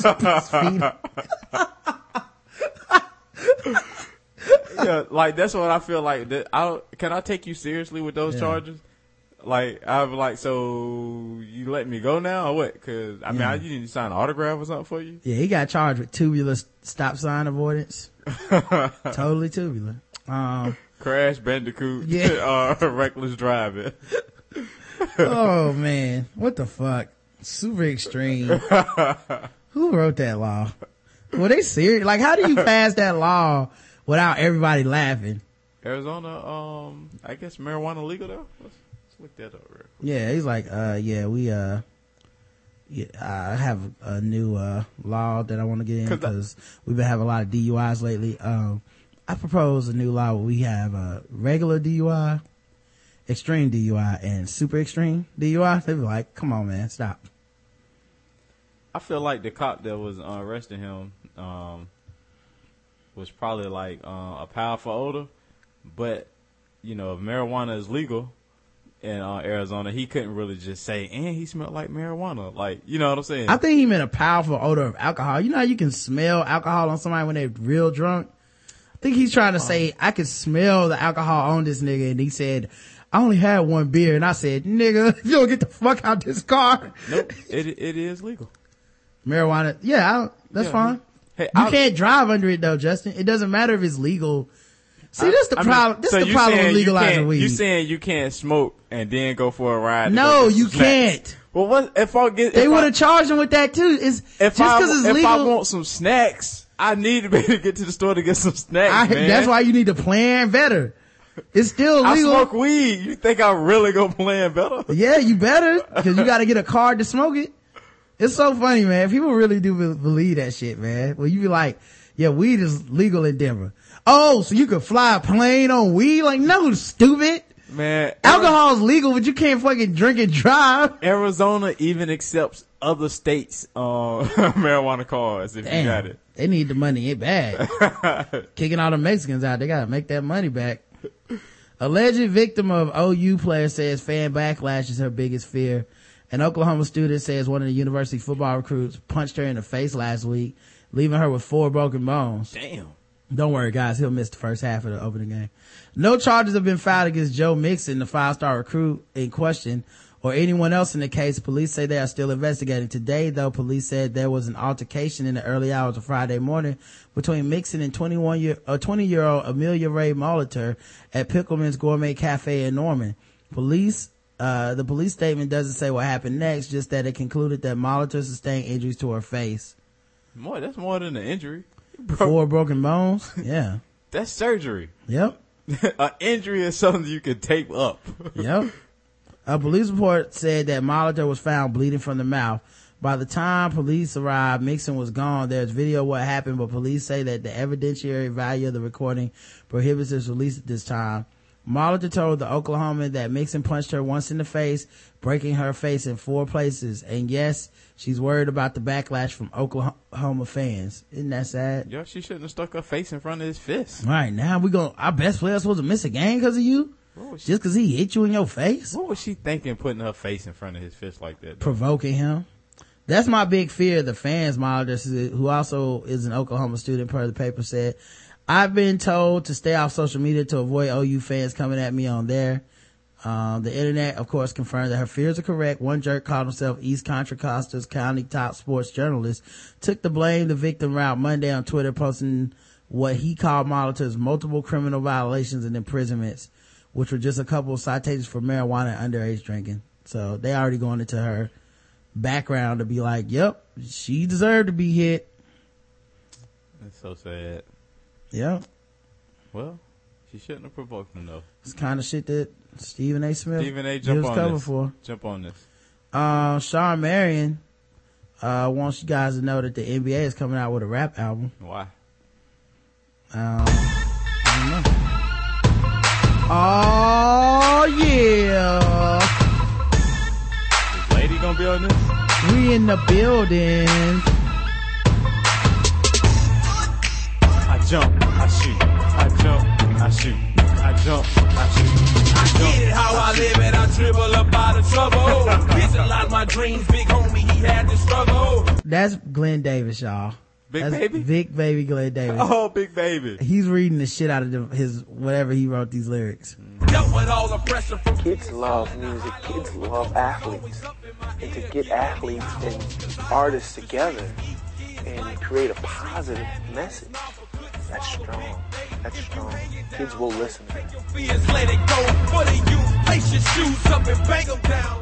yeah, like that's what I feel like. That I can I take you seriously with those yeah. charges? Like I'm like, so you let me go now or what? Because I mean, yeah. I, you need to sign an autograph or something for you. Yeah, he got charged with tubular stop sign avoidance. Totally tubular. Um, Crash Bandicoot. Yeah. uh, reckless driving. Oh man, what the fuck? Super extreme. Who wrote that law? Were they serious? Like, how do you pass that law without everybody laughing? Arizona, um, I guess marijuana legal though. Let's, let's look that up real quick. Yeah, he's like, uh, yeah, we, uh, yeah, I have a new, uh, law that I want to get in because we've been having a lot of D U Is lately. Um, I propose a new law where we have a regular D U I, extreme D U I, and super extreme D U I. They be like, come on, man, stop. I feel like the cop that was uh, arresting him, um, was probably like, uh, a powerful odor, but, you know, if marijuana is legal in uh, Arizona, he couldn't really just say, and he smelled like marijuana. Like, you know what I'm saying? I think he meant a powerful odor of alcohol. You know how you can smell alcohol on somebody when they're real drunk? I think he's trying to say, I could smell the alcohol on this nigga, and he said, I only had one beer, and I said, nigga, if you don't get the fuck out this car. Nope, it it is legal. Marijuana, yeah, I, that's yeah, fine. Hey, you I'll, can't drive under it though, Justin. It doesn't matter if it's legal. See, I, this the I problem. Mean, this so the problem with legalizing weed. You saying you can't smoke and then go for a ride? No, you can't. Well, what if I get? They would have charged him with that too. It's if just I, because it's if legal. If I want some snacks, I need to be able to get to the store to get some snacks. I, man. That's why you need to plan better. It's still legal. I smoke weed. You think I really go plan better? Yeah, you better, because you got to get a card to smoke it. It's so funny, man. People really do be- believe that shit, man. Well, you be like, yeah, weed is legal in Denver. Oh, so you could fly a plane on weed? Like, no, stupid. Man. Alcohol is legal, but you can't fucking drink and drive. Arizona even accepts other states, uh, marijuana cards if Damn, you got it. They need the money. It bad. Kicking all the Mexicans out. They gotta make that money back. Alleged victim of O U player says fan backlash is her biggest fear. An Oklahoma student says one of the university football recruits punched her in the face last week, leaving her with four broken bones. Damn. Don't worry, guys. He'll miss the first half of the opening game. No charges have been filed against Joe Mixon, the five-star recruit in question, or anyone else in the case. Police say they are still investigating. Today, though, police said there was an altercation in the early hours of Friday morning between Mixon and twenty-one year, uh, twenty-year-old Amelia Ray Molitor at Pickleman's Gourmet Cafe in Norman. Police Uh, the police statement doesn't say what happened next, just that it concluded that Molitor sustained injuries to her face. More, that's more than an injury. Four broken bones? Yeah. That's surgery. Yep. An injury is something you can tape up. Yep. A police report said that Molitor was found bleeding from the mouth. By the time police arrived, Mixon was gone. There's video of what happened, but police say that the evidentiary value of the recording prohibits its release at this time. Molitor told the Oklahoman that Mixon punched her once in the face, breaking her face in four places. And yes, she's worried about the backlash from Oklahoma fans. Isn't that sad? Yo, she shouldn't have stuck her face in front of his fist. Right, now we going our best player supposed to miss a game because of you? Just because he hit you in your face? What was she thinking putting her face in front of his fist like that? Provoking him. That's my big fear. The fans, Molitor, who also is an Oklahoma student, per the paper, said, I've been told to stay off social media to avoid O U fans coming at me on there. Um, the internet, of course, confirmed that her fears are correct. One jerk called himself East Contra Costa's County top sports journalist, took the blame the victim route Monday on Twitter, posting what he called Molitor's multiple criminal violations and imprisonments, which were just a couple of citations for marijuana and underage drinking. So they already going into her background to be like, yep, she deserved to be hit. That's so sad. Yep. Well, she shouldn't have provoked him though. It's kind of shit that Stephen A. Smith Stephen A. Jump gives on cover this. for. Jump on this. Uh, Shawn Marion uh, wants you guys to know that the N B A is coming out with a rap album. Why? Um, I don't know. Oh yeah. Is Lady gonna be on this? We in the building. I jump, I shoot, I jump, I shoot, I jump, I shoot. I get it how I live and I dribble up out of trouble. Visualize my dreams, big homie, he had to struggle. That's Glenn Davis, y'all. Big That's Baby? Big Baby Glenn Davis. Oh, Big Baby. He's reading the shit out of the, his, whatever he wrote these lyrics. Dealt with all the pressure from kids love music, kids love athletes. And to get athletes and artists together and create a positive message, that's strong. That's strong. Kids will listen to that. let it go for the youth. Place your shoes up and bang them down.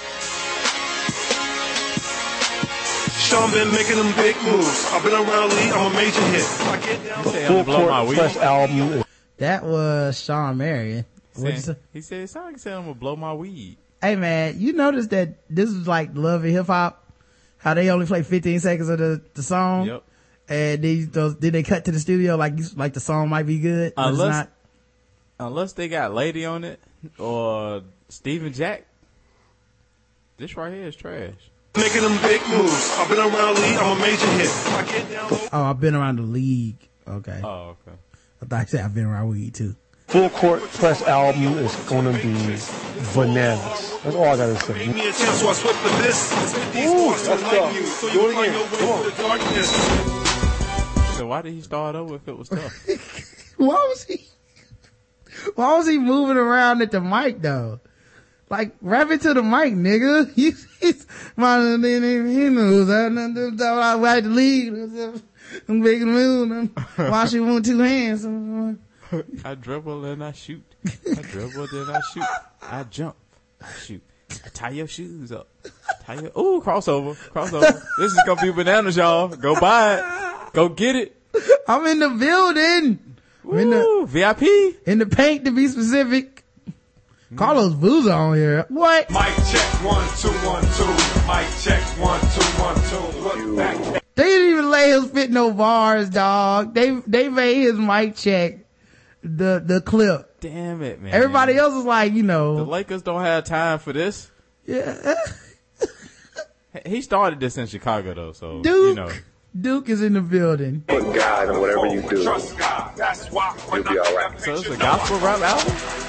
Sean been making them big moves. I've been around Lee, I'm a major hit. I get down Full Court Press album. That was Shawn Marion. What'd you say? He said, it sounded like he said, I'm gonna blow my weed. Hey man, you notice that this is like Love and Hip Hop? How they only play fifteen seconds of the, the song? Yep. And then, those, then they cut to the studio like like the song might be good, but Unless, it's not. unless they got Lady on it or Steven Jack. This right here is trash. Making them big moves. I've been around Lee, I'm a major hit. I get down low. Oh, I've been around the league. Okay. Oh, okay. I thought you said I've been around weed too. Full Court Press album is going to be bananas. That's all I got to say. Give me a chance so I sweat for this. Ooh, let's go. So Do you it find again. your way Come on. through the darkness. So why did he start over if it was tough? Why was he? Why was he moving around at the mic though? Like rap it to the mic, nigga. He's, he's my he knows I like the league. I'm making a move. Why she want two hands? I dribble and I shoot. I dribble and I shoot. I jump. I shoot. Tie your shoes up. Tie your ooh crossover. Crossover. This is gonna be bananas, y'all. Go buy it. Go get it. I'm in the building. Woo, in the V I P. In the paint to be specific. Mm. Carlos Boozer on here. What? Mic check one two one two. Mic check one two one two. Look back. They didn't even let him spit no bars, dog. They they made his mic check the the clip. Damn it, man. Everybody else is like, you know. The Lakers don't have time for this. Yeah. He started this in Chicago though, so Duke, you know. Duke is in the building. Put God in whatever you do. Trust God. That's why. You'll be all right. So it's a gospel rap album?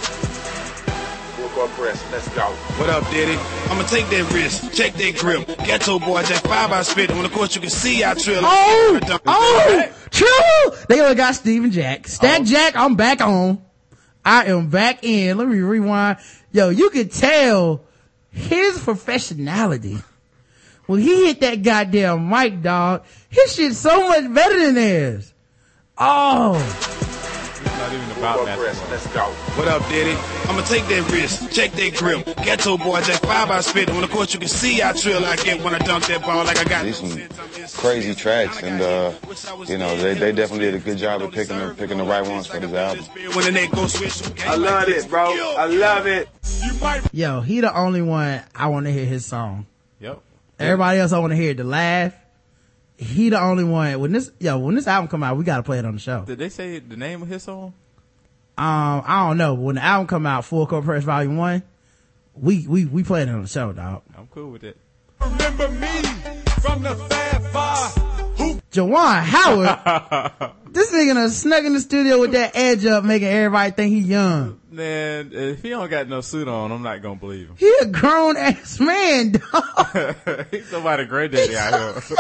Full Court Press. Let's go. What up, Diddy? I'ma take that risk, check that grip. Ghetto boy, Jack five I spit. And of course you can see I trill. Oh, oh, true. They only got Steven Jack. Stack oh. Jack, I'm back on. I am back in. Let me rewind. Yo, you could tell his professionality. When he hit that goddamn mic, dog, his shit's so much better than theirs. Oh. It's not even about that. Let's go. What up, Diddy? I'ma take that risk, check that grip. Ghetto boy, Jack five I spit. And of course you can see I trill I get when I dunk that ball like I got. These some crazy tracks, and uh, you know they, they definitely did a good job of picking the, picking the right ones for this album. When the neck goes switch. I love it, bro. I love it. Yo, he the only one I want to hear his song. Yep. Everybody else I want to hear the laugh. He the only one. When this yo when this album come out, we gotta play it on the show. Did they say the name of his song? Um, I don't know. When the album come out, Full Court Press Volume One, we we we played it on the show, dog. I'm cool with it. Remember me from the Fab Five. Jawan Howard, this nigga done snuck in the studio with that edge up, making everybody think he young. Man, if he don't got no suit on, I'm not gonna believe him. He a grown ass man, dog. He's somebody granddaddy out here.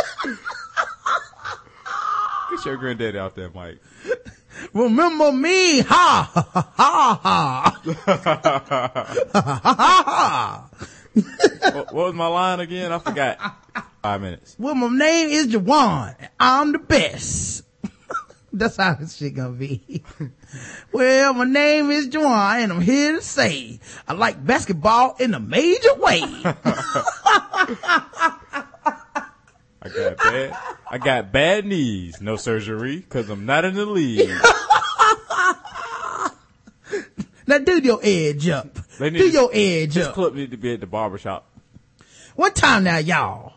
Get your granddaddy out there, Mike. Remember me, ha ha ha ha ha ha ha. what, what was my line again? I forgot. Five minutes. Well, my name is Jawan. I'm the best. That's how this shit gonna be. Well, my name is Jawan, and I'm here to say I like basketball in a major way. I got bad. I got bad knees. No surgery, cause I'm not in the league. Now do your edge up. Do to, your edge this up. This clip need to be at the barbershop. What time now, y'all?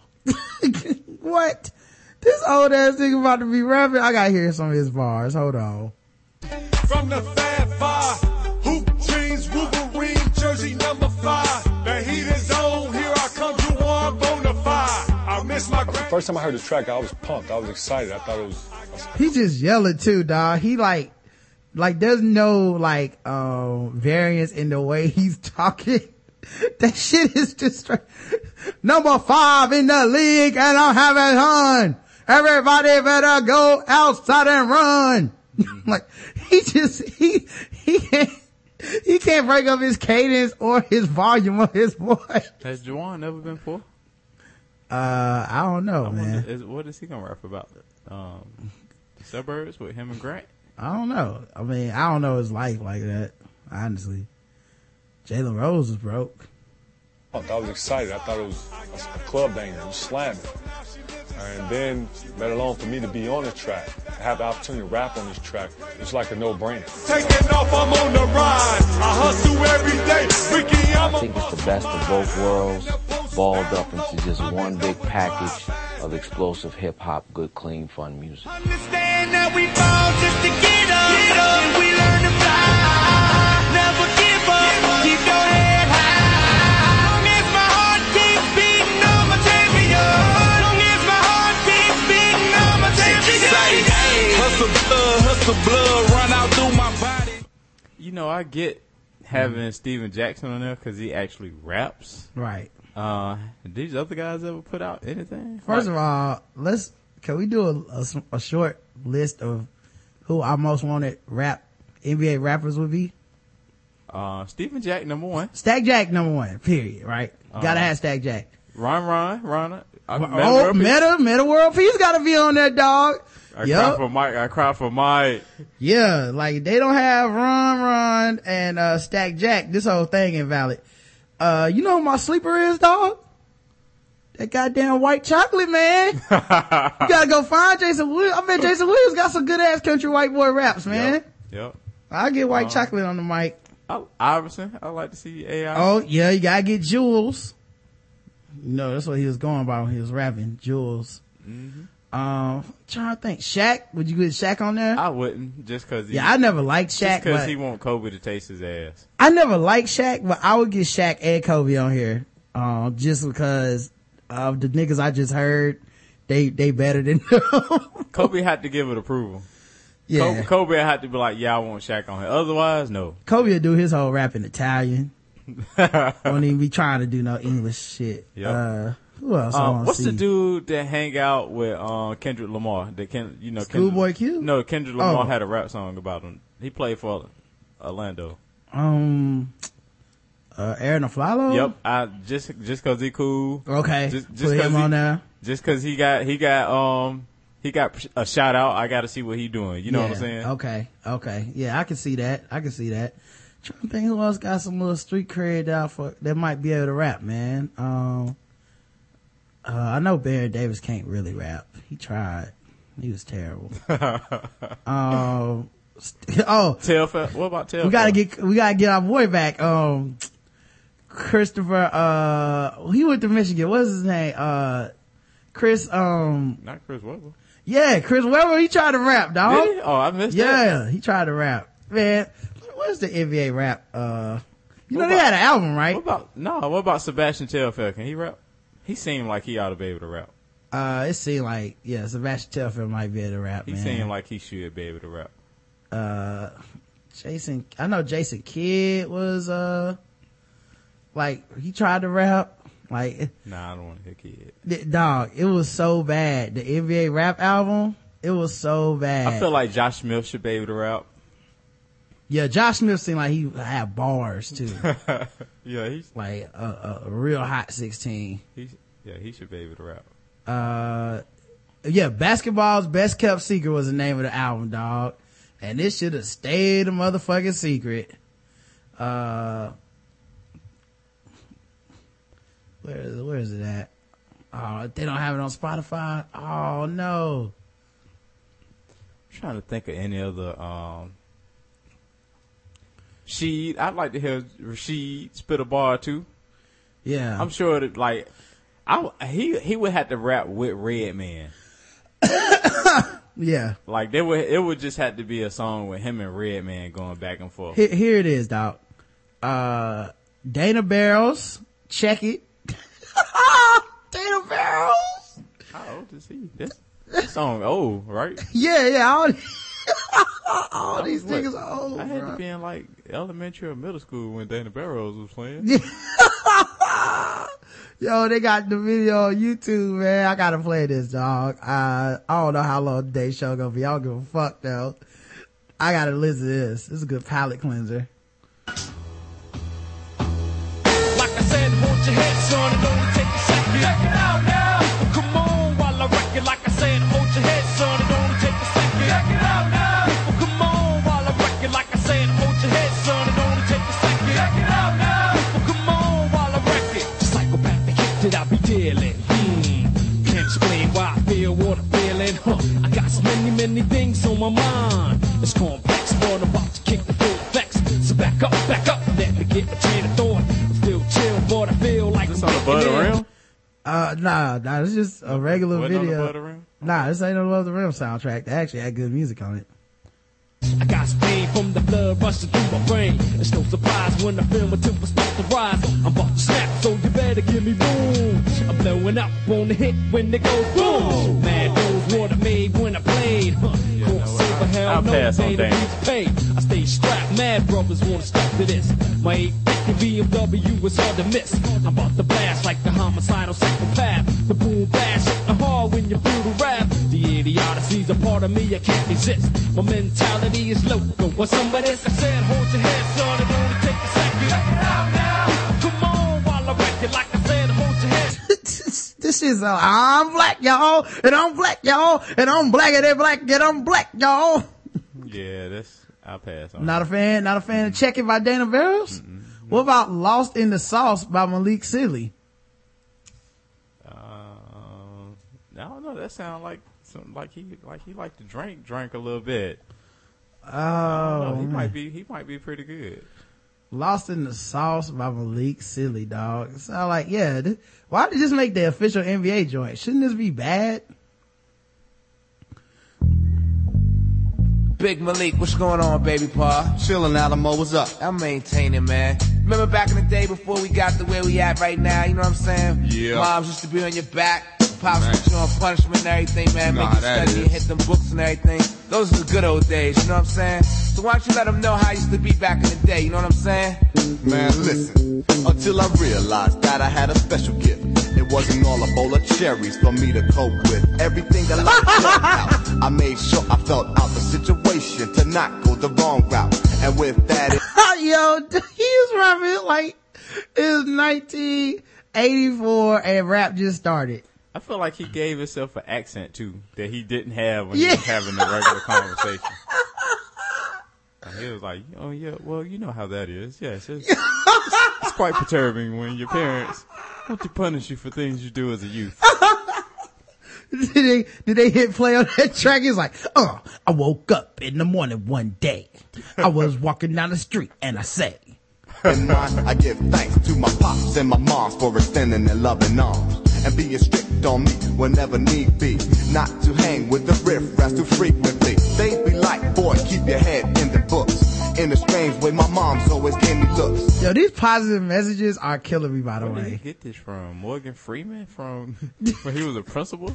What? This old ass nigga about to be rapping. I gotta hear some of his bars. Hold on. From the Fab Five, hoop dreams, Wolverine, jersey number five. The heat is on. Here I come, Juwan Bonafide. I miss my grand- First time I heard the track, I was pumped. I was excited. I thought it was. He just yelling too, dog. He like, like there's no like um variance in the way he's talking. That shit is just straight. Number five in the league, and I'm having fun. Everybody better go outside and run. Like he just he he can't he can't break up his cadence or his volume of his voice. Has Juwan never been for? Uh, I don't know, I man. Wonder, is, what is he gonna rap about? Um, suburbs with him and Grant? I don't know. I mean, I don't know his life like that, honestly. Jalen Rose was broke. I was excited. I thought it was a club banger. It was slamming. And then, let alone for me to be on the track, have the opportunity to rap on this track, it's like a no-brainer. Taking off, I'm on the ride. I hustle every day. Ricky, I'm I think it's the best of both worlds, balled up into just one big package of explosive hip-hop, good, clean, fun music. Understand that we fall just to get up. Get up. And we learn to fly. Never give up. Keep your head high. Long as my heart keeps beating, I'm a champion. Long as my heart keeps beating, I'm a champion. Hustle blood, hustle blood, run out through my body. You know, I get having mm. Steven Jackson on there because he actually raps. Right. Uh, did these other guys ever put out anything? First like, of all, let's, can we do a, a, a short list of who our most wanted rap, N B A rappers would be? Uh, Stephen Jack, number one. Stack Jack, number one, period, right? Uh, Gotta have Stack Jack. Ron Ron, Ron. Oh, Meta, Meta World Peace gotta be on that, dog. I yep. cry for Mike, I cry for Mike. Yeah, like they don't have Ron Ron and, uh, Stack Jack. This whole thing invalid. Uh, you know who my sleeper is, dog? That goddamn White Chocolate, man. You gotta go find Jason Williams. I bet Jason Williams got some good ass country white boy raps, man. Yep. yep. I'll get White uh, Chocolate on the mic. I, Iverson, I like to see A I. Oh, yeah, you gotta get Jules. You know, that's what he was going by when he was rapping, Jules. Mm-hmm. Um, I'm trying to think. Shaq, would you get Shaq on there? I wouldn't, just cause he, yeah, I never liked Shaq. Just cause he want Kobe to taste his ass. I never liked Shaq, but I would get Shaq and Kobe on here. Um, just because of the niggas I just heard, they, they better than them. Kobe had to give it approval. Yeah. Kobe, Kobe had to be like, yeah, I want Shaq on here. Otherwise, no. Kobe would do his whole rap in Italian. Won't even be trying to do no English shit. Yep. Uh, who else? Um, what's see? the dude that hang out with uh, Kendrick Lamar? That can you know Schoolboy Q? No, Kendrick Lamar oh. had a rap song about him. He played for Orlando. Um, uh, Aaron Aflalo? Yep. I just just cause he cool. Okay. Just, just Put him he, on there. Just cause he got he got um he got a shout out. I got to see what he doing. You know yeah, what I'm saying? Okay. Okay. Yeah, I can see that. I can see that. Trying to think who else got some little street cred out for that might be able to rap, man. Um, uh, I know Baron Davis can't really rap. He tried. He was terrible. um, st- oh, Telfair. What about Telfair? We gotta get we gotta get our boy back. Um, Christopher. Uh, he went to Michigan. What's his name? Uh, Chris. Um, not Chris Webber. Yeah, Chris Webber. He tried to rap, dog. Did he? Oh, I missed yeah, that. Yeah, he tried to rap, man. where's the N B A rap? Uh, you what know, about, they had an album, right? What about, no, what about Sebastian Telfair? Can he rap? He seemed like he ought to be able to rap. Uh, it seemed like, yeah, Sebastian Telfair might be able to rap, he man. He seemed like he should be able to rap. Uh, Jason, I know Jason Kidd was, uh, like, he tried to rap. Like, nah, I don't want to hear Kidd. Dog, it was so bad. The N B A rap album, it was so bad. I feel like Josh Smith should be able to rap. Yeah, Josh Smith seemed like he had bars too. Yeah, he's like a, a real hot sixteen. He's, yeah, he should be able to rap. Uh, yeah, Basketball's Best Kept Secret was the name of the album, dog. And this should have stayed a motherfucking secret. Uh, where is, where is it at? Oh, they don't have it on Spotify? Oh, no. I'm trying to think of any other, um, Sheed. I'd like to hear Sheed spit a bar too. Yeah. I'm sure that, like, I, he, he would have to rap with Redman. Yeah. Like, there would, it would just have to be a song with him and Redman going back and forth. Here, here it is, dog. Uh, Dana Barros, Check It. Dana Barros. How old is he? This, this song old, right? Yeah, yeah. All, all these what, niggas are old. I had bro. to be in like elementary or middle school when Dana Barros was playing. Yo, they got the video on YouTube, man. I gotta play this, dog. Uh, I don't know how long today's show gonna be. I don't give a fuck though. I gotta listen to this. This is a good palate cleanser. Like I said, hold your head, son, and don't take a second. Check it out now. Well, come on while I wreck it. Like I said, hold your head, son, and don't take a second. Check it out now. Well, come on while I wreck it. Like I said, hold your head, son, and don't take a second. Check it out now. Well, come on while I wreck it. Psychopathic hit that I be dealing. Hmm. Can't explain why I feel what I'm feeling. Huh. I got so many, many things on my mind. It's complex, but I'm about to kick the full effects. So back up, back up, let me get my train of thought. I'm still chill, but I feel like this on the Above the Rim? Uh, nah, nah, it's just a regular Wasn't video. on the Above the Rim? Nah, this ain't on the Above the Rim soundtrack. They actually had good music on it. I got pain from the blood rushing through my brain. It's no surprise when I feel my temper start to rise. I'm about to snap, so you better give me room. I'm blowing up on the hit when they go boom. Man knows what I made when I played. Huh. Yeah, no, I, hell I'll no, pass on that. I stay strapped, mad brothers wanna step to this. My eight fifty B M W is hard to miss. I'm about to blast like the homicidal psychopath. The boom bash hit the hard when you feel the rap. The idiocy's a part of me I can't resist. My mentality is local. What's some of this? I said, hold your head, son, it only take a second. Check it out now. Come on while I wreck it. Like I said, hold your head. This is, uh, I'm black, y'all, and I'm black, y'all, and I'm black, and they're black, and I'm black, y'all. Yeah, that's, I'll pass on. Not a fan, not a fan of Check It by Dana Barros? Mm-mm. What about Lost in the Sauce by Malik Sealy? Uh, I don't know, that sounds like something like he, like he liked to drink, drink a little bit. Oh, he might be, he might be pretty good. Lost in the Sauce by Malik Sealy, dog. It sound like, yeah, this, why did this make the official N B A joint? Shouldn't this be bad? Big Malik, what's going on, baby pa? Chillin', Alamo, what's up? I'm maintaining, man. Remember back in the day before we got to where we at right now, you know what I'm saying? Yeah. Moms used to be on your back, pops put you on punishment and everything, man. Nah, Make you that study is. and hit them books and everything. Those are the good old days, you know what I'm saying? So why don't you let them know how it used to be back in the day, you know what I'm saying? Man, listen, until I realized that I had a special gift. It wasn't all a bowl of cherries for me to cope with. Everything that life dealt out, I made sure I felt out the situation to not go the wrong route. And with that, it Yo, he was rapping like it was nineteen eighty-four and rap just started. I feel like he gave himself an accent too that he didn't have when Yeah. he was having the regular conversation. And he was like, "Oh yeah, well you know how that is. Yes, it's, it's, it's quite perturbing when your parents want to punish you for things you do as a youth." Did they, did they hit play on that track? He's like, uh, I woke up in the morning one day. I was walking down the street and I say, in mind, I give thanks to my pops and my moms for extending their loving arms and being strict on me whenever need be. Not to hang with the riffraff too frequently. They be like, boy, keep your head in the books. in a strange way. My mom's always gave me looks. Yo, these positive messages are killing me, by the Where way. did he get this from? Morgan Freeman from when he was a principal?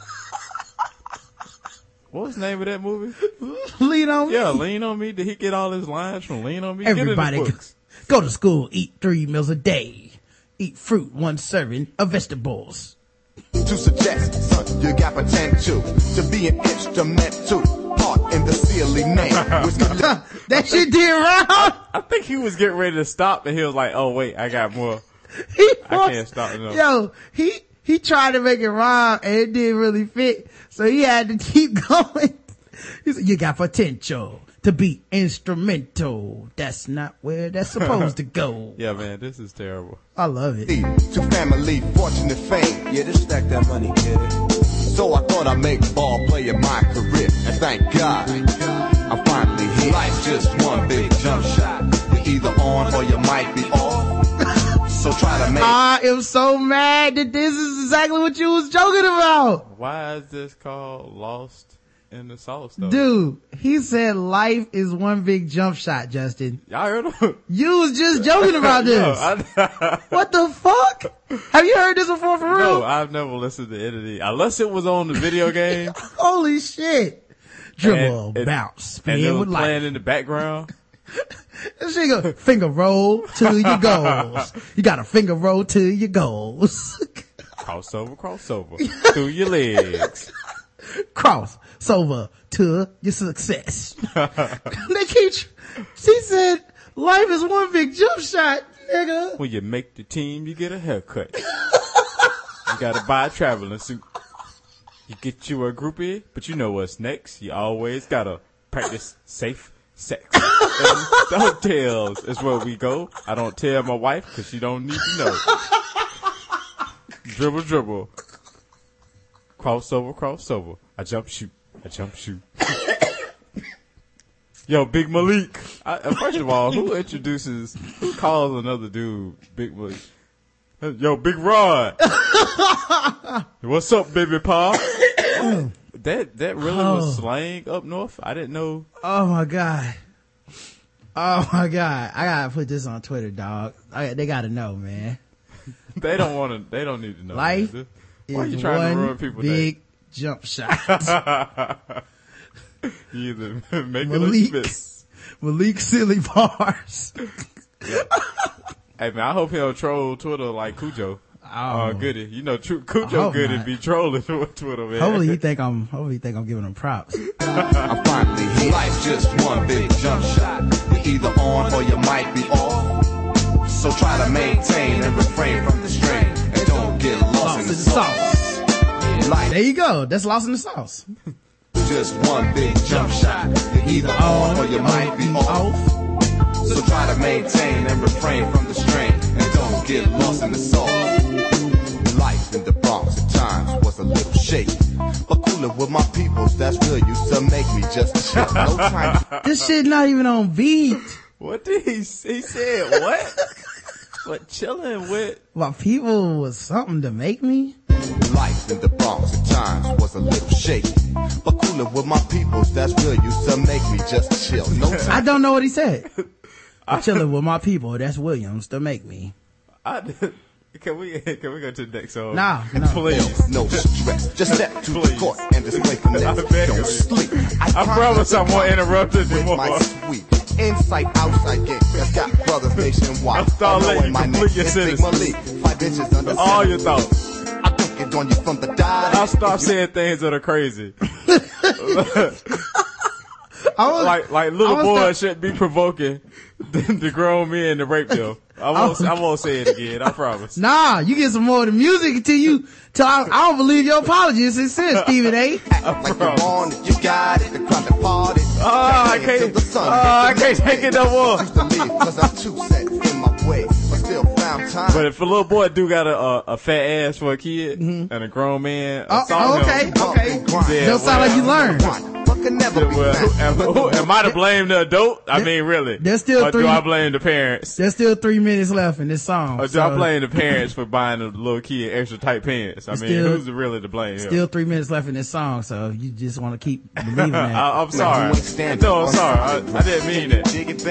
What was the name of that movie? Lean on Yeah, Me. Lean on Me. Did he get all his lines from Lean on Me? Everybody Get in the go, books. go to school, eat three meals a day. Eat fruit, one serving of vegetables. To suggest, son, you got potential to be an instrumental part in the silly name. That shit did wrong. I think he was getting ready to stop, and he was like, "Oh wait, I got more. He I was- can't stop enough." Yo, he, he tried to make it rhyme and it didn't really fit. So he had to keep going. He said, you got potential to be instrumental. That's not where that's supposed to go. Yeah, man, this is terrible. I love it. To family, fortune, and fame. Yeah, just stack that money, kid. So I thought I'd make ball play in my career. And thank God, I finally hit. Life's just one big jump shot. You're either on or you might be off. So try to make. I am so mad that this is exactly what you was joking about. Why is this called Lost in the Sauce, though? Dude, he said life is one big jump shot, Justin. Y'all heard him? You was just joking about this. No, I, What the fuck? Have you heard this before for real? no, I've never listened to any of these. Unless it was on the video game. Holy shit. Dribble, and, and, bounce, and it spin was with playing life. in the background. This nigga, go, finger roll to your goals. You gotta finger roll to your goals. Crossover, crossover. Through your legs. Cross over to your success. They keep, she said, life is one big jump shot, nigga. When you make the team, you get a haircut. You gotta buy a traveling suit. You get you a groupie, but you know what's next. You always gotta practice safe sex. And the hotels is where we go. I don't tell my wife because she don't need to know. Dribble, dribble. Crossover, crossover. I jump shoot. I jump shoot. Yo, Big Malik. I, first of all, who introduces, who calls another dude Big Malik? Yo, Big Rod. What's up, baby pa? That that really Oh. was slang up north. I didn't know. Oh my God. Oh my God. I gotta put this on Twitter, dog. I, they gotta know, man. They don't want to. They don't need to know. Life man. is Why are you trying one to ruin people's big day? jump shot. You either make it or Malik, you miss. Malik silly bars. Hey man, I hope he don't troll Twitter like Cujo. Oh, uh, Goody. You know, Tr- I Cujo hope Goody not. be trolling Twitter, man. Hopefully he think I'm, hopefully he think I'm giving him props. I finally hit. Life's just one big jump shot. You're either on or you might be off. So try to maintain and refrain from the strain. And don't get lost, Lost in the in the sauce. Life There you go. That's lost in the sauce. just one big jump shot. You're either on or you might be off. So try to maintain and refrain from the strain. And don't get lost in the sauce. Life in the Bronx at times was a little shaky. But cooling with my peoples, that's real. Used to make me just chill. No time to This shit not even on beat. What did he say? He said what? But chilling with My people was something to make me. Life in the Bronx at times was a little shaky. But cooling with my peoples, that's real. Used to make me just chill. No time. I don't know what he said. I'm chilling with my people. That's Williams to make me. I, can we can we go to the next song? Nah, no. Please. No stress. Just step to the court and display finesse. I beg of you. Don't sleep. I promise I won't interrupt with anymore. my sweet inside outside game that's got brothers nationwide. I'm starting All letting knowing you my complete name your is Big sentences. Malik. Five inches under All center. your thoughts. I think it on you from the die. I'll stop saying things that are crazy. I was, like like little I was boys shouldn't be provoking the, the grown men to rape them. I won't I won't say it again. I promise. Nah, you get some more of the music until you, till I, I don't believe your apology. It's sincere, Stephen A. Like you want it, you got it. The crowd that party. Oh, I can't. Oh, I can't take it no more. Used to leave 'cause I'm too set in my way, but still found time. But if a little boy do got a a, a fat ass for a kid and a grown man, Oh, assault okay, him, okay. Yeah, Don't sound like you learned. can never be Well, matched. who- who- am I to blame the adult? I mean, really? There's still or three- do I blame the parents? There's still three minutes left in this song. Or do so I blame the parents for buying a little kid extra tight pants? I mean, Still- who's really to blame here? Still three minutes left in this song, so you just want to keep believing that. I, I'm sorry. No, I'm sorry. I, I didn't mean that.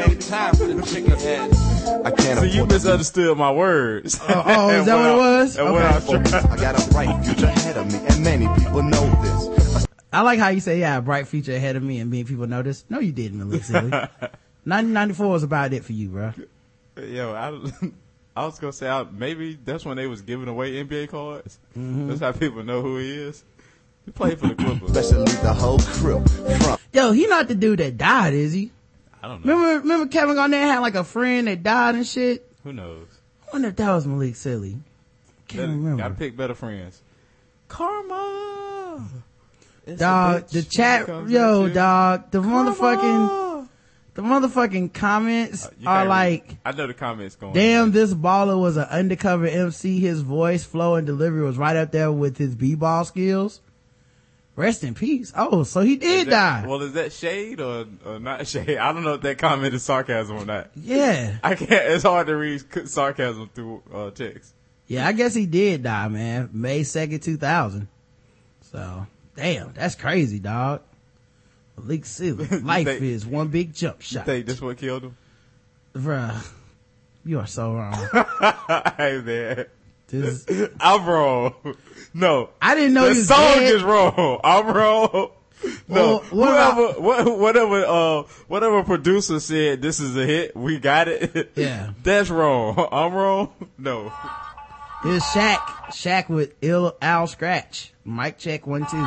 I can't So you misunderstood my words. Oh, oh, is that what it was? And what I was Okay. trying- I got a bright future ahead of me, and many people know this. I like how you say, yeah, a bright future ahead of me and many people know this. No, you didn't, Malik Silly. nineteen ninety-four was about it for you, bro. Yo, I, I was gonna say I, maybe that's when they was giving away N B A cards. Mm-hmm. That's how people know who he is. He played for the Clippers. Especially the whole crew. From Yo, he not the dude that died, is he? I don't know. Remember, remember Kevin Garnett had like a friend that died and shit? Who knows? I wonder if that was Malik Silly. Can't Better- remember. Gotta pick better friends. Karma. It's a Dog, bitch. the chat, Comes yo, at you. dog, the Karma. motherfucking, the motherfucking comments Uh, you are can't like, read. I know the comments going. damn, this baller was an undercover M C. His voice, flow, and delivery was right up there with his b-ball skills. Rest in peace. Oh, so he Is did that- die. Well, is that shade or, or not shade? I don't know if that comment is sarcasm or not. Yeah. I can't. It's hard to read c- sarcasm through uh, text. Yeah, I guess he did die, man. May second, two thousand. So, damn, that's crazy, dog. Malik Silly. Life think- is one big jump You shot. think this what killed him? Bruh, you are so wrong. Hey man, This, I'm wrong. No, I didn't know the he was song dead. is wrong. I'm wrong. No, Well, what whoever, what, whatever, uh, whatever producer said this is a hit, we got it. Yeah. That's wrong. I'm wrong. No. It was Shaq. Shaq with Ill Al Scratch. Mic check one, two.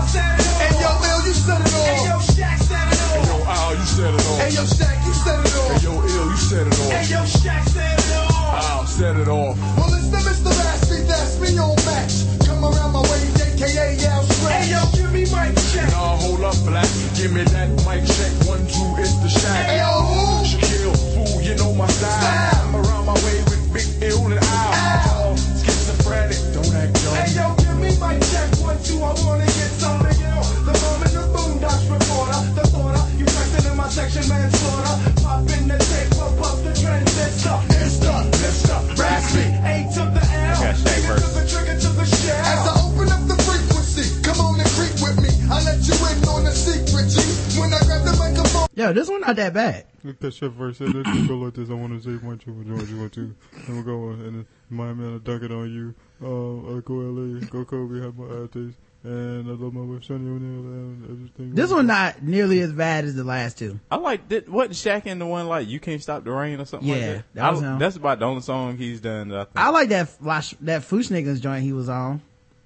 Hey yo, Ill, you set it off. Hey yo, Shaq set it off. Hey yo, Al, you set it off. Hey yo, Shaq, you set it off. Hey yo, Ill, you set it off. Hey yo, Shaq set it off. Al, set it off. Well, it's the Mister Raspy, that's me on match. Come around my way, A K A Al Scratch. Hey yo, give me mic check. Nah, hold up, black. Give me that mic check. One, two, it's the Shaq. Hey yo, who? Shaquille, fool, you know my style. I'm around my way with Big Ill and Al. Al. Schizophrenic, don't act dumb. Hey yo, give me mic check. One, two, I wanna get something, yo. The moment the boondocks reporter, the thoughter, you flexing in my section, manslaughter. Pop in the tape, pop up the transistor. It's the Mister Raspy. A to the L. got Shaq Trigger verse. to the trigger to the shell. As I open up the frequency, come on and creep with me. I let you in on the secret, G. When I grab the microphone. Yo, this one not that bad. That shit verse said, let's just go like this. I want to say one, two, one, two, one, two. And we'll go on. And my man, I dunk it on you. Uh, I go L A, go Kobe, have my eye taste. And I love my wife, Sonny O'Neal. And I just think. This one not nearly as bad as the last two. I like that. Wasn't Shaq in the one like "You Can't Stop the Rain" or something Yeah, like that? that was I- him. That's about the only song he's done. That I think. I like that flash, that Fushniggins joint he was on.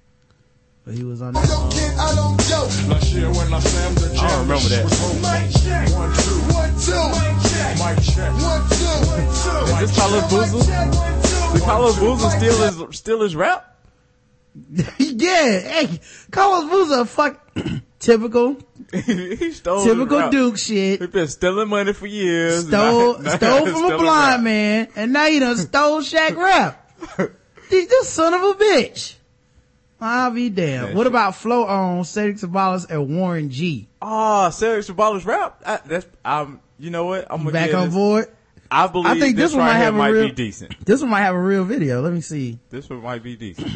But he was on that Yo, kid, I don't joke. Last year when I slammed the I don't jam, remember that. Mic check. One, two. One, two. Mic check. Mic check. One, two. One, two. Is this Carlos Boozer? Mic check. One, two. Did Carlos Boozer steal his steal his rap? Yeah, hey, Carlos Boozer, fuck, typical, he stole his typical rap. Duke shit. He been stealing money for years. Stole, Now- now stole he's from a stealing blind rap. man, and now you done stole Shaq rap. He- This son of a bitch. I'll be damned. Man, What shit. about Flow On, Cedric Sabalas, and Warren G? Ah, Cedric Sabalas rap. I, that's um. You know what? I'm You gonna back give on this- board? I believe I think this, one right might here have a might real, be decent. This one might have a real video. Let me see. This one might be decent.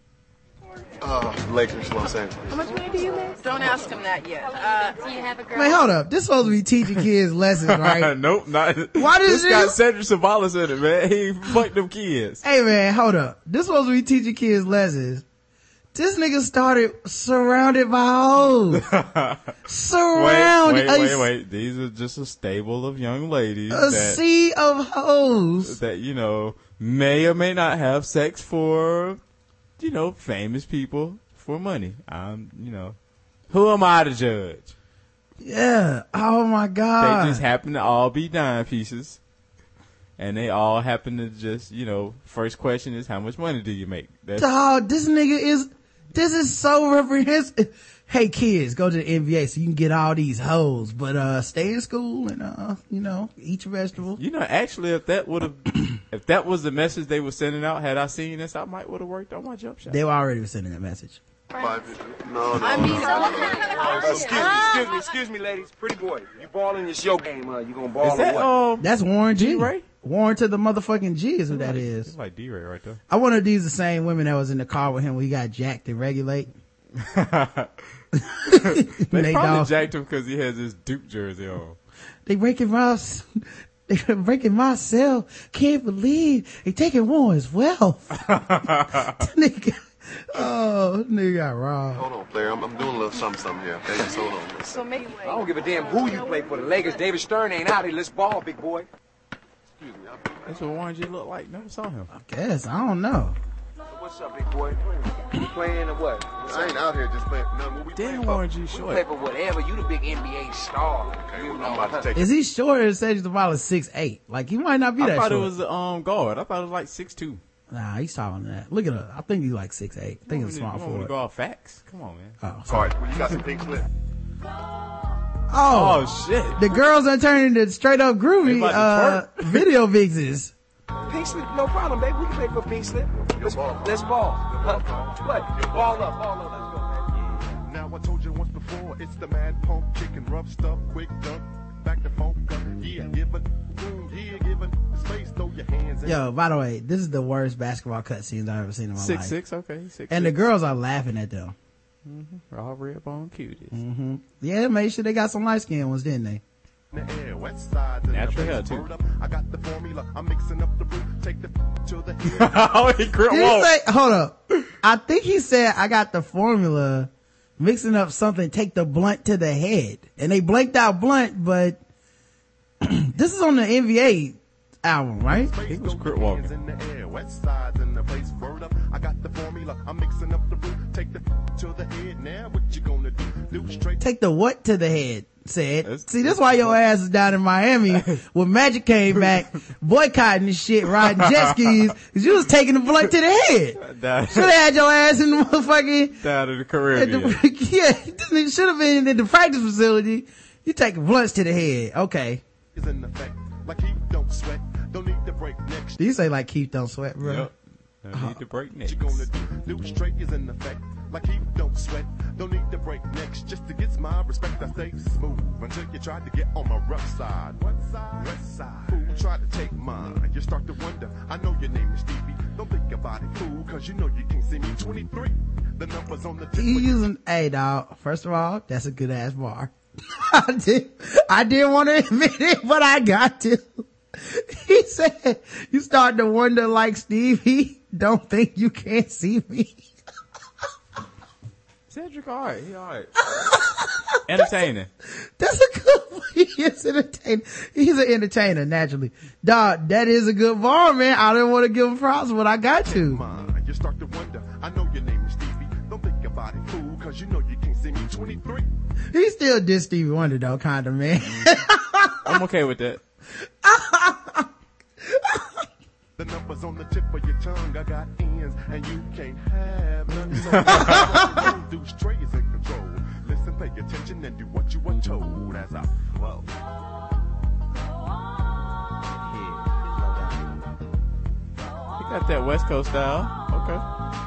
Uh, Lakers, Los Angeles. How much money do you make? Don't ask him that yet. Uh, do you have a girl? Wait, hold up. This supposed to be teaching kids lessons, right? Nope, not. Why does this got this- Cedric Sabalas in it, man? He fucked them kids. Hey man, hold up. This supposed to be teaching kids lessons. This nigga started surrounded by hoes. Surrounded. Wait, wait, a, wait, wait. These are just a stable of young ladies A that, sea of hoes. that, you know, may or may not have sex for, you know, famous people for money. I'm, you know, who am I to judge? Yeah. Oh my God. They just happen to all be dime pieces. And they all happen to just, you know, first question is how much money do you make? That's, Dog, this nigga is, this is so reprehensive. Hey kids, go to the N B A so you can get all these hoes, but, uh, stay in school and, uh, you know, eat your vegetables. you know, actually, if that would have, if that was the message they were sending out, had I seen this, I might would have worked on my jump shot. They were already sending that message. friends? No, no, I mean, no. so what kind of Uh, question? excuse me, excuse me, excuse me, ladies. Pretty boy, you balling this your game, huh? You gonna ball Is that, or what? um, That's Warren G. D-Ray? Warren to the motherfucking G is who that is. It's like D-Ray right there. I wonder if these the same women that was in the car with him when he got jacked and regulate. They Nate probably Dogg. jacked him because he has this Duke jersey on. They breaking my, they breaking my cell. Can't believe they taking Warren's wealth. Nigga, oh, nigga got robbed. Hold on, player. I'm, I'm doing a little something, something here. Okay, just hold on. So maybe I don't give a damn who you play for. The Lakers, David Stern ain't out here. Let's ball, big boy. Excuse me. I- That's what Warren G looked like. Never saw him. I guess, I don't know. So what's up, big boy? You playing or what? I ain't out here just playing for nothing. What we Damn, playing Warren for? G We short. play for whatever. You the big N B A star. Okay, You well, know. I'm about to take Is he shorter than Cedric Zavala six eight? Like, he might not be I that thought short. it was um guard. I thought it was like six two. Nah, he's taller than that. Look at her. I think he's like six eight. I think he's a small You want me to forward. go off facts? Come on, man. Oh, All right, well, you got some pink slip. oh, Oh, shit. the girls are turning into straight up They groovy, about uh, video vixes. Pink slip, no problem, baby. We can play for pink slip. Let's ball. Let's ball. Huh? What? Ball up, ball up. Let's go, man. Now I told you once before, it's the mad pump, chicken, rough stuff, quick dunk, back to funk up. Yeah, give it, boom, yeah, give it space, throw your hands in. Yo, by the way, this is the worst basketball cutscenes I've ever seen in my Six life. six, okay. Six And the six. girls are laughing at them. Mm-hmm. All red bone cuties. hmm Yeah, made sure they got some light skinned ones, didn't they? In the air, west side, Natural hair, too. I got the formula, I'm mixing up the root, take the to the head. Oh, he grip Did he walk. say, hold up. I think he said, I got the formula, mixing up something, take the blunt to the head. And they blanked out blunt, but this is on the N B A album, right? He was crip walking. In the air, west side's in the place, word up. I got the formula, I'm mixing up the root, take the to the head. Now what you gonna do? Do straight. Take the what to the head, said. That's- See, this why your ass is down in Miami when Magic came back, boycotting this shit, riding jet skis, cause you was taking the blunt to the head. Down, Should have had your ass in the motherfucking, down in the at Caribbean. the, yeah, it should have been in the practice facility. You taking blunts to the head. Okay. Is in effect, like he don't sweat, don't need to break next. Do you say like Keith don't sweat, bro? Yep. No need to break What necks. you gonna do? Do straight is in effect, like he don't sweat, don't need to break necks. Just to get my respect, I stay smooth until you try to get on my rough side. What side? West side. Fool, try to take mine. You start to wonder. I know your name is Stevie. Don't think about it, fool, cause you know you can't see me. twenty-three. The numbers on the tip. You of your- using, hey dog, first of all, that's a good ass bar. I did, I didn't want to admit it, but I got to. He said, you start to wonder like Stevie, don't think you can't see me. Cedric, all right. He all right. Entertaining. That's a good one. He is entertaining. He's an entertainer, naturally. Dog, that is a good bar, man. I didn't want to give him props, but I got to. Mine. You start to wonder. I know your name is Stevie. Don't think about it, fool, cause you know you can't see me. twenty-three. He still did Stevie Wonder though, kinda, man. I'm okay with that. The numbers on the tip of your tongue, I got ends, and you can't have none. So do straight is in control. Listen, pay attention, and do what you were told as I flow. He got that West Coast style. Okay.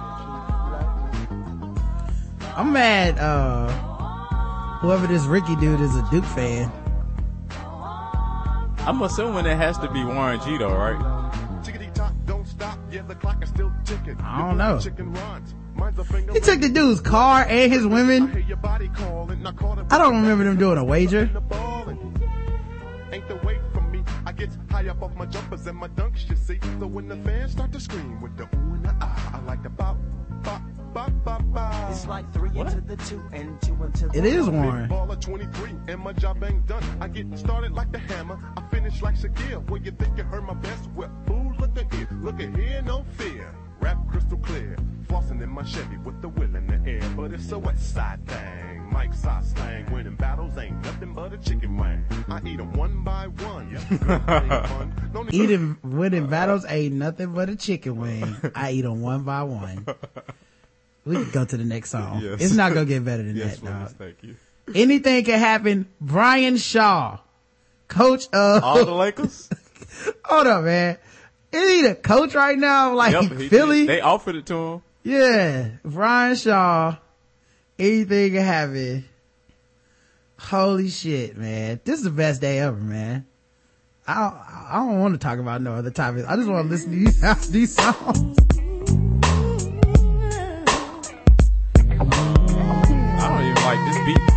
I'm mad, uh, whoever this Ricky dude is a Duke fan. I'm assuming it has to be Warren G though, right? Tickety tock, don't stop. Yeah, the clock is still ticking. I don't know. Chicken runs. Mine's a finger. He took the dude's car and his I women. hear your body calling. I caught it. I don't remember them doing a wager. The ballin'. Ain't the way from me. I get high up off my jumpers and my dunks, you see. So when the fans start to scream with the ooh and the ah, I like the bop, bop, bop, bop, bop. It's like three What? into the two and two into the It is Big Warren. baller twenty-three and my job ain't done. I get started like the hammer. I finish like Shaquille. When you think you heard my best, well, fool, look at here. Look at here, no fear. Rap crystal clear. Flossing in my Chevy with the wheel in the air. But it's a west side thing. Mike's side slang. Winning battles ain't nothing but a chicken wing. I eat 'em one by one. Good, ain't fun. No need- Eating, winning battles ain't nothing but a chicken wing. I eat them one by one. We can go to the next song. Yes. It's not gonna get better than Yes, that, dog. please. Thank you. Anything can happen. Brian Shaw, coach of All the Lakers? hold up, man. Is he the coach right now? Like Yep, he Philly? did. They offered it to him. Yeah, Brian Shaw anything can happen. Holy shit, man. This is the best day ever, man. I don't, I don't want to talk about no other topics. I just want to listen to these, these songs. I don't even like this beat.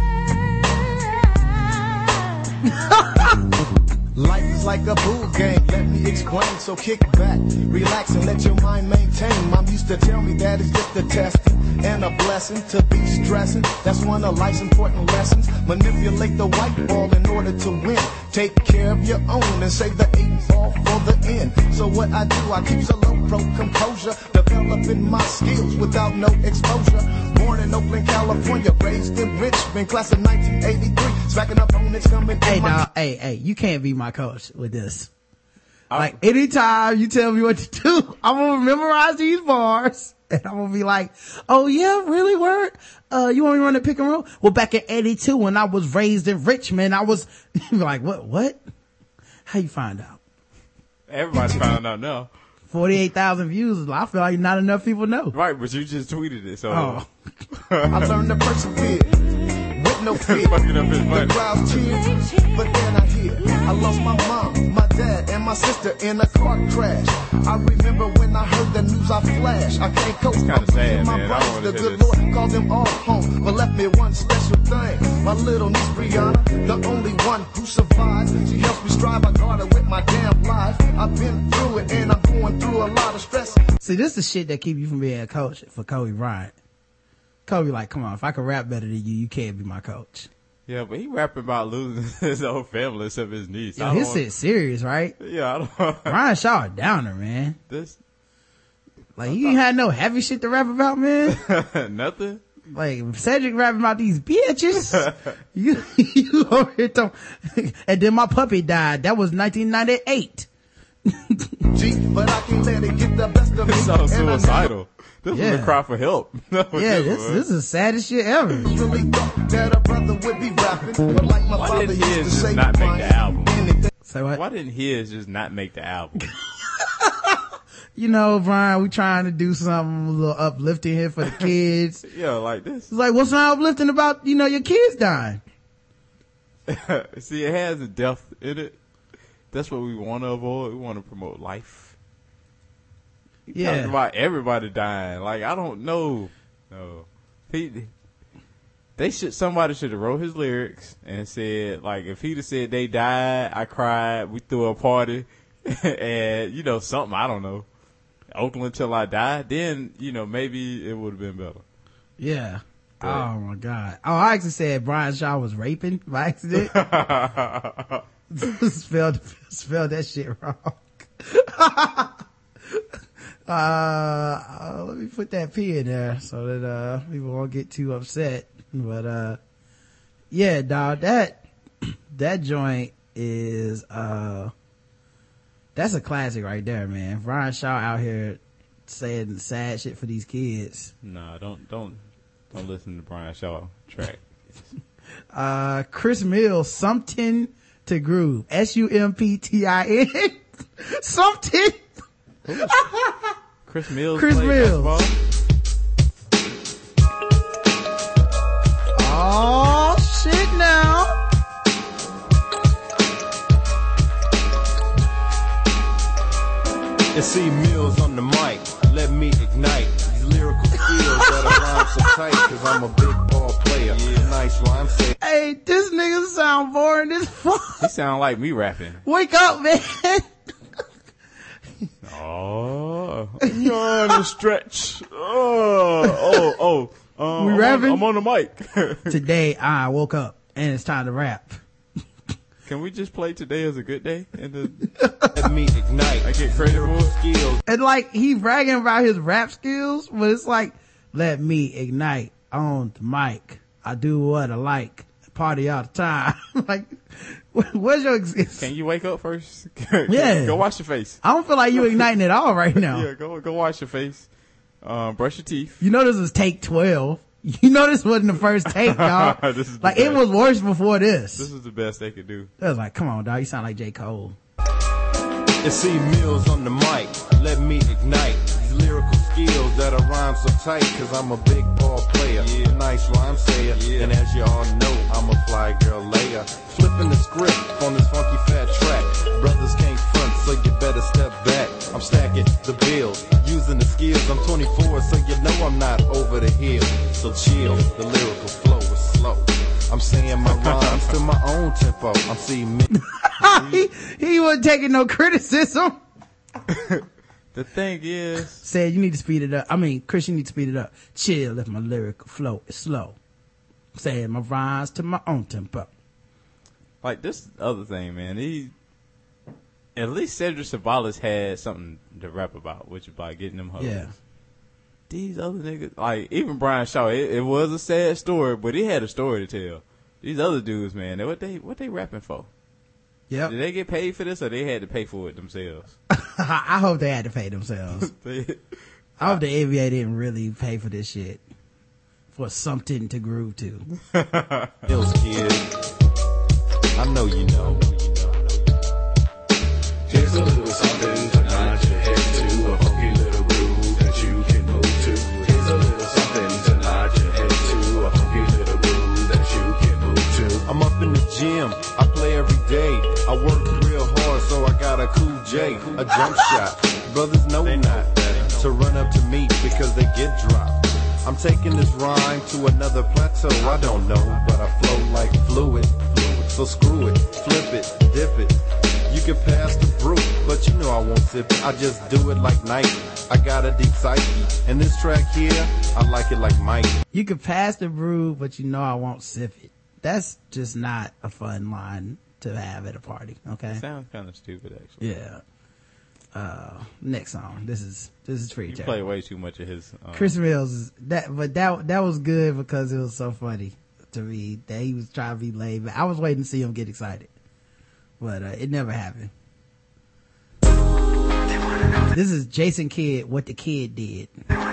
Life is like a boo game, let me explain, so kick back, relax and let your mind maintain. Mom used to tell me that it's just a test and a blessing to be stressing. That's one of life's important lessons. Manipulate the white ball in order to win. Take care of your own and save the eight ball for the end. So what I do, I keep a low pro composure, developing my skills without no exposure. Born in Oakland, California, raised in Richmond, class of nineteen eighty-three. Smacking opponents coming. Hey, dog, hey, hey, you can't be my coach with this. Like, anytime you tell me what to do, I'm gonna memorize these bars. And I'm gonna be like, oh yeah, really, word? Uh, you want me to run the pick and roll? Well, back in eighty-two, when I was raised in Richmond, I was like, what, what? How you find out? Everybody found out now. forty-eight thousand views. I feel like not enough people know. Right, but you just tweeted it, so. Oh. I learned to persevere with no fear. The crowd cheers, but then I hear I lost my mom, my dad, and my sister in a car crash. I remember when I heard the news, I flashed. I can't cope. Kind of sad, my man. I don't brothers, want the to good hear this. Lord called them all home, but left me one special thing. My little niece Brianna, the only one who survived. She helps me strive. I guard her with my damn life. I've been through it, and I'm going through a lot of stress. See, this is the shit that keep you from being a coach for Kobe Bryant. Kobe like, come on, if I can rap better than you, you can't be my coach. Yeah, but he rapping about losing his whole family except his niece. Yo, I don't his want- shit serious, right? Yeah, I don't. Ryan Shaw a downer, man. This, Like, you ain't had no heavy shit to rap about, man. nothing. Like, Cedric rapping about these bitches. you, you over here talking. And then my puppy died. That was nineteen ninety-eight. G, but I can't let it get the best of me. This sounds suicidal. This Yeah. was a cry for help. Yeah, this, this is the saddest shit ever. Really thought that a brother would be rapping, but like my Why father didn't used his to just say, not make the album? Say what? Why didn't his just not make the album? You know, Brian, we trying to do something a little uplifting here for the kids. Yeah, like this. It's like, what's not uplifting about, you know, your kids dying? See, it has a death in it. That's what we want to avoid. We want to promote life. He Yeah. talking about everybody dying. Like, I don't know. No. He, they should, somebody should have wrote his lyrics and said, like, if he'd have said they died, I cried, we threw a party, and, you know, something, I don't know. Oakland till I die, then, you know, maybe it would have been better. Yeah. Oh my God. Oh, I actually said Brian Shaw was raping by accident. spelled, spelled that shit wrong. uh, uh, let me put that P in there so that, uh, people won't get too upset. But, uh, yeah, dog, that, that joint is, uh, that's a classic right there, man. Brian Shaw out here saying sad shit for these kids. Nah, don't, don't, don't listen to Brian Shaw track. Uh, Chris Mills, Something to Groove. S U M P T I N. Something. Chris Mills. Chris played Mills. basketball? Oh, shit now. And see Mills on the mic, let me ignite these lyrical skills that rhyme so tight, cause I'm a big ball player. Yeah. Nice rhyme say. Hey, this nigga sound boring as fuck. He sound like me rapping. Wake up, man. Oh, you're on a stretch. Oh, oh, oh. Uh, We I'm rapping? On, I'm on the mic. Today I woke up and it's time to rap. Can we just play today as a good day? And the, let me ignite. I get credit for skills. And like, he bragging about his rap skills, but it's like, let me ignite on the mic. I do what I like. Party all the time. Like, where's your ex- Can you wake up first? Yeah. Go wash your face. I don't feel like you igniting at all right now. Yeah, go go wash your face. Um, brush your teeth. You know this is take twelve. You know this wasn't the first take, dog. This is the Like, it best. was worse before this. This is the best they could do. It was like, come on, dog. You sound like J. Cole. And see Mills on the mic, let me ignite these lyrical skills that are rhyme so tight, cause I'm a big ball player. Yeah. Nice rhyme sayer. Yeah. And as you all know, I'm a fly girl layer. Flipping the script on this funky fat track. Brothers can't front, so you better step back. I'm stacking the bills, using the skills. I'm twenty-four, so you know I'm not over the hill. So chill, the lyrical flow is slow. I'm saying my rhymes to my own tempo. I'm seeing me. he, he wasn't taking no criticism. The thing is, said you need to speed it up. I mean, Chris, you need to speed it up. Chill if my lyrical flow is slow. Saying my rhymes to my own tempo. Like this other thing, man. He, at least Cedric Sabalas had something to rap about, which is by getting them hoes. Yeah. These other niggas, like even Brian Shaw, it, it was a sad story, but he had a story to tell. These other dudes, man, they, what they what they rapping for? Yeah. Did they get paid for this, or they had to pay for it themselves? I hope they had to pay themselves. I hope the N B A didn't really pay for this shit. For something to groove to. Hills kid, I know you know. Here's a little something to nod your head to, a funky little groove that you can move to. Here's a little something to nod your head to, a funky little groove that you can move to. I'm up in the gym, I play every day. I work real hard, so I got a cool J, a jump shot. Brothers know not to run up to me because they get dropped. I'm taking this rhyme to another plateau. I don't know, but I flow like fluid. So screw it, flip it, dip it. You can pass the brew, but you know I won't sip it. I just do it like Nike. I got a deep psyche. And this track here, I like it like Mike. You can pass the brew, but you know I won't sip it. That's just not a fun line to have at a party, okay? Sounds kind of stupid, actually. Yeah. Uh, next song. This is, this is free. You play way too much of his. Um, Chris Mills is that, but that, that was good because it was so funny to me that he was trying to be laid back. I was waiting to see him get excited, but, uh, it never happened. This is Jason Kidd, What the Kid Did.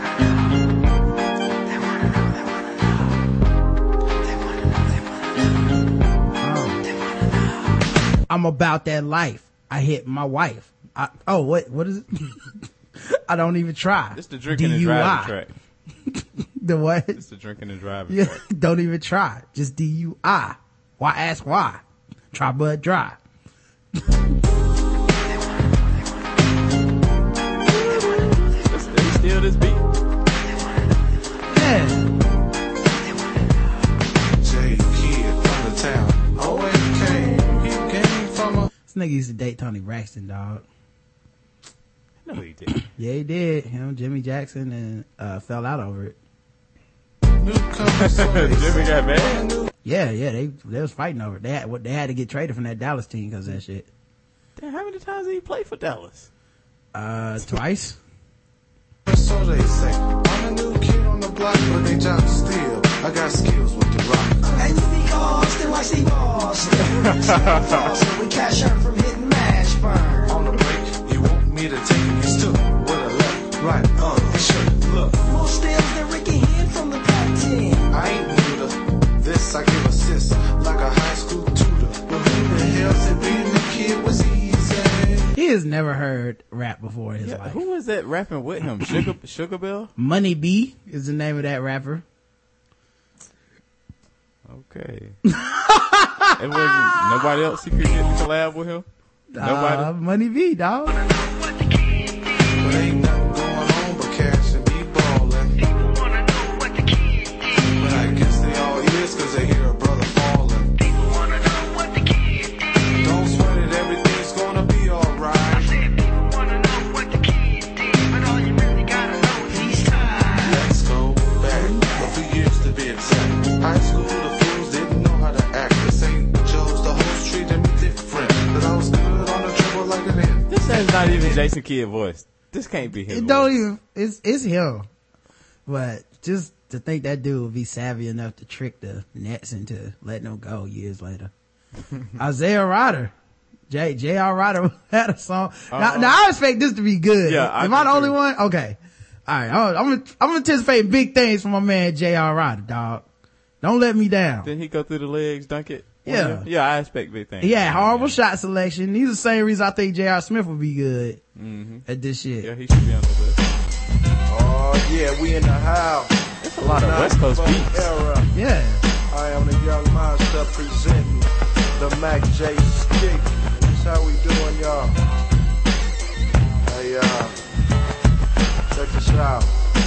I'm about that life. I hit my wife. I, oh, what, what is it? I don't even try. It's the drinking D U I. and driving track. The what? It's the drinking and driving Yeah, track. don't even try. Just D U I. Why ask why? Try bud dry. Let's, let's steal this beat. Yeah. J Kid from the town. Always came. He came from a. This nigga used to date Tony Braxton, dog. No, he did. Yeah, he did. Him, Jimmy Jackson, and uh, fell out over it. Jimmy got mad? Yeah, yeah, they they was fighting over it. They had, they had to get traded from that Dallas team because of that shit. Damn, how many times did he play for Dallas? Uh, twice. So they say, I'm a new kid on the block, but they job still. I got skills with the rock. And you be Austin like Steve Austin. We cash her from hitting mash burn. On the break, you want me to take it, you still with a left, right, uh, sure, look. More steals than Ricky Hinn from the Pac ten. I ain't new to this, I give assists like a high school tutor. But who the hell said being a kid was easy? He has never heard rap before in his Yeah, life. who was that rapping with him? Sugar Sugar Bill? Money B is the name of that rapper. Okay. It wasn't nobody else he could get to collab with him? Nobody? Uh, Money B, dog. But ain't nothing going on but cash and be ballin'. But I guess they all is cause they hear a brother fallin'. Don't sweat it, everything's gonna be alright. Let's go back a few years to be exact. High school, the fools didn't know how to act. The Saint Joe's, the host treated me different. But I was good on the dribble like an end. This is not even Jason Kidd voice. This can't be him. It don't even, it's, it's him. But just to think that dude would be savvy enough to trick the Nets into letting them go years later. Isaiah Ryder. J, J R Ryder had a song. Uh-oh. Now, now I expect this to be good. Yeah, I Am I do the only too. one? Okay. Alright, I'm, I'm, I'm anticipating big things from my man J R Ryder, dog. Don't let me down. Didn't he go through the legs, dunk it? Yeah. Yeah, I expect big things. He had horrible shot selection. These are the same reason I think J R Smith would be good Mm-hmm. at this shit. Yeah, he should be on the list. Oh yeah, we in the house. It's a lot of West Coast beats. Era. Yeah. I am the young monster presenting the Mac J Stick. That's how we doing, y'all. Hey, uh, check this out.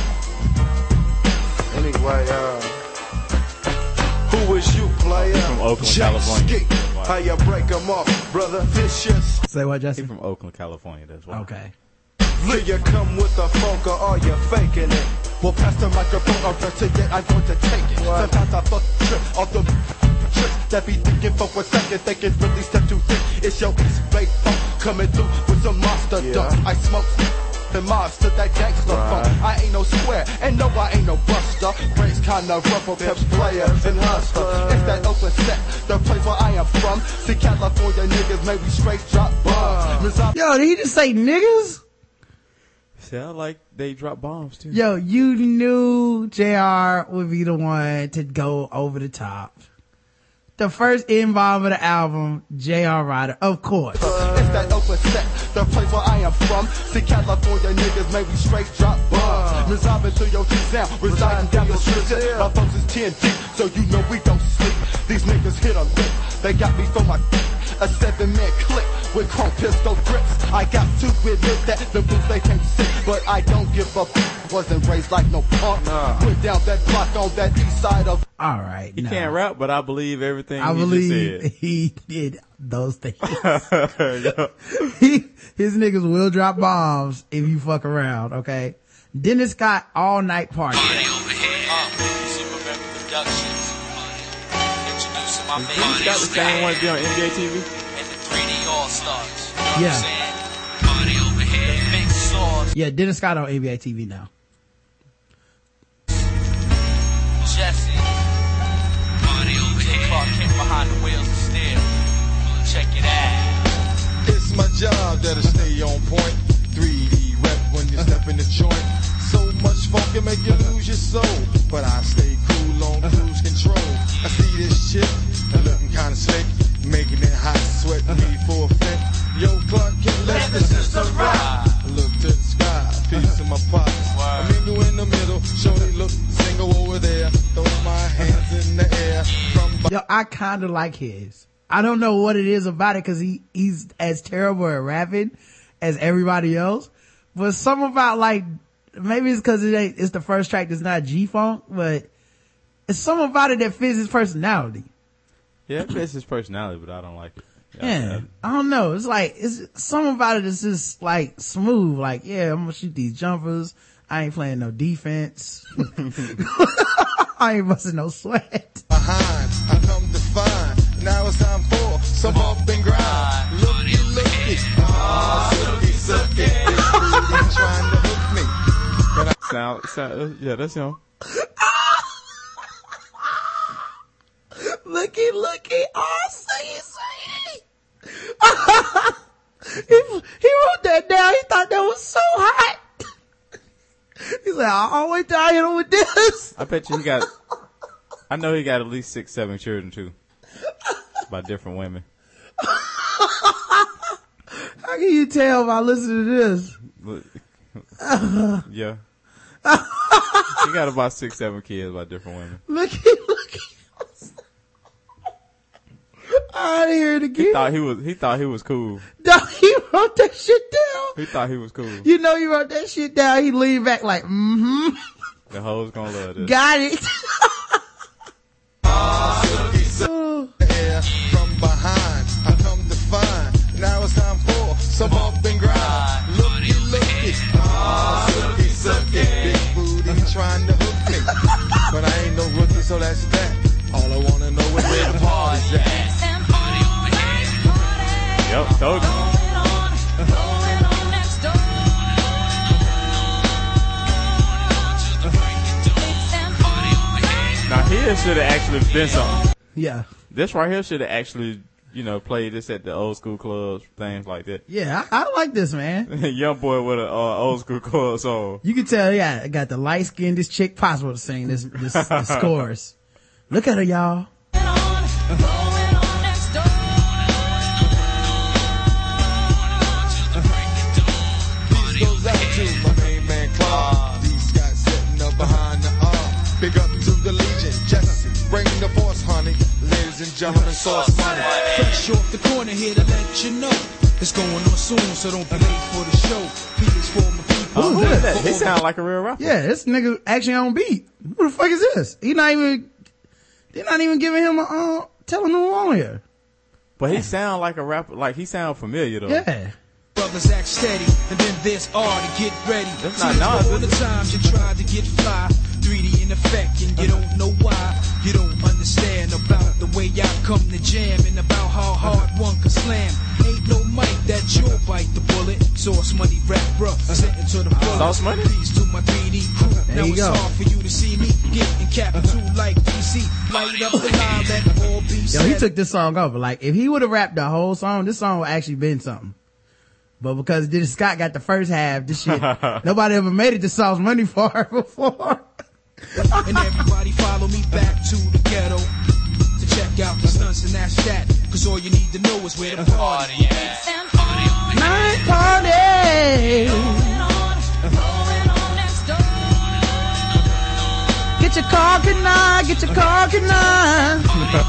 Anyway, uh, who is you, player? He's from Oakland, California. How you break them off, brother? Vicious. Say what, Jesse? He's from Oakland, California. That's why. Okay. Do you come with a funk or are you faking it? Well, pass the microphone or press it, I'm going to take it. What? Sometimes I fuck trip off the tricks that be thinking for a second, think it's really step too thick. It's your East Bay funk coming through with some monster Yeah. dunk. I smoke and mobs to that gangster Right. funk. I ain't no square, and no, I ain't no buster. Brains kinda rough for pimps, players, and hustler. It's that open set, the place where I am from. See, California niggas maybe straight drop bombs. Yo, did he just say niggas? Sound like they drop bombs too. Yo, you knew J R would be the one to go over the top. The first N-bomb of the album, J R Ryder, of course. It's that open set, the place where I am from. See, California niggas maybe straight drop bombs. Resolving to your T-sound, residing down the street. My folks is ten deep, so you know we don't sleep. These niggas hit a lick, they got me for my a seven-man click with chrome pistol grips. I got to admit that the boots they can't sit, but I don't give up. Wasn't raised like no punk. Nah. Went down that block on that east side of. All right. He no. can't rap, but I believe everything I he believe just he did those things. said. he, his niggas will drop bombs if you fuck around, okay? Dennis Scott all night party. Is Dennis Scott the same one to be on N B A T V? Yeah. Yeah, Dennis Scott on N B A T V now. Jesse. Clark Kent behind the wheels of steel. Check it out. It's my job that'll stay on point. three D rep when you step in the joint. So much funk can make you lose your soul. But I stay cool on cruise control. I see this chick looking kinda slick, making it hot, sweating me for a fit. Yo, Clark Kent, let this is a ride. I look to the sky, peace in my pockets. I mingle in the middle, shorty look single over there. Throw my hands in the air. From Yo, I kinda like his. I don't know what it is about it, cause he, he's as terrible at rapping as everybody else. But something about like, maybe it's cause it ain't, it's the first track that's not G-Funk, but it's something about it that fits his personality. Yeah, it fits his personality, but I don't like it. Yeah, I don't know. It's like, it's something about it that's just like smooth. Like, yeah, I'm gonna shoot these jumpers. I ain't playing no defense. I ain't busting no sweat. behind, I come to find. Now it's time for some bump and grind. Looky, looky. Oh, silky, silky. This booty trying to hook me. And I Sound, sound, yeah, that's him. Looky, looky. Oh, say it, say it. he, he wrote that down. He thought that was so hot. He's like, I'll wait till I hit him with this. I bet you he got, I know he got at least six, seven children too. By different women. How can you tell if I listen to this? Look, yeah. He got about six, seven kids by different women. Looky, looky. I didn't hear it again. He thought he was, he thought he was cool. No, he wrote that shit down. He thought he was cool. You know he wrote that shit down. He leaned back like, mm-hmm. The hoes gonna love this. Got it. air from behind, I come to find. Now it's time for some bump and grind. Looky, looky. Oh, silky, silky. Big booty trying to hook me. But I ain't no rookie, so that's that. All I wanna know is where the party's at. Yep, told you. Now here should have actually been something. Yeah. This right here should have actually, you know, played this at the old school clubs, things like that. Yeah, I, I like this, man. Young boy with an uh, old school club song. You can tell, yeah, I got the light skinnedest chick possible to sing this, this, this chorus. Look at her, y'all. Goes out to my main man Clark. These guys having sauce money. Fresh off the corner here to let you know. It's going on soon, so don't be late for the show. P is for my people. Oh, who is that? He sound like a real rapper. Yeah, this nigga actually on beat. Who the fuck is this? He not even, they not even giving him a, uh, telling him on here. But he sound like a rapper, like he sound familiar though. Yeah. Brothers act steady, and then there's R to get ready. That's See, not it's Nas, all is the it? times you tried to get fly, three D in effect, and you don't know why. You don't understand about the way I come to jam, and about how hard one can slam. Ain't no mic that you'll bite the bullet. Source money rap, bruh, sent to the bullet. Sauce Money? Peace to my three D crew. There Now you it's go. hard for you to see me getting capital like D C. Light up the line, let all be Yo, he said. took this song over. Like, if he would have rapped the whole song, this song would actually been something. But because Dennis Scott got the first half, this shit, nobody ever made it to Sauce Money for her before. And everybody follow me back to the ghetto to check out the stunts, and that's that. Cause all you need to know is where the party is. Night party. Get your car tonight, get your car tonight.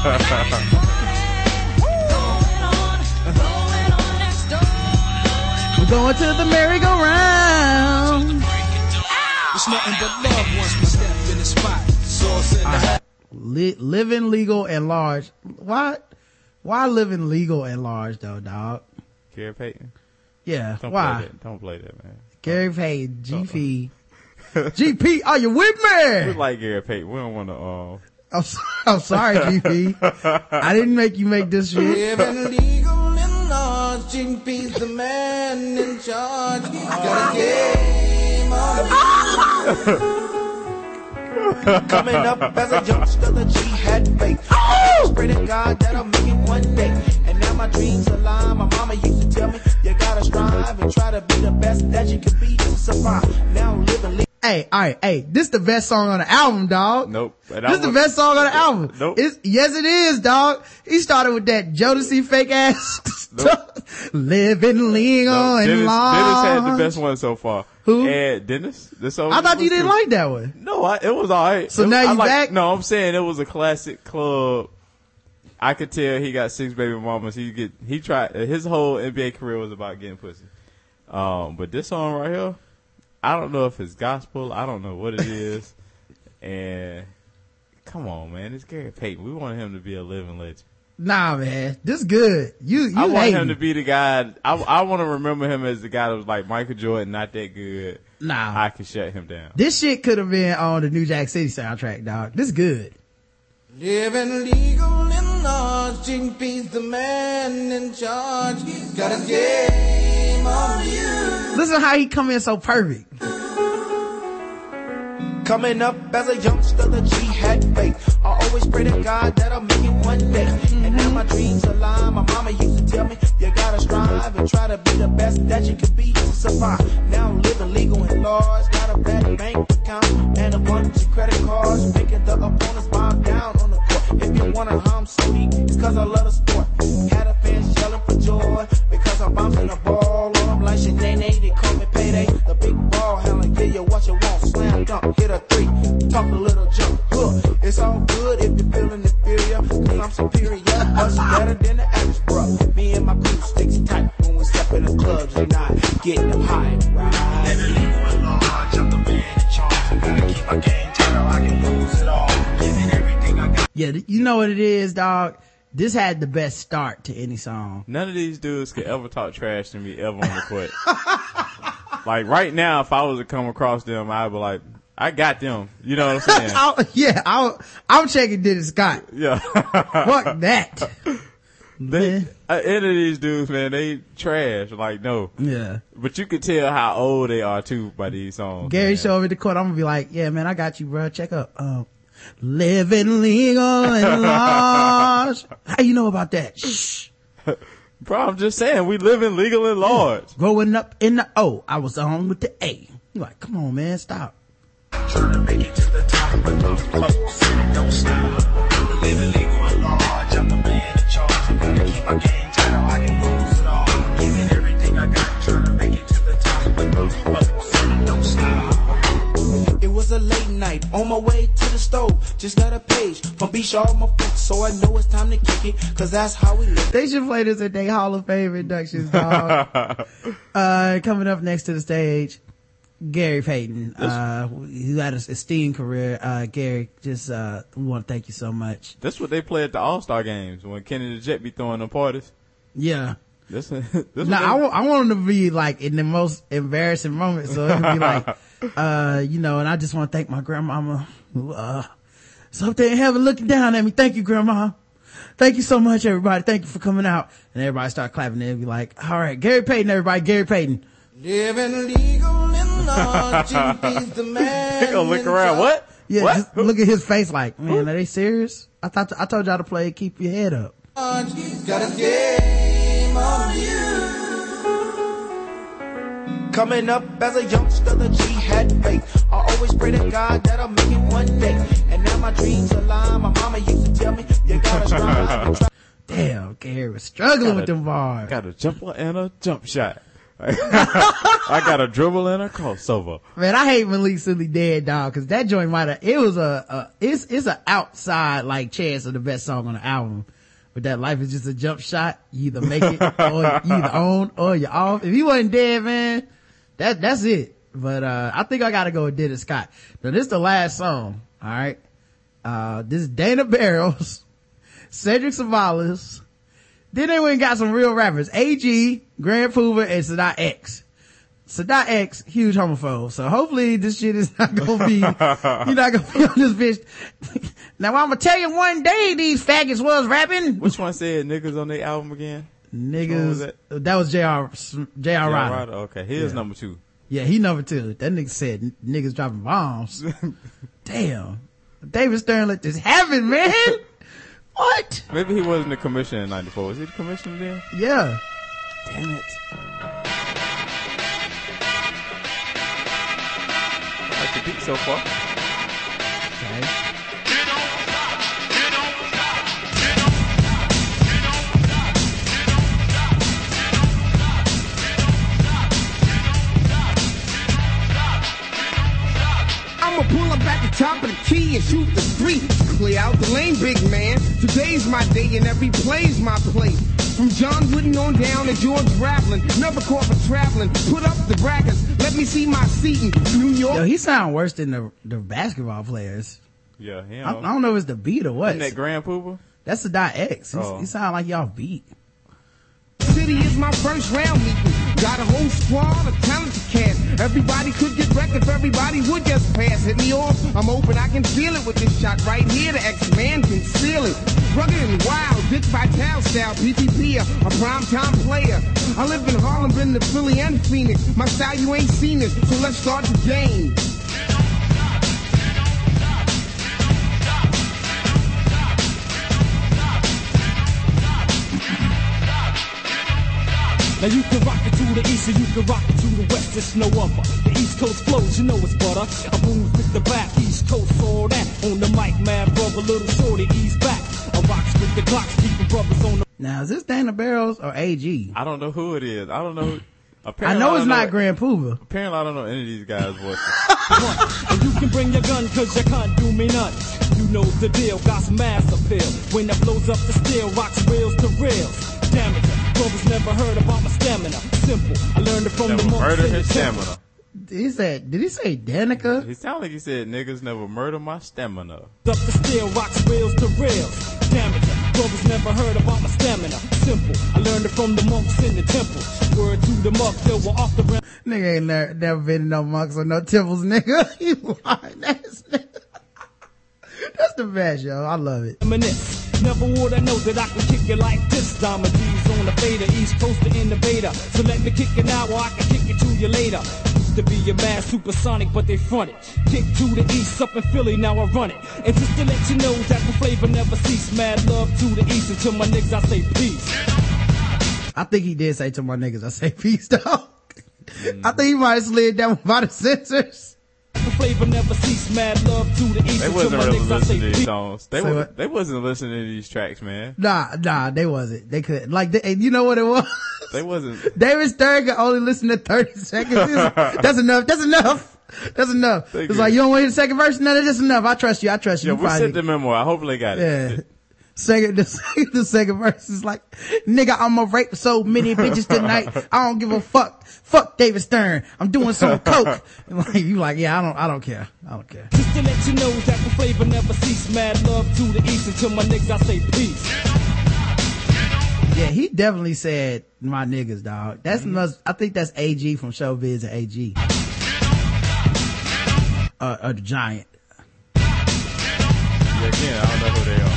We're going to the merry-go-round. It's nothing but love once we step in the spot. Sauce in the hat. Li- living legal and large. Why? Why living legal and large though, dog? Gary Payton. Yeah. Don't why? play that. Don't play that, man. Gary Payton, G P. G P, are you with We me? like Gary Payton. We don't want to. Uh... I'm, so- I'm sorry, G P. I didn't make you make this shit. Living legal and large, G P's the man in charge. Got a game on Coming up as a youngster, the G had faith. I pray to God that I'll make it one day. And now my dreams align. My mama used to tell me, you gotta strive and try to be the best that you can be to survive. Now I'm living legal. Hey, alright, hey, this the best song on the album, dog. Nope. And I This the was- best song on the album. Nope. It's, yes, it is, dog. He started with that Jodeci fake ass stuff. Living legal No, and Dennis, large. Dennis had the best one so far. Who? And Dennis. This I thought you didn't like that one. No, I, it was alright. So It was- now I you like- back? No, I'm saying it was a classic club. I could tell he got six baby mamas. He get he tried his whole N B A career was about getting pussy. Um, but this song right here, I don't know if it's gospel. I don't know what it is. And come on, man, it's Gary Payton. We want him to be a living legend. Nah, man, this good. You, you I want hating. him to be the guy. I, I want to remember him as the guy that was like Michael Jordan, not that good. Nah. I can shut him down. This shit could have been on the New Jack City soundtrack, dog. This good. Living legal and large, G P's the man in charge. Got a game on you. Listen how he come in so perfect. Coming up as a youngster, the G had faith. I always pray to God that I'll make it one day. And now my dreams align. My mama used to tell me, you gotta strive and try to be the best that you can be to survive. Now I'm living legal and large. Got a bad bank account and a bunch of credit cards. Making the opponents bow down on the court. If you wonder how I'm so weak, it's cause I love the sport. Had a fans yelling for joy because I'm bouncing the ball on them like Sinead. They call me Payday. The big ball handler, give you what you want. Slam dunk, hit a three, talk a little jump. Look, it's all good if you're feeling inferior, cause I'm superior, much better than the average, bro. Me and my crew sticks tight when we step in the clubs and not getting them high, right? Living legal and large, I'm the man in charge. I gotta keep my game tight or I can lose it all. Giving everything I got. Yeah, th- you know what it is, dog? This had the best start to any song. None of these dudes could ever talk trash to me ever on the court. Like right now, if I was to come across them, I'd be like, I got them. You know what I'm saying? I'll, yeah, I'll, I'm checking Dennis Scott. Yeah. Fuck that. They, uh, any of these dudes, man, they trash. Like, no. Yeah. But you could tell how old they are, too, by these songs. Gary man. show up at the court, I'm gonna be like, yeah, man, I got you, bro. Check up. Um, living legal and large. How you know about that? Shh. Bro, I'm just saying, we live in legal and large. Growing up in the O, I was on with the A. You're like, come on, man, stop. Trying to make it to the top, but don't close and don't stop. Living legal and large, I'm the man in charge. I gotta keep my game tight or I can lose it all. Giving everything I got, trying to make it to the top, but don't close and don't stop. It was a late night, on my way to the stove. Just got a page from B Unleash all my folks, so I know it's time to kick it, cause that's how we live. They should play this at their Hall of Fame inductions, dog. uh, coming up next to the stage, Gary Payton, uh, who had an esteemed career. Uh, Gary, just, uh, we want to thank you so much. That's what they play at the All-Star games when Kenny the Jet be throwing them parties. Yeah. This, this now, I want, I want them to be like in the most embarrassing moment. So it would be like, uh, you know, and I just want to thank my grandmama who, uh, is up there in heaven looking down at me. Thank you, grandma. Thank you so much, everybody. Thank you for coming out. And everybody start clapping and be like, all right, Gary Payton, everybody, Gary Payton. Living legal in Lodge, he's the man. He gonna look around. What? Yeah, what? Just look at his face like, man, are they serious? I thought, I told y'all to play Keep Your Head Up. He's got a game on you. Coming up as a youngster, the G had faith. I always pray to God that I'll make it one day. And now my dreams align. My mama used to tell me, you gotta strive. Damn, Gary was struggling Got with a, them bars. Got a jumper and a jump shot. I got a dribble and a crossover. Man, I hate Malik Silly dead, dog, cause that joint might have, it was a, a it's, it's an outside, like, chance of the best song on the album. But that life is just a jump shot. You either make it, or you either on, or you're off. If he wasn't dead, man, that, that's it. But, uh, I think I gotta go with Dennis Scott. Now, this is the last song, alright? Uh, this is Dana Barros, Cedric Savalas. Then they went and got some real rappers. A G, Grand Puba, and Sadat X. Sadat X, huge homophobe. So hopefully this shit is not gonna be, you're not gonna be on this bitch. Now I'm gonna tell you one day these faggots was rapping. Which one said niggas on their album again? Niggas. Was that? that was J R, J R Ryder. Ryder. Okay, here's yeah. number two. Yeah, he number two. That nigga said niggas dropping bombs. Damn. David Stern let this happen, man. What? Maybe he wasn't the commissioner in ninety-four. Was he the commissioner then? Yeah. Damn it. I like the beat so far. Okay. I'ma pull up at the top of the key and shoot the three. Clear out the lane, big man. Today's my day and every play's my play. From John Wooden on down to George Raveling. Never caught for traveling. Put up the brackets. Let me see my seat in New York. Yo, he sound worse than the, the basketball players. Yeah, he I, I don't know if it's the beat or what. Isn't that Grand Puba? That's the Dot X. Oh. He sound like y'all beat. City is my first round meeting. Got a whole squad of talented cast. Everybody could get wrecked if everybody would just pass. Hit me off, I'm open, I can feel it with this shot right here. The X-Man can seal it. Rugged and wild, Dick Vitale style, P T P, a, a prime-time player. I live in Harlem, been to Philly and Phoenix. My style, you ain't seen it, so let's start the game. Now you can rock it to the east and you can rock it to the west. It's no other. The East Coast flows, you know it's butter. I move with the back, East Coast all that. On the mic, mad brother, little shorty, ease back. I rocks with the clocks, keeping brothers on the. Now is this Dana Barros or A G? I don't know who it is. I don't know. I know it's not Grand Puba. Apparently I don't know any of these guys' voices. And you can bring your gun cause you can't do me none. You know the deal, got some mass appeal. When that blows up the steel, rocks reels to reels. Damn it, brothers never heard about my stamina. Simple, I learned it from never the monks murder in his the temple. stamina. He said, did he say Danica? He sounded like he said niggas never murder my stamina. Up the steel, rocks reels to reels. Damn it, brothers never heard about my stamina. Simple, I learned it from the monks in the temple. Word to the monks, they were off the ground. Nigga ain't never, never been in no monks or no temples, nigga. You lying ass nigga. That's the best, yo. I love it. Never would I know that I can kick it like this. Diamond D's on the fader, East Coast the innovator. So let me kick it now or I can kick it to you later. Used to be a mad supersonic, but they fronted. Kick to the east, up in Philly, now I run it. And just to let you know that the flavor never cease. Mad love to the east, and to my niggas I say peace. I think he did say to my niggas I say peace, dog. Mm. I think he might have slid down by the censors. The flavor never cease, mad love to the east. They wasn't really listening to these songs. They, Say was, what? they wasn't listening to these tracks, man. Nah, nah, they wasn't. They couldn't. Like, they, and you know what it was? They wasn't. David Stern could only listen to thirty seconds. That's enough. That's enough. That's enough. Thank it's you. like, you don't want to hear the second verse? No, that's just enough. I trust you. I trust you. Yeah, you we probably- sent the memo. I hopefully got it. Yeah. Second, the, second, the second verse is like, nigga, I'm gonna rape so many bitches tonight. I don't give a fuck. Fuck David Stern. I'm doing some coke. And like, you like, yeah, I don't, I don't care. I don't care. Just to let you know that the flavor never cease. Mad love to the east. Until my niggas, I say peace. Yeah, he definitely said my niggas, dog. That's mm-hmm. must, I think that's A G from Showbiz and A G. Uh, uh, the Giant. Yeah, again, I don't know who they are.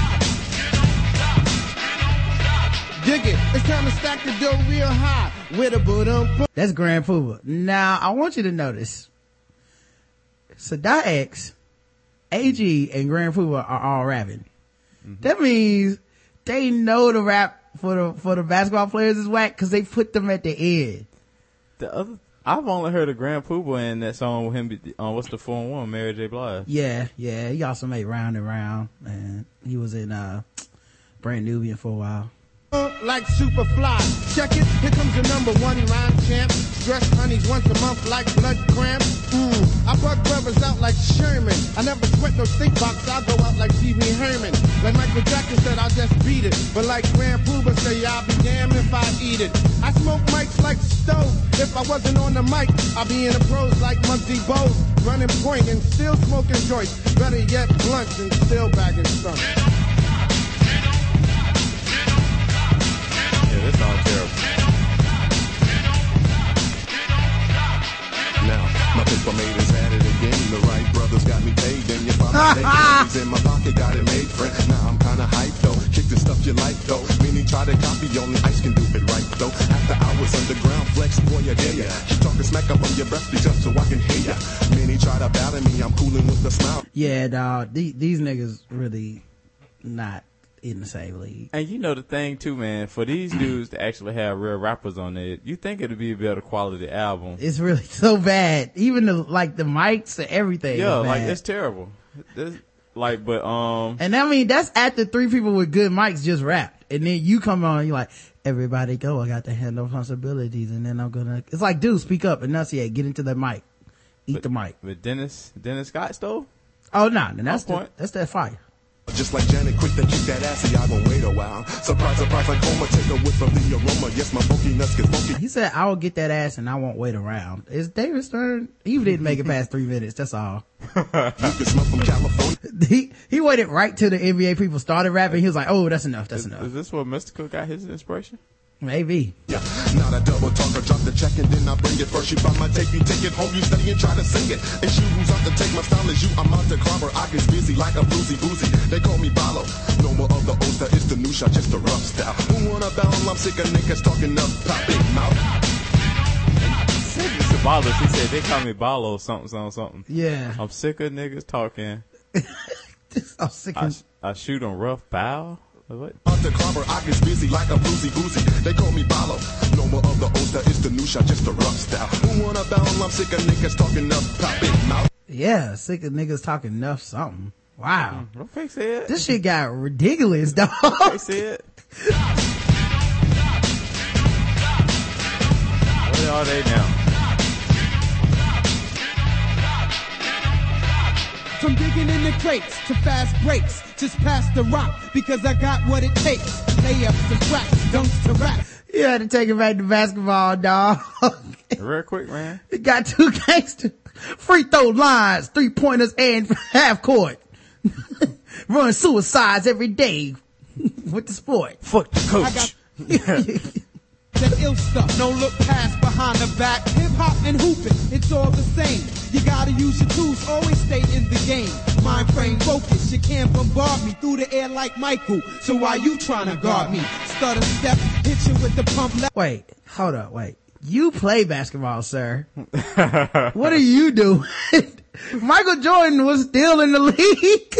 Dig it. It's time to stack the dough real high. With a boot That's Grand Poobah. Now, I want you to notice. Sadat X, A G, and Grand Poobah are all rapping. Mm-hmm. That means they know the rap for the, for the basketball players is whack because they put them at the end. The other, I've only heard of Grand Poobah in that song with him on What's the four and one, Mary J. Blige. Yeah, yeah. He also made Round and Round, and he was in, uh, Brand Nubian for a while. Like Superfly. Check it. Here comes the number one rhyme champ. Dress honeys once a month like blood cramps. Mm. I bug brothers out like Sherman. I never sweat no stink box. I go out like T V Herman. Like Michael Jackson said, I'll just beat it. But like Grand Poobah say, I'll be damned if I eat it. I smoke mics like stove. If I wasn't on the mic, I'd be in the pros like Muggsy Bogues. Running point and still smoking joints. Better yet, blunts and still bagging stunts. Yeah, this sounds terrible. Now, my paper made is at it again. The right brothers got me paid. Then you find my days in my pocket, got it made, friend. Now I'm kinda hyped though. Kick the stuff you like though. Many try to copy, only ice can do it right though. After hours underground, flex, boy, I dare ya. Keep talking smack up on your breath, just so I can hear ya. Many try to battle me, I'm cooling with a smile. Yeah, dawg. These, these niggas really not in the same league. And you know the thing too, man, for these dudes to actually have real rappers on it, you think it'd be a better quality album. It's really so bad. Even the, like the mics and everything. Yeah, is like bad. it's terrible. This, like, but, um. And I mean, that's after three people with good mics just rapped. And then you come on and you're like, everybody go, I got to handle responsibilities. And then I'm gonna, it's like, dude, speak up, enunciate, get into the mic, eat but, the mic. But Dennis, Dennis Scott stole? Oh, no, nah, then that's no the, that's that fire. Just like Janet, quick to kick that ass, I won't wait a while. Surprise, surprise, like Homer, take a whiff of the aroma. Yes, my funky nuts get funky. He said, I will get that ass and I won't wait around. Is David Stern? He didn't make it past three minutes, that's all. You can smell from California. He, he waited right till the N B A people started rapping. He was like, oh, that's enough, that's is, enough. Is this where Mystical got his inspiration? Maybe. Yeah, not a double talker, drop the check and then I bring it. First you buy my tape, you take it home, you study and try to sing it. And you who's out to take my style is you, I'm out to clobber. I get busy like a bluesy boozy. They call me Ballo. No more of the old style, it's the new shot, just a rough style. Who wanna battle? I'm sick of niggas talking up, pop big mouth. Mister Ballo, he said they call me Ballo something, something, something. Yeah. I'm sick of niggas talking. I'm sick I, of... I shoot on rough bow. What? Out the clobber, I get busy like a bluesy boozy. They call me Ballo. No more of the old style, it's the new shot, just a rough style. Who wanna battle? I'm sick of niggas talking up, pop big mouth. Yeah, sick of niggas talking enough something. Wow. Mm, okay, say it. This shit got ridiculous, dog. Okay, say it. Where are they now? From digging in the crates to fast breaks, just pass the rock because I got what it takes. Layups to cracks, dunks to raps. You had to take it back to basketball, dog. Real quick, man. You got two gangster free throw lines, three pointers, and half court. Run suicides every day with the sport. Fuck the coach. I got that ill stuff. No look past behind the back. Hip hop and hooping, it's all the same. You gotta use your tools, always stay in the game. Mind frame focus, you can't bombard me through the air like Michael. So why you trying to guard me? Stutter step, hit you with the pump left. Wait, hold up, wait. You play basketball, sir. What are you doing? Michael Jordan was still in the league.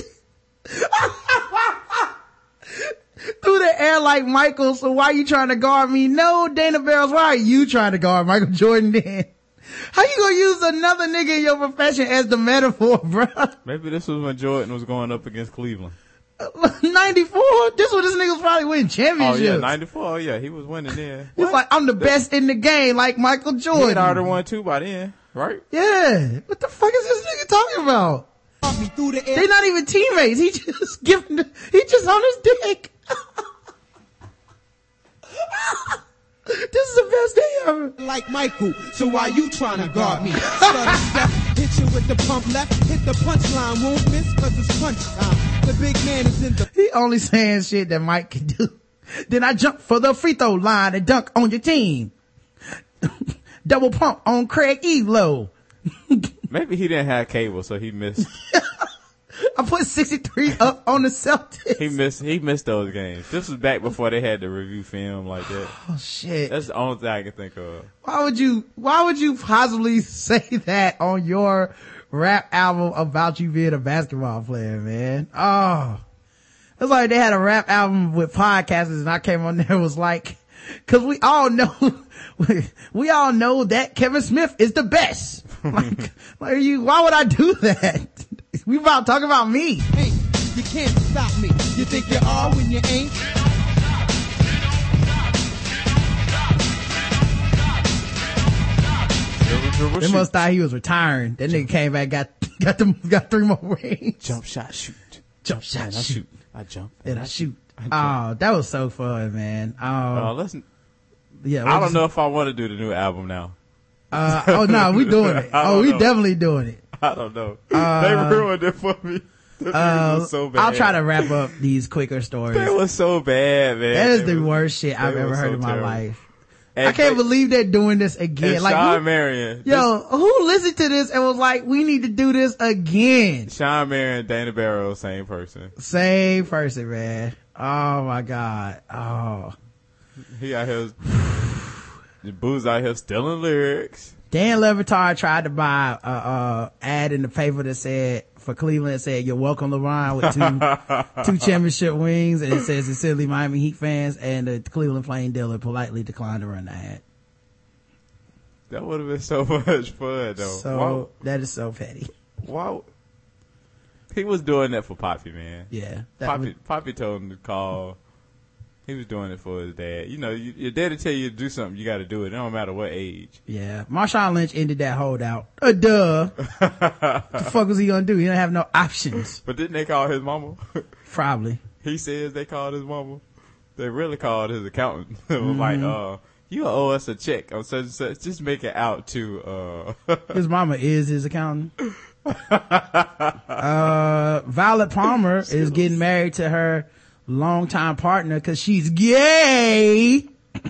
Through the air like Michael, so why you trying to guard me? No, Dana Barros, why are you trying to guard Michael Jordan then? How you gonna use another nigga in your profession as the metaphor, bro? Maybe this was when Jordan was going up against Cleveland. ninety-four? This was this nigga was probably winning championships. Oh yeah, ninety-four. Oh yeah, he was winning there. He's like, I'm the best in the game, like Michael Jordan. He had already won two by then. right? Yeah. What the fuck is this nigga talking about? They're not even teammates. He just giving, the, he just on his dick. This is the best day ever. Like Michael, so why you trying to guard me? Stutter step, hit you with the pump left, hit the punchline, won't miss cause it's punch time. The big man is in the... He only saying shit that Mike can do. Then I jump for the free throw line and dunk on your team. Double pump on Craig Elo. Maybe he didn't have cable, so he missed. I put sixty-three up on the Celtics. He missed, he missed those games. This was back before they had to review film like that. Oh shit. That's the only thing I can think of. Why would you, why would you possibly say that on your rap album about you being a basketball player, man? Oh. It's like they had a rap album with podcasters and I came on there and was like, cause we all know, we all know that Kevin Smith is the best. Like, like you, why would I do that? We about talking about me. Hey, you can't stop me. You think you are when you ain't. They must thought he was retiring. That nigga came back, got got them, got three more rings. Jump shot, shoot. Jump shot, and I shoot. shoot. I jump And I shoot. Oh, that was so fun, man. Um, uh, listen. Yeah, I don't know if I want to do the new album now. Uh, oh no, we doing it. Oh, we know. definitely doing it. I don't know. Uh, they ruined it for me. That Uh, was so bad. I'll try to wrap up these quicker stories. That was so bad, man. That is They the was- worst shit I've they ever was heard so in my terrible. life. And I can't they- believe they're doing this again. And Like, Sean who, Marion. yo, who listened to this and was like, we need to do this again? Sean Marion, Dana Barrow, same person. Same person, man. Oh my God. Oh. He out here, the Boo's out here stealing lyrics. Dan Levitard tried to buy a, uh, ad in the paper that said, for Cleveland, it said, you're welcome, LeBron, with two, two championship rings. And it says, sincerely, Miami Heat fans. And the Cleveland Plain dealer politely declined to run the ad. That would have been so much fun, though. So, Why- that is so petty. Wow. He was doing that for Poppy, man. Yeah. That Poppy, was- Poppy told him to call. He was doing it for his dad. You know, you, your daddy tell you to do something, you got to do it. It don't matter what age. Yeah. Marshawn Lynch ended that holdout. Uh, duh. What the fuck was he gonna do? He didn't have no options. But didn't they call his mama? Probably. He says they called his mama. They really called his accountant. It was like, Mhm. uh, you owe us a check on such and such. Just make it out to, uh, His mama is his accountant. uh, Violet Palmer is getting married to her longtime partner because she's gay.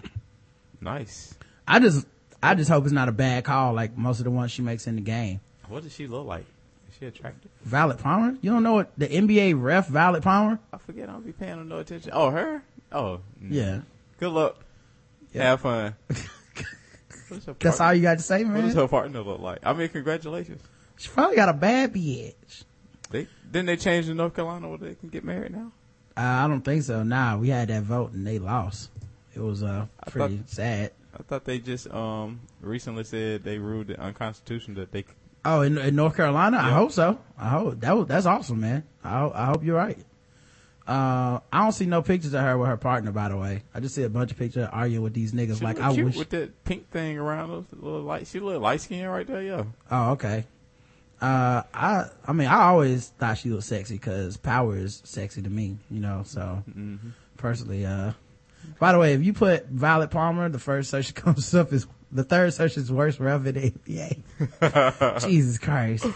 nice. I just, I just hope it's not a bad call like most of the ones she makes in the game. What does she look like? Is she attractive? Violet Palmer? You don't know what the N B A ref Violet Palmer? I forget. I don't be paying no attention. Oh, her? Oh. mm. Yeah. Good luck. Yeah. Have fun. What's her That's partner- all you got to say, What man? does her partner look like? I mean, congratulations. She probably got a bad bitch. They didn't they change to North Carolina where they can get married now? Uh, I don't think so. Nah, we had that vote and they lost. It was, uh, I pretty thought- sad. I thought they just um recently said they ruled it unconstitutional that they. c- Oh, in, in North Carolina? I Yeah. hope so. I hope that was, that's awesome, man. I hope, I hope you're right. Uh, I don't see no pictures of her with her partner, by the way. I just see a bunch of pictures arguing with these niggas. She like, look I cute wish. with that pink thing around her. Little light. She look light skin right there. Yeah. Oh, okay. Uh, I, I mean, I always thought she was sexy because Power is sexy to me, you know, so Mhm. personally, uh, by the way, if you put Violet Palmer, the first search that comes up is, the third search is worst ref in the N B A. Jesus Christ.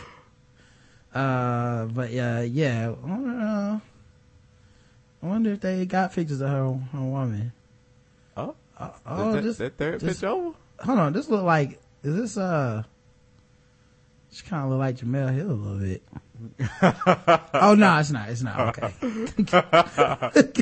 Uh, but, uh, yeah, uh, I wonder if they got pictures of her, her woman. Oh, uh, oh, that, this, that third this- picture over. Hold on, this look like, is this, uh, she kind of look like Jamel Hill a little bit. Oh, no, it's not, it's not, okay.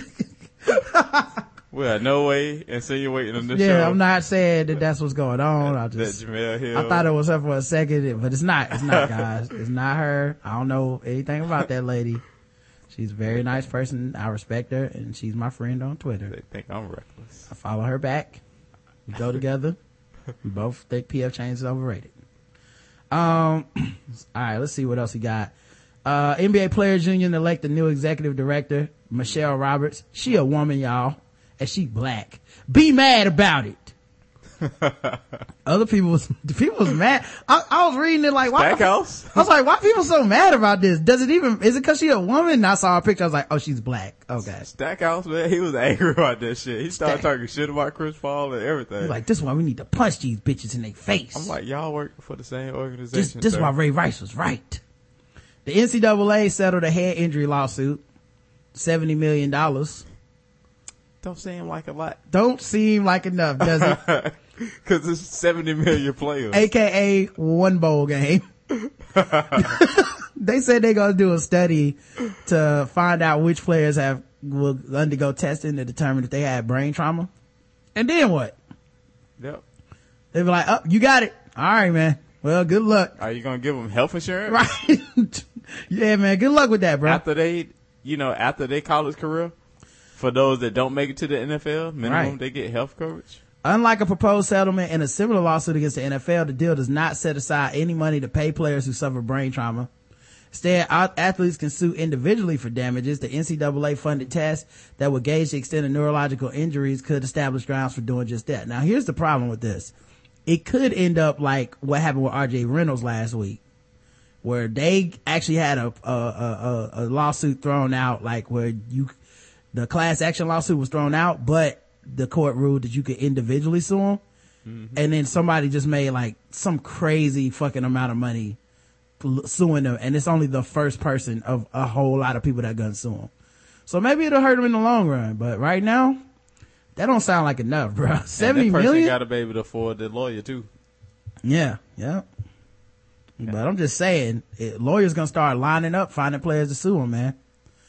We had no way insinuating on this Yeah, show. I'm not saying that that's what's going on. I that just, Jamel Hill. I thought it was her for a second, but it's not. It's not, guys. It's not her. I don't know anything about that lady. She's a very nice person. I respect her, and she's my friend on Twitter. They think I'm reckless. I follow her back. We go together. We both think P F Chang's is overrated. Um, all right, let's see what else he got. Uh, N B A Players Union elect the new executive director, Michelle Roberts. She a woman, y'all, and she black. Be mad about it. Other people was, the people was mad. I, I was reading it like, why? Stackhouse? I was like, why people so mad about this? Does it even, is it cause she a woman? And I saw a picture, I was like, oh, she's black. Okay. Stackhouse, man, he was angry about that shit. He started Stack. talking shit about Chris Paul and everything. He's like, this is why we need to punch these bitches in their face. I'm like, y'all work for the same This, organization. this is sir. why Ray Rice was right. The N C double A settled a head injury lawsuit, seventy million dollars. Don't seem like a lot. Don't seem like enough, does it? Cause it's seventy million players. A K A one bowl game. They said they're gonna do a study to find out which players have will undergo testing to determine if they had brain trauma. And then what? Yep. They be like, oh, you got it. All right, man. Well, good luck. Are you gonna give them health insurance? Right. Yeah, man. Good luck with that, bro. After they, you know, after their college career, for those that don't make it to the N F L, minimum Right. they get health coverage. Unlike a proposed settlement in a similar lawsuit against the N F L, the deal does not set aside any money to pay players who suffer brain trauma. Instead, athletes can sue individually for damages. The N C double A funded test that would gauge the extent of neurological injuries could establish grounds for doing just that. Now, here's the problem with this. It could end up like what happened with R J Reynolds last week, where they actually had a, a, a, a lawsuit thrown out, like where you, the class action lawsuit was thrown out, but the court ruled that you could individually sue them. Mm-hmm. And then somebody just made like some crazy fucking amount of money suing them. And it's only the first person of a whole lot of people that gonna sue them. So maybe it'll hurt them in the long run. But right now, that don't sound like enough, bro. seventy and that person million? got to be able to afford the lawyer too. Yeah, yeah. Yeah. But I'm just saying, it, lawyers gonna start lining up, finding players to sue them, man.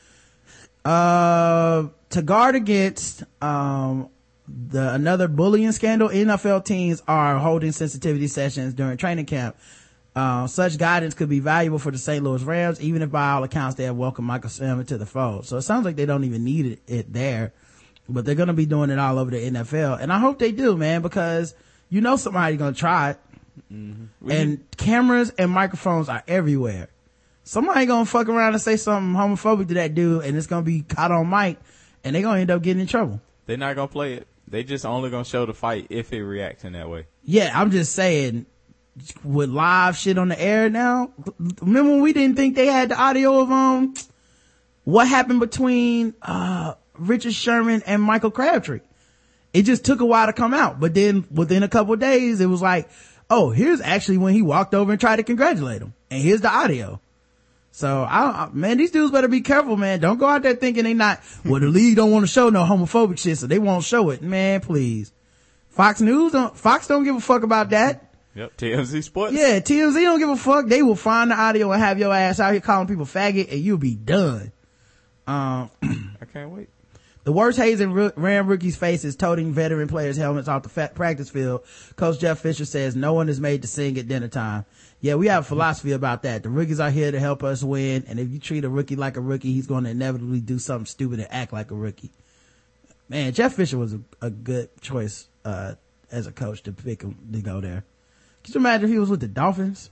Uh, to guard against, um, the, another bullying scandal, N F L teams are holding sensitivity sessions during training camp. Uh, such guidance could be valuable for the Saint Louis Rams, even if by all accounts they have welcomed Michael Sam into the fold. So it sounds like they don't even need it, it there, but they're gonna be doing it all over the N F L. And I hope they do, man, because you know somebody's gonna try it. Mm-hmm. And cameras and microphones are everywhere. Somebody gonna fuck around and say something homophobic to that dude, and it's gonna be caught on mic, and they gonna end up getting in trouble. They're not gonna play it. They just only gonna show the fight if it reacts in that way. Yeah, I'm just saying, with live shit on the air now, remember when we didn't think they had the audio of um what happened between uh Richard Sherman and Michael Crabtree? It just took a while to come out, but then within a couple of days, it was like, oh, here's actually when he walked over and tried to congratulate him, and here's the audio. So, I, man, these dudes better be careful, man. Don't go out there thinking they not, well, the league don't want to show no homophobic shit, so they won't show it. Man, please. Fox News don't, Fox don't give a fuck about that. Yep, T M Z Sports. Yeah, T M Z don't give a fuck. They will find the audio and have your ass out here calling people faggot, and you'll be done. Um, I can't wait. The worst hazing Ram rookies face is toting veteran players' helmets off the fa- practice field. Coach Jeff Fisher says no one is made to sing at dinner time. Yeah, we have a philosophy about that. The rookies are here to help us win, and if you treat a rookie like a rookie, he's going to inevitably do something stupid and act like a rookie. Man, Jeff Fisher was a, a good choice uh as a coach to pick him to go there. Could you imagine if he was with the Dolphins?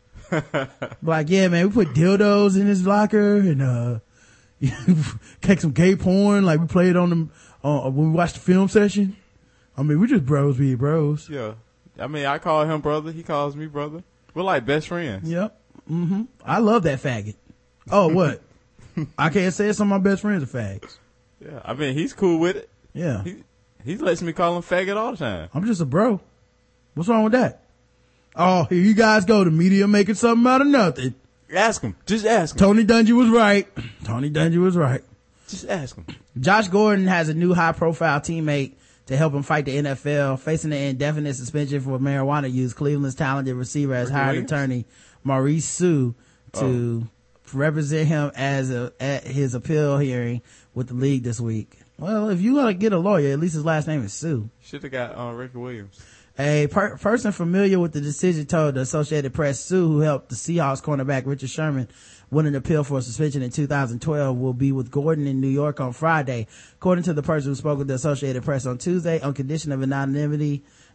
Like, yeah, man, we put dildos in his locker and uh take some gay porn like we played on them uh, when we watched the film session. I mean, we just bros being bros. Yeah, I mean, I call him brother, he calls me brother. We're like best friends. Yep. Mm-hmm. I love that faggot. Oh, what? I can't say some of my best friends are fags. Yeah, I mean, he's cool with it. Yeah. He, he lets me call him faggot all the time. I'm just a bro. What's wrong with that? Oh, here you guys go. The media making something out of nothing. Ask him. Just ask him. Tony Dungy was right. Tony Dungy was right. Just ask him. Josh Gordon has a new high-profile teammate to help him fight the N F L. Facing an indefinite suspension for marijuana use, Cleveland's talented receiver has hired Williams? attorney Maurice Sue to oh. represent him as a, at his appeal hearing with the league this week. Well, if you want to get a lawyer, at least his last name is Sue. Should have got uh, Ricky Williams. A per- person familiar with the decision told the Associated Press Sue, who helped the Seahawks cornerback Richard Sherman win an appeal for a suspension in two thousand twelve, will be with Gordon in New York on Friday. According to the person who spoke with the Associated Press on Tuesday, on condition of anonymity,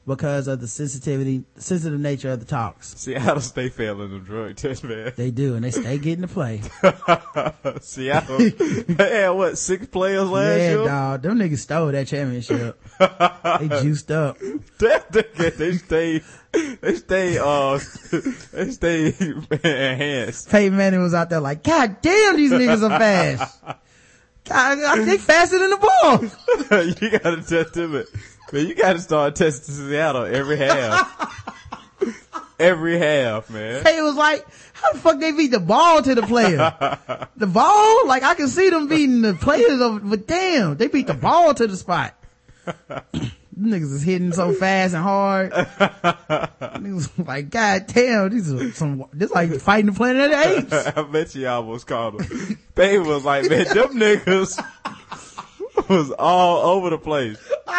because of the sensitivity, sensitive nature of the talks. Seattle stay failing the drug test, man. They do, and they stay getting to play. Seattle, they had what, six players last yeah, year? Yeah, dog. Them niggas stole that championship. They juiced up. They, they, they stay, they stay, uh, they stay enhanced. Peyton Manning was out there like, God damn, these niggas are fast. God, they faster than the ball. You gotta test them it. Man, you gotta start testing Seattle every half. Every half, man. Hey, it was like, how the fuck they beat the ball to the player? The ball? Like, I can see them beating the players, of, but damn, they beat the ball to the spot. Niggas is hitting so fast and hard. Niggas like, God damn, these are some, this like fighting the Planet of the Apes. I bet you almost called them. They was like, man, them niggas was all over the place.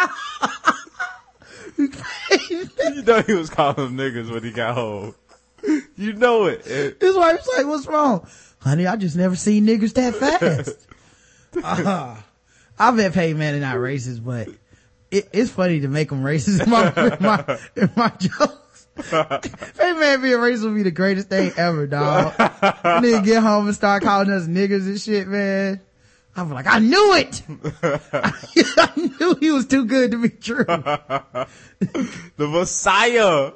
You know he was calling them niggas when he got home. You know it. His wife's like, what's wrong? Honey, I just never seen niggas that fast. uh, I bet Peyton Manning not racist, but it, it's funny to make him racist in my, in my, in my jokes. Peyton Manning being racist would be the greatest thing ever, dog. Nigga get home and start calling us niggas and shit, man. I'm like, I knew it! I knew he was too good to be true. The Messiah!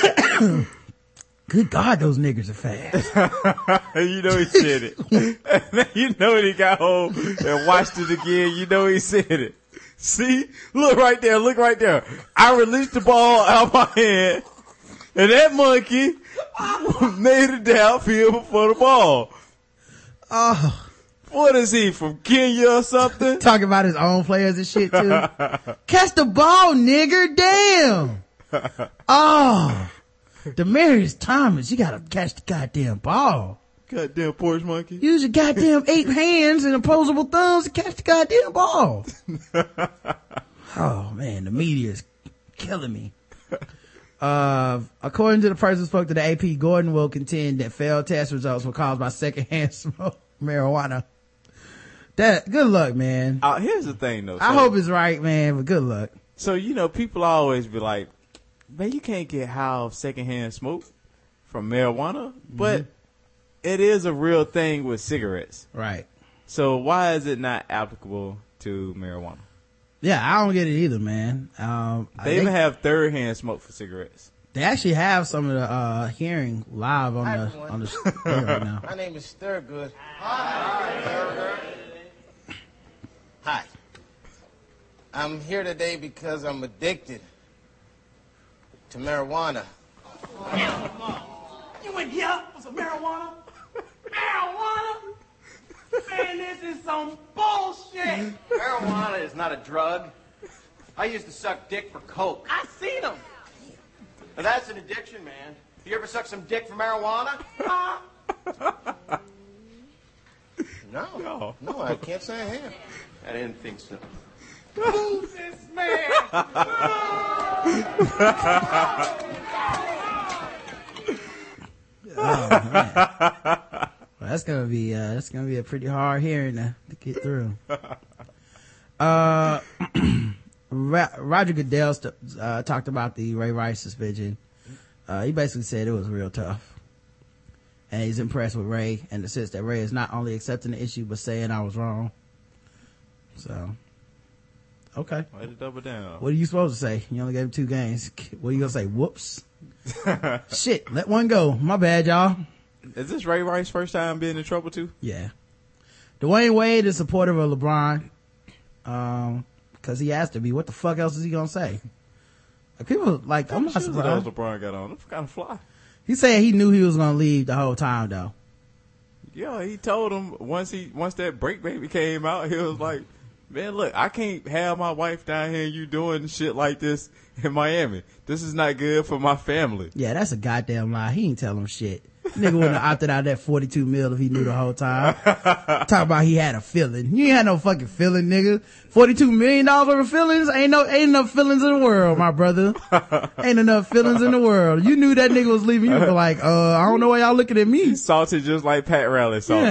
Good God, those niggas are fast. You know he said it. You know when he got home and watched it again, you know he said it. See? Look right there, look right there. I released the ball out of my hand, and that monkey made it downfield before the ball. Oh. What is he, from Kenya or something? Talking about his own players and shit too. Catch the ball, nigger, damn. Oh. Demarius Thomas, you gotta catch the goddamn ball. Goddamn porch monkey. Use your goddamn eight hands and opposable thumbs to catch the goddamn ball. Oh man, the media's killing me. Uh, according to the person who spoke to the A P, Gordon will contend that failed test results were caused by secondhand smoke marijuana. That, good luck, man. Uh, here's the thing though. So, I hope it's right, man, but good luck. So, you know, people always be like, man, you can't get high off secondhand smoke from marijuana, mm-hmm. but it is a real thing with cigarettes. Right. So why is it not applicable to marijuana? Yeah, I don't get it either, man. Um, they, they even have third hand smoke for cigarettes. They actually have some of the, uh, hearing live on Hi, the, everyone. on the, right now. My name is Thurgood. Hi. Hi. I'm here today because I'm addicted to marijuana. You went here for some marijuana? Marijuana? Man, this is some bullshit. Marijuana is not a drug. I used to suck dick for coke. I seen them. Now that's an addiction, man. You ever suck some dick for marijuana? Uh, no. no. No, I can't say I have. I didn't think so. Who's this man? Oh, man. Well, that's gonna be uh that's gonna be a pretty hard hearing to, to get through. Uh, Ra- Roger Goodell st- uh, talked about the Ray Rice suspension. Uh, he basically said it was real tough, and he's impressed with Ray in the sense that Ray is not only accepting the issue but saying I was wrong. So, okay. Way to double down. What are you supposed to say? You only gave him two games. What are you gonna say? Whoops. Shit, let one go. My bad, y'all. Is this Ray Rice's first time being in trouble too? Yeah. Dwayne Wade is supportive of LeBron, um, cause he has to be. What the fuck else is he gonna say? Like, people, like, I'm not surprised. LeBron got on. Them kind of fly. He said he knew he was gonna leave the whole time though. Yeah, he told him once he, once that Break Baby came out, he was like, man, look, I can't have my wife down here and you doing shit like this in Miami. This is not good for my family. Yeah, that's a goddamn lie. He ain't tell him shit. Nigga wouldn't have opted out of that forty-two mil if he knew the whole time. Talk about he had a feeling. You ain't had no fucking feeling, nigga. forty-two million dollars worth of feelings? Ain't no, ain't enough feelings in the world, my brother. Ain't enough feelings in the world. You knew that nigga was leaving. You were like, uh, I don't know why y'all looking at me. Salty just like Pat Riley salty. Yeah.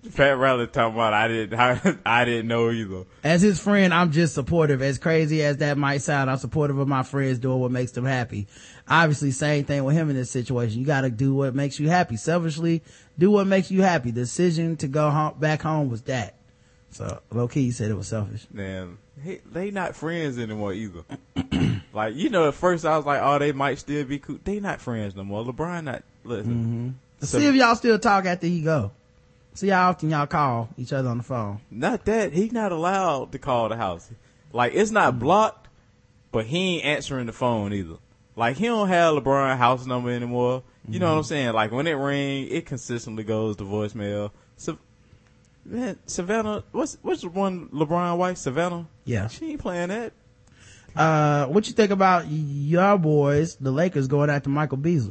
Pat Riley talking about I didn't I, I didn't know either. As his friend, I'm just supportive. As crazy as that might sound, I'm supportive of my friends doing what makes them happy. Obviously, same thing with him in this situation. You got to do what makes you happy. Selfishly, do what makes you happy. The decision to go home, back home was that. So, low key, he said it was selfish. Damn, he, they not friends anymore either. Like, you know, at first I was like, oh, they might still be cool. They not friends no more. LeBron not, listen. Mm-hmm. So, see if y'all still talk after he go. See how often y'all call each other on the phone. Not that. He not allowed to call the house. Like, it's not mm-hmm. blocked, but he ain't answering the phone either. Like, he don't have LeBron house number anymore. You mm-hmm. know what I'm saying? Like, when it ring, it consistently goes to voicemail. So, man, Savannah, what's what's the one LeBron wife? Savannah? Yeah. She ain't playing that. Uh, what you think about your boys, the Lakers, going after Michael Beasley?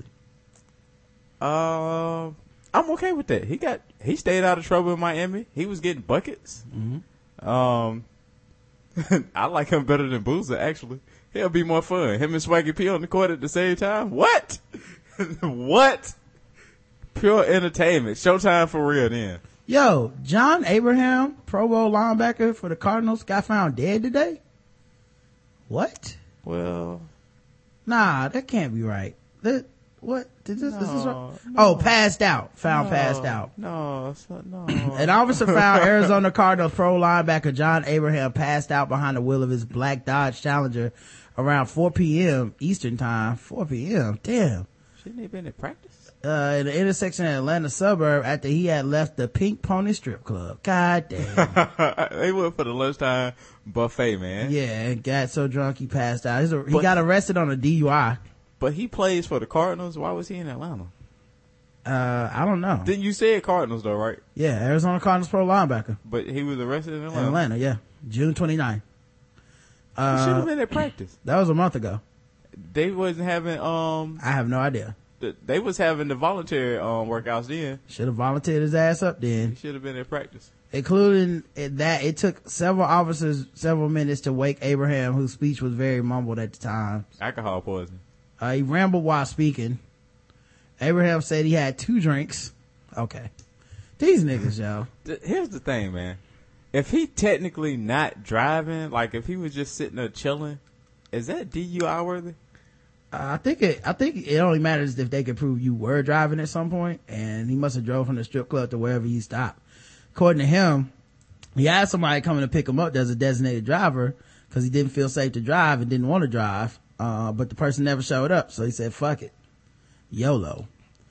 Uh, I'm okay with that. He got, he stayed out of trouble in Miami. He was getting buckets. Mm-hmm. Um, I like him better than Boozer, actually. He'll be more fun. Him and Swaggy P on the court at the same time. What? What? Pure entertainment. Showtime for real then. Yo, John Abraham, Pro Bowl linebacker for the Cardinals, got found dead today? What? Well, nah, that can't be right. That, what? Did this, no, is this right? No, oh, passed out. Found no, passed out. No, no. An officer found Arizona Cardinals pro linebacker John Abraham passed out behind the wheel of his black Dodge Challenger around four p.m. Eastern time. four p.m. Damn. Shouldn't he been at practice? Uh, in the intersection of Atlanta suburb after he had left the Pink Pony Strip Club. God damn. They went for the lunchtime buffet, man. Yeah, and got so drunk he passed out. He's a, he but, got arrested on a D U I. But he plays for the Cardinals. Why was he in Atlanta? Uh, I don't know. Didn't you say Cardinals though, right? Yeah, Arizona Cardinals pro linebacker. But he was arrested in Atlanta? In Atlanta, yeah. June twenty-ninth. Uh, he should have been at practice. That was a month ago. They wasn't having, um... I have no idea. The, they was having the voluntary um, workouts then. Should have volunteered his ass up then. He should have been at practice. Including that, it took several officers several minutes to wake Abraham, whose speech was very mumbled at the time. Alcohol poisoning. Uh, he rambled while speaking. Abraham said he had two drinks. Okay. These niggas, yo. Here's the thing, man. If he technically not driving, like if he was just sitting there chilling, is that D U I worthy? Uh, I think it, I think it only matters if they can prove you were driving at some point, and he must have drove from the strip club to wherever he stopped. According to him, he had somebody coming to pick him up as a designated driver because he didn't feel safe to drive and didn't want to drive. Uh, but the person never showed up, so he said, fuck it. YOLO.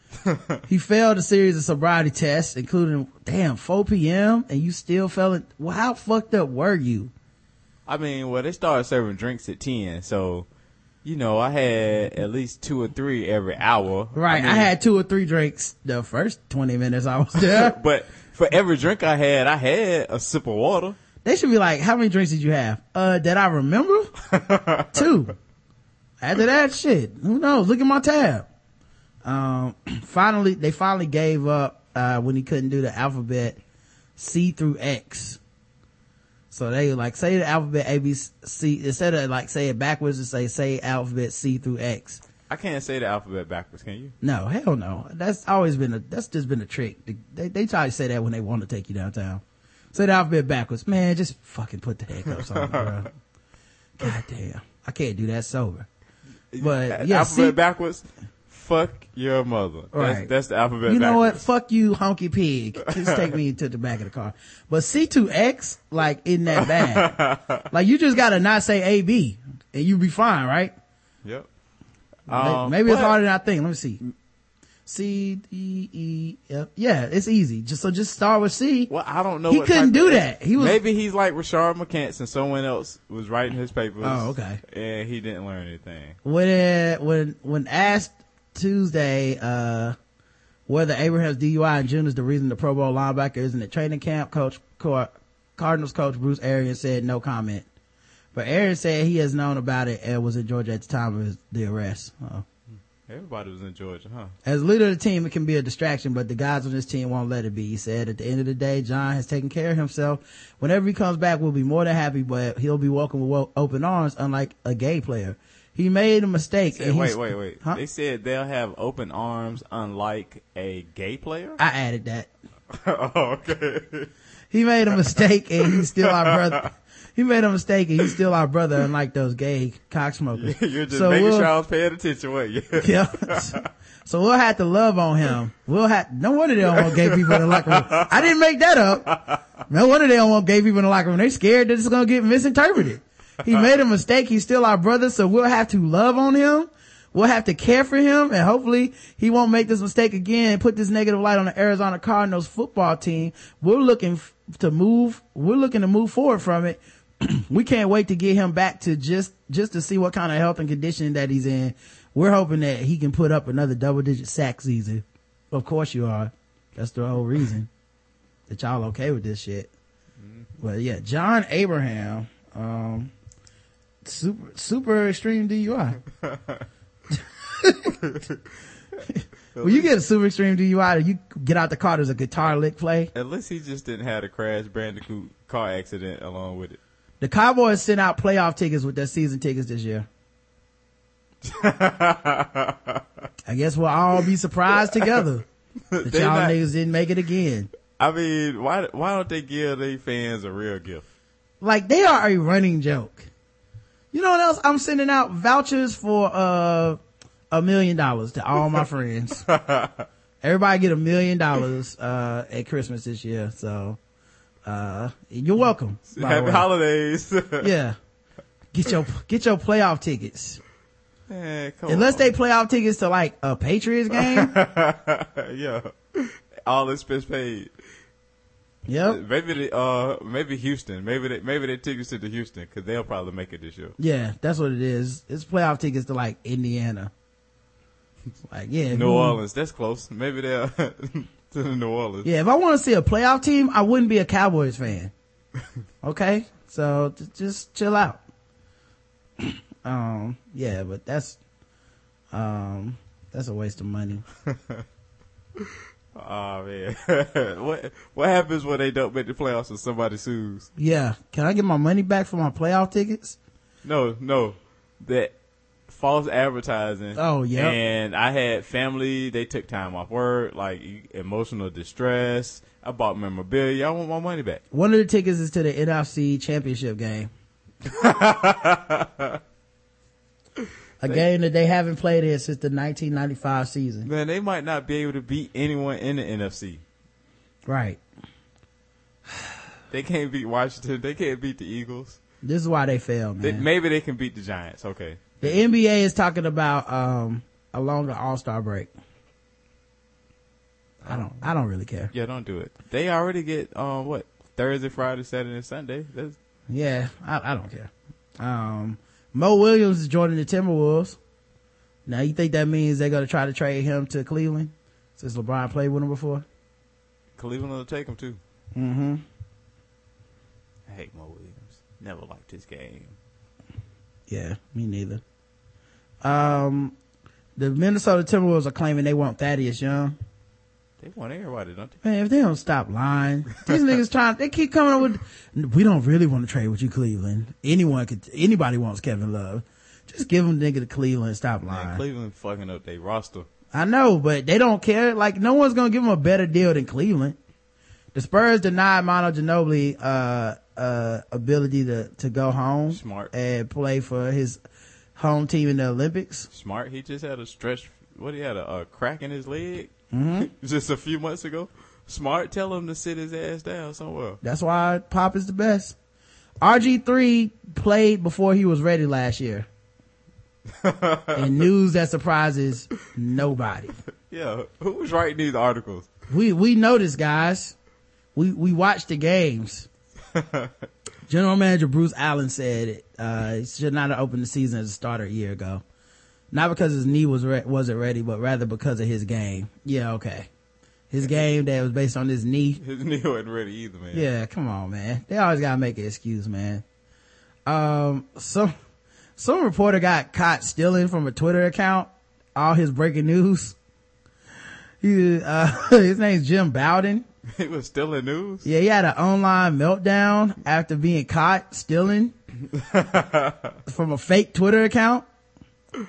He failed a series of sobriety tests, including, damn, four p.m. and you still felt it. Well, how fucked up were you? I mean, well, they started serving drinks at ten, so, you know, I had at least two or three every hour. Right. I, mean, I had two or three drinks the first twenty minutes I was there. But for every drink I had, I had a sip of water. They should be like, how many drinks did you have? Uh, that I remember? Two. After that, shit, who knows? Look at my tab. Um, finally, they finally gave up, uh, when he couldn't do the alphabet C through X. So they like say the alphabet A, B, C, instead of like say it backwards, and say, say alphabet C through X. I can't say the alphabet backwards, can you? No, hell no. That's always been a, that's just been a trick. They, they try to say that when they want to take you downtown. Say the alphabet backwards. Man, just fucking put the handcuffs on, bro. God damn. I can't do that sober. But yeah, alphabet C- backwards. Fuck your mother. Right. That's, that's the alphabet You know backwards. what? Fuck you, honky pig. Just take me to the back of the car. But C two X, like, isn't that bad. Like, you just gotta not say A B and you be fine, right? Yep. Um, Maybe it's harder than I think. Let me see. C, D, E, F. Yeah, it's easy. Just, so just start with C. Well, I don't know. He what couldn't do of, that. He was, maybe he's like Rashard McCants and someone else was writing his papers. Oh, okay. And he didn't learn anything. When, uh, when, when asked Tuesday, uh, whether Abraham's D U I in June is the reason the Pro Bowl linebacker isn't at training camp, coach, Cardinals coach Bruce Arians said no comment. But Arians said he has known about it and was in Georgia at the time of his, the arrest. Oh. Everybody was in Georgia, huh? As leader of the team, it can be a distraction, but the guys on this team won't let it be. He said, at the end of the day, John has taken care of himself. Whenever he comes back, we'll be more than happy, but he'll be welcomed with open arms, unlike a gay player. He made a mistake. Said, and wait, wait, wait. Huh? They said they'll have open arms unlike a gay player? I added that. Oh, okay. He made a mistake and he's still our brother. He made a mistake and he's still our brother, unlike those gay cocksmokers. You're just so making we'll, sure I was paying attention, weren't you? Yeah. So we'll have to love on him. We'll have, no wonder they don't want gay people in the locker room. I didn't make that up. No wonder they don't want gay people in the locker room. They're scared that it's going to get misinterpreted. He made a mistake. He's still our brother. So we'll have to love on him. We'll have to care for him, and hopefully he won't make this mistake again and put this negative light on the Arizona Cardinals football team. We're looking f- to move, we're looking to move forward from it. We can't wait to get him back to just, just to see what kind of health and condition that he's in. We're hoping that he can put up another double digit sack season. Of course you are. That's the whole reason that y'all okay with this shit. Mm-hmm. Well, yeah, John Abraham, um, super, super extreme D U I. When you get a super extreme D U I, you get out the car, there's a guitar lick play. At least he just didn't have a Crash Bandicoot car accident along with it. The Cowboys sent out playoff tickets with their season tickets this year. I guess we'll all be surprised together that y'all not, niggas didn't make it again. I mean, why why don't they give their fans a real gift? Like, they are a running joke. You know what else? I'm sending out vouchers for uh a million dollars to all my friends. Everybody get a million dollars uh at Christmas this year. So uh you're welcome. Happy holidays. Yeah. Get your get your playoff tickets. Man, come Unless on. they playoff tickets to like a Patriots game. Yeah. All expense paid. Yep. Maybe they, uh, maybe Houston. Maybe they, maybe they tickets to the Houston because they'll probably make it this year. Yeah, that's what it is. It's playoff tickets to like Indiana. Like, yeah. New we, Orleans. That's close. Maybe they'll to the New Orleans. Yeah, if I want to see a playoff team, I wouldn't be a Cowboys fan. Okay? So j- just chill out. um, yeah, but that's, um, that's a waste of money. Oh man. what what happens when they don't make the playoffs and somebody sues? Yeah. Can I get my money back for my playoff tickets? No, no. That false advertising. Oh, yeah. And I had family, they took time off work, like emotional distress. I bought memorabilia. I want my money back. One of the tickets is to the N F C championship game. A game that they haven't played in since the nineteen ninety-five season. Man, they might not be able to beat anyone in the N F C. Right. They can't beat Washington. They can't beat the Eagles. This is why they fail, man. They, maybe they can beat the Giants. Okay. The N B A is talking about um a longer All-Star break. I don't. I don't really care. Yeah, don't do it. They already get um what Thursday, Friday, Saturday, and Sunday. That's... Yeah, I, I don't care. Um. Mo Williams is joining the Timberwolves. Now, you think that means they're going to try to trade him to Cleveland since LeBron played with him before? Cleveland will take him too. Mm-hmm. I hate Mo Williams. Never liked his game. Yeah, me neither. Um, the Minnesota Timberwolves are claiming they want Thaddeus Young. They want everybody, don't they? Man, if they don't stop lying, these niggas trying, they keep coming up with, we don't really want to trade with you, Cleveland. Anyone could, anybody wants Kevin Love. Just give them nigga to Cleveland and stop lying. Man, Cleveland fucking up their roster. I know, but they don't care. Like, no one's gonna give them a better deal than Cleveland. The Spurs denied Manu Ginobili, uh, uh, ability to, to go home. Smart. And play for his home team in the Olympics. Smart. He just had a stretch, what, he had a, a crack in his leg? Mm-hmm. Just a few months ago. Smart, tell him to sit his ass down somewhere. That's why Pop is the best. R G three played before he was ready last year. In news that surprises nobody. Yeah, who was writing these articles? We we know this, guys. We we watched the games. General Manager Bruce Allen said it, uh, he should not have opened the season as a starter a year ago. Not because his knee was re- wasn't ready, but rather because of his game. Yeah, okay. His game that was based on his knee. His knee wasn't ready either, man. Yeah, come on, man. They always gotta make an excuse, man. Um, some, some reporter got caught stealing from a Twitter account all his breaking news. He, uh, his name's Jim Bowden. He was stealing news? Yeah, he had an online meltdown after being caught stealing from a fake Twitter account.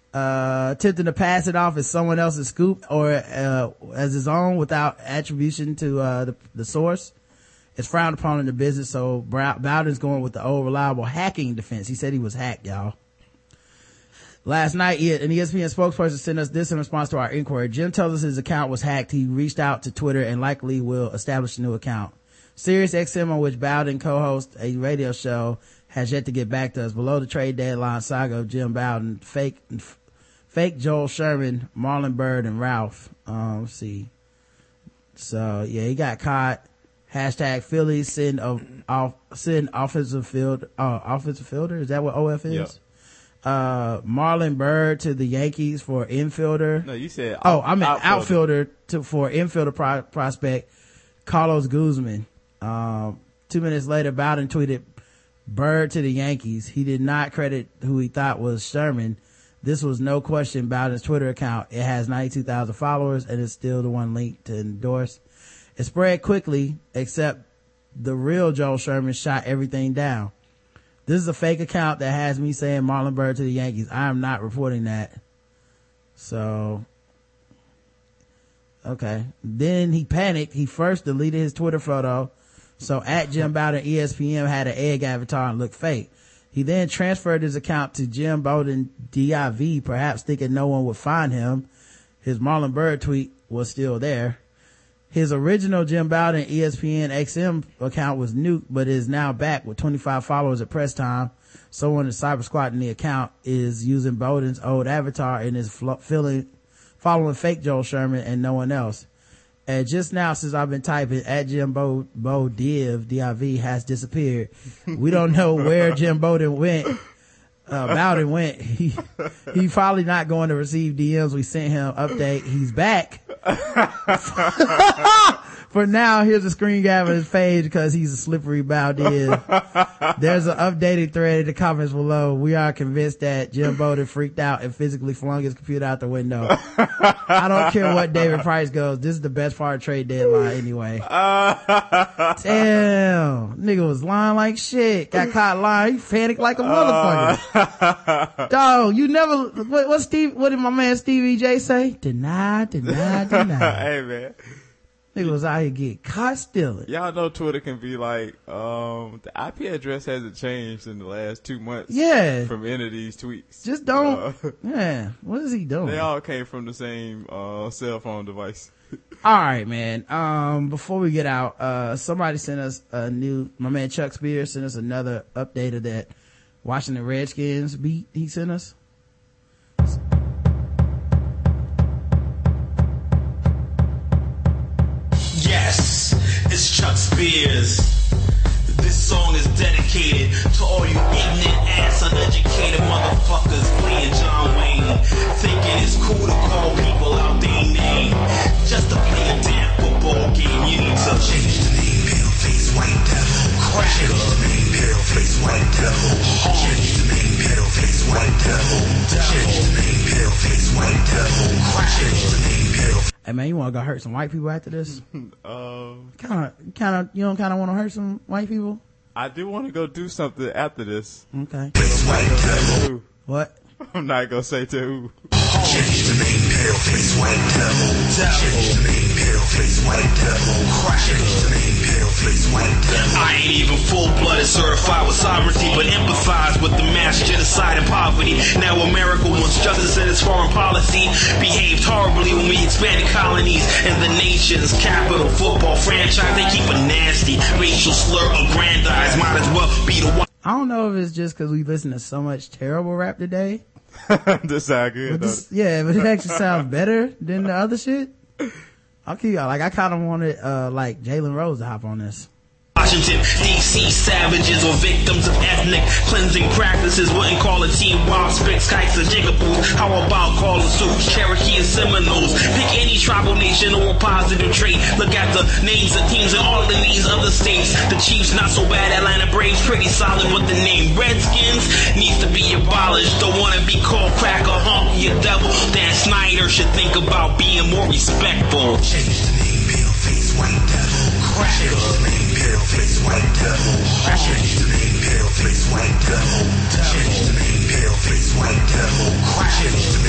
uh, attempting to pass it off as someone else's scoop or, uh, as his own without attribution to, uh, the, the source. It's frowned upon in the business, so Bowden's going with the old reliable hacking defense. He said he was hacked, y'all. Last night, an E S P N spokesperson sent us this in response to our inquiry. Jim tells us his account was hacked. He reached out to Twitter and likely will establish a new account. Sirius X M, on which Bowden co-hosts a radio show, has yet to get back to us. Below the trade deadline saga of Jim Bowden, fake, fake Joel Sherman, Marlon Byrd, and Ralph. Um, let's see. So, yeah, he got caught. Hashtag Phillies send of, off, send offensive field, uh, offensive fielder. Is that what O F is? Yep. Uh, Marlon Byrd to the Yankees for infielder. No, you said. Oh, I meant outfielder, outfielder to, for infielder pro- prospect, Carlos Guzman. Um, two minutes later, Bowden tweeted Byrd to the Yankees. He did not credit who he thought was Sherman. This was no question Bowden's Twitter account. It has ninety-two thousand followers and is still the one linked to endorse. It spread quickly, except the real Joel Sherman shot everything down. This is a fake account that has me saying Marlon Byrd to the Yankees. I am not reporting that. So, okay. Then he panicked. He first deleted his Twitter photo. So at Jim Bowden, E S P N had an egg avatar and looked fake. He then transferred his account to Jim Bowden D I V, perhaps thinking no one would find him. His Marlon Byrd tweet was still there. His original Jim Bowden E S P N X M account was nuked, but is now back with twenty-five followers at press time. Someone in cyber squatting the account is using Bowden's old avatar and is flo- filling, following fake Joel Sherman and no one else. And just now, since I've been typing, at Jim Bo, Bo Div, D I V has disappeared. We don't know where Jim Bowden went. Uh, Bowden went. He, he probably not going to receive D Ms. We sent him update. He's back. For now, here's a screen grab of his page because he's a slippery Bowden. There's an updated thread in the comments below. We are convinced that Jim Bowden freaked out and physically flung his computer out the window. I don't care what David Price goes. This is the best part of trade deadline anyway. Damn. Nigga was lying like shit. Got caught lying. He panicked like a motherfucker. Dog, you never, what, what Steve, what did my man Stevie J say? Deny, deny, deny. Hey, man. Nigga was out here getting caught stealing. Y'all know Twitter can be like, um, the I P address hasn't changed in the last two months. Yeah. From any of these tweets. Just don't. Uh, yeah. What is he doing? They all came from the same, uh, cell phone device. All right, man. Um, before we get out, uh, somebody sent us a new, my man Chuck Spears sent us another update of that Washington Redskins beat he sent us. Yes, it's Chuck Spears. This song is dedicated to all you ignorant ass uneducated motherfuckers playing John Wayne, thinking it's cool to call people out their name just to play a damn football game. You need to change the name, pale face white devil. Crack change the name, pale face white devil. Change the name, pale face white devil. Change the name, pale face white devil. Change the name, pale. Hey man, you want to go hurt some white people after this? Um, kind of, kind of, you don't kind of want to hurt some white people? I do want to go do something after this. Okay. Face white devil. What? I'm not gonna say to who. Change the name, pale face white devil. Change the name, pale face white devil. Change the name, pale face white devil. I ain't even full-blooded certified with sovereignty, but empathize with the mass genocide and poverty. Now America wants justice in its foreign policy. Behaved horribly when we expanded colonies and the nation's capital football franchise. They keep a nasty racial slur aggrandized. Might as well be the one. I don't know if it's just because we listen to so much terrible rap today. This sound good. This, yeah, but it actually sounds better than the other shit. I'll keep y'all. Like, I kind of wanted, uh, like, Jalen Rose to hop on this. Washington, D C savages or victims of ethnic cleansing practices wouldn't call a team wild spicks, kites, or jigaboos. How about call the Sioux, Cherokee, and Seminoles? Pick any tribal nation or a positive trait. Look at the names of teams in all of these other states. The Chiefs not so bad, Atlanta Braves pretty solid, but the name Redskins needs to be abolished. Don't want to be called crack or honky or devil. Dan Snyder should think about being more respectful. Change the name, pale face white devil. Change the name. Pale face white devil. Change the name, pale face white devil. Change the name, pale face white devil. Change the name.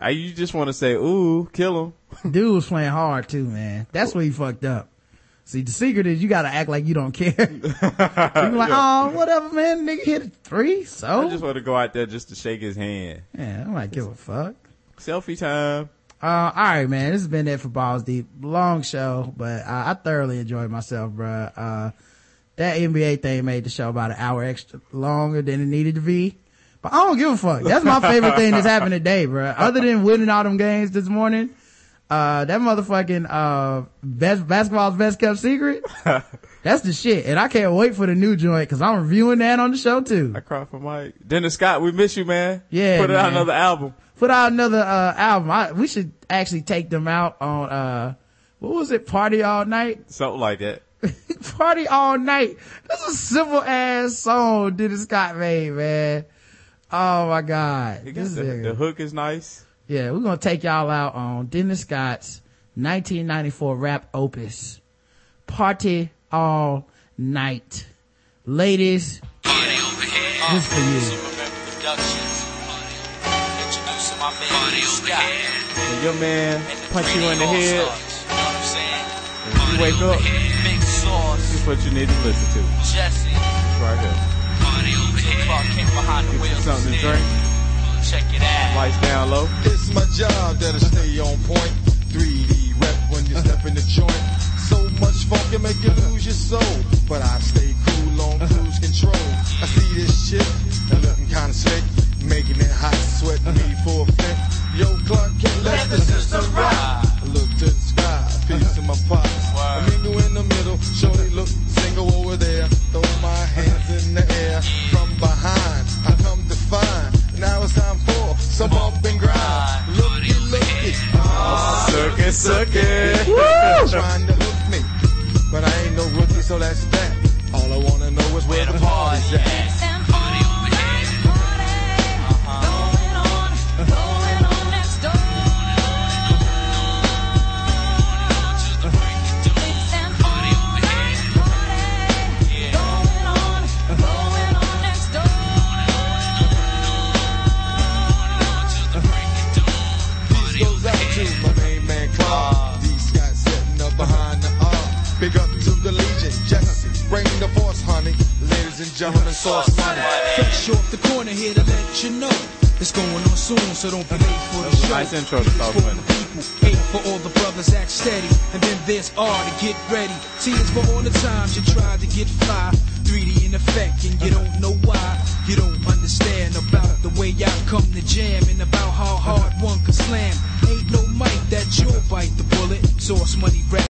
I, you just want to say, ooh, kill him. Dude was playing hard too, man. That's where he fucked up. See, the secret is you gotta act like you don't care. You be like, oh, whatever, man. Nigga hit a three, so. I just want to go out there just to shake his hand. Yeah, I might give a fuck. Selfie time. Uh, alright, man. This has been it for Balls Deep. Long show, but uh, I thoroughly enjoyed myself, bruh. Uh, that N B A thing made the show about an hour extra longer than it needed to be. But I don't give a fuck. That's my favorite thing that's happened today, bruh. Other than winning all them games this morning, uh, that motherfucking, uh, best, basketball's best kept secret. That's the shit. And I can't wait for the new joint cause I'm reviewing that on the show too. I cry for Mike. Dennis Scott, we miss you, man. Yeah. Put man. out another album. Put out another, uh, album. I, we should actually take them out on, uh, what was it? Party All Night? Something like that. Party All Night. That's a simple ass song Dennis Scott made, man. Oh my God. This the, the hook is nice. Yeah, we're gonna take y'all out on Dennis Scott's nineteen ninety-four rap opus, Party All Night. Ladies, Party over here. this for you. Superman Productions. Introducing my man, Party over here. When your man punch you in the head, you know what I'm saying? when you wake up, Big Sauce. this is what you need to listen to. Jesse. It's right here. Party over here. Clark Kent behind the Get you wheels. something to drink. Check it out. Lights down low. It's my job that'll stay on point. three D rep when you step in the joint. So much funk can make you lose your soul. But I stay cool on cruise control. I see this shit and looking kinda slick. Making it hot, sweating me for a fit. Yo, Clark Kent, let the system rock. I look to the sky, peace in my pockets. I mingle in the middle, shorty look single over there. Throw my hands in the air. From behind, I come to find. Now it's time for some bump and grind. Looky, looky. Oh, Suck it, suck it. Woo! Trying to hook me, but I ain't no rookie, so that's that. All I wanna know is where the party's at. Big up to the Legion, Jesse, bring the force, honey. Ladies and gentlemen, sauce money. Fresh off the corner here to let you know it's going on soon, so don't be late for the show. Nice intro to Sauce Money. Eight for all the brothers, act steady. And then there's R to get ready. T is for all the times you tried to get fly. three D in effect, and you don't know why. You don't understand about the way I come to jam, and about how hard one can slam. Ain't no mic that you'll bite the bullet. Sauce Money rap.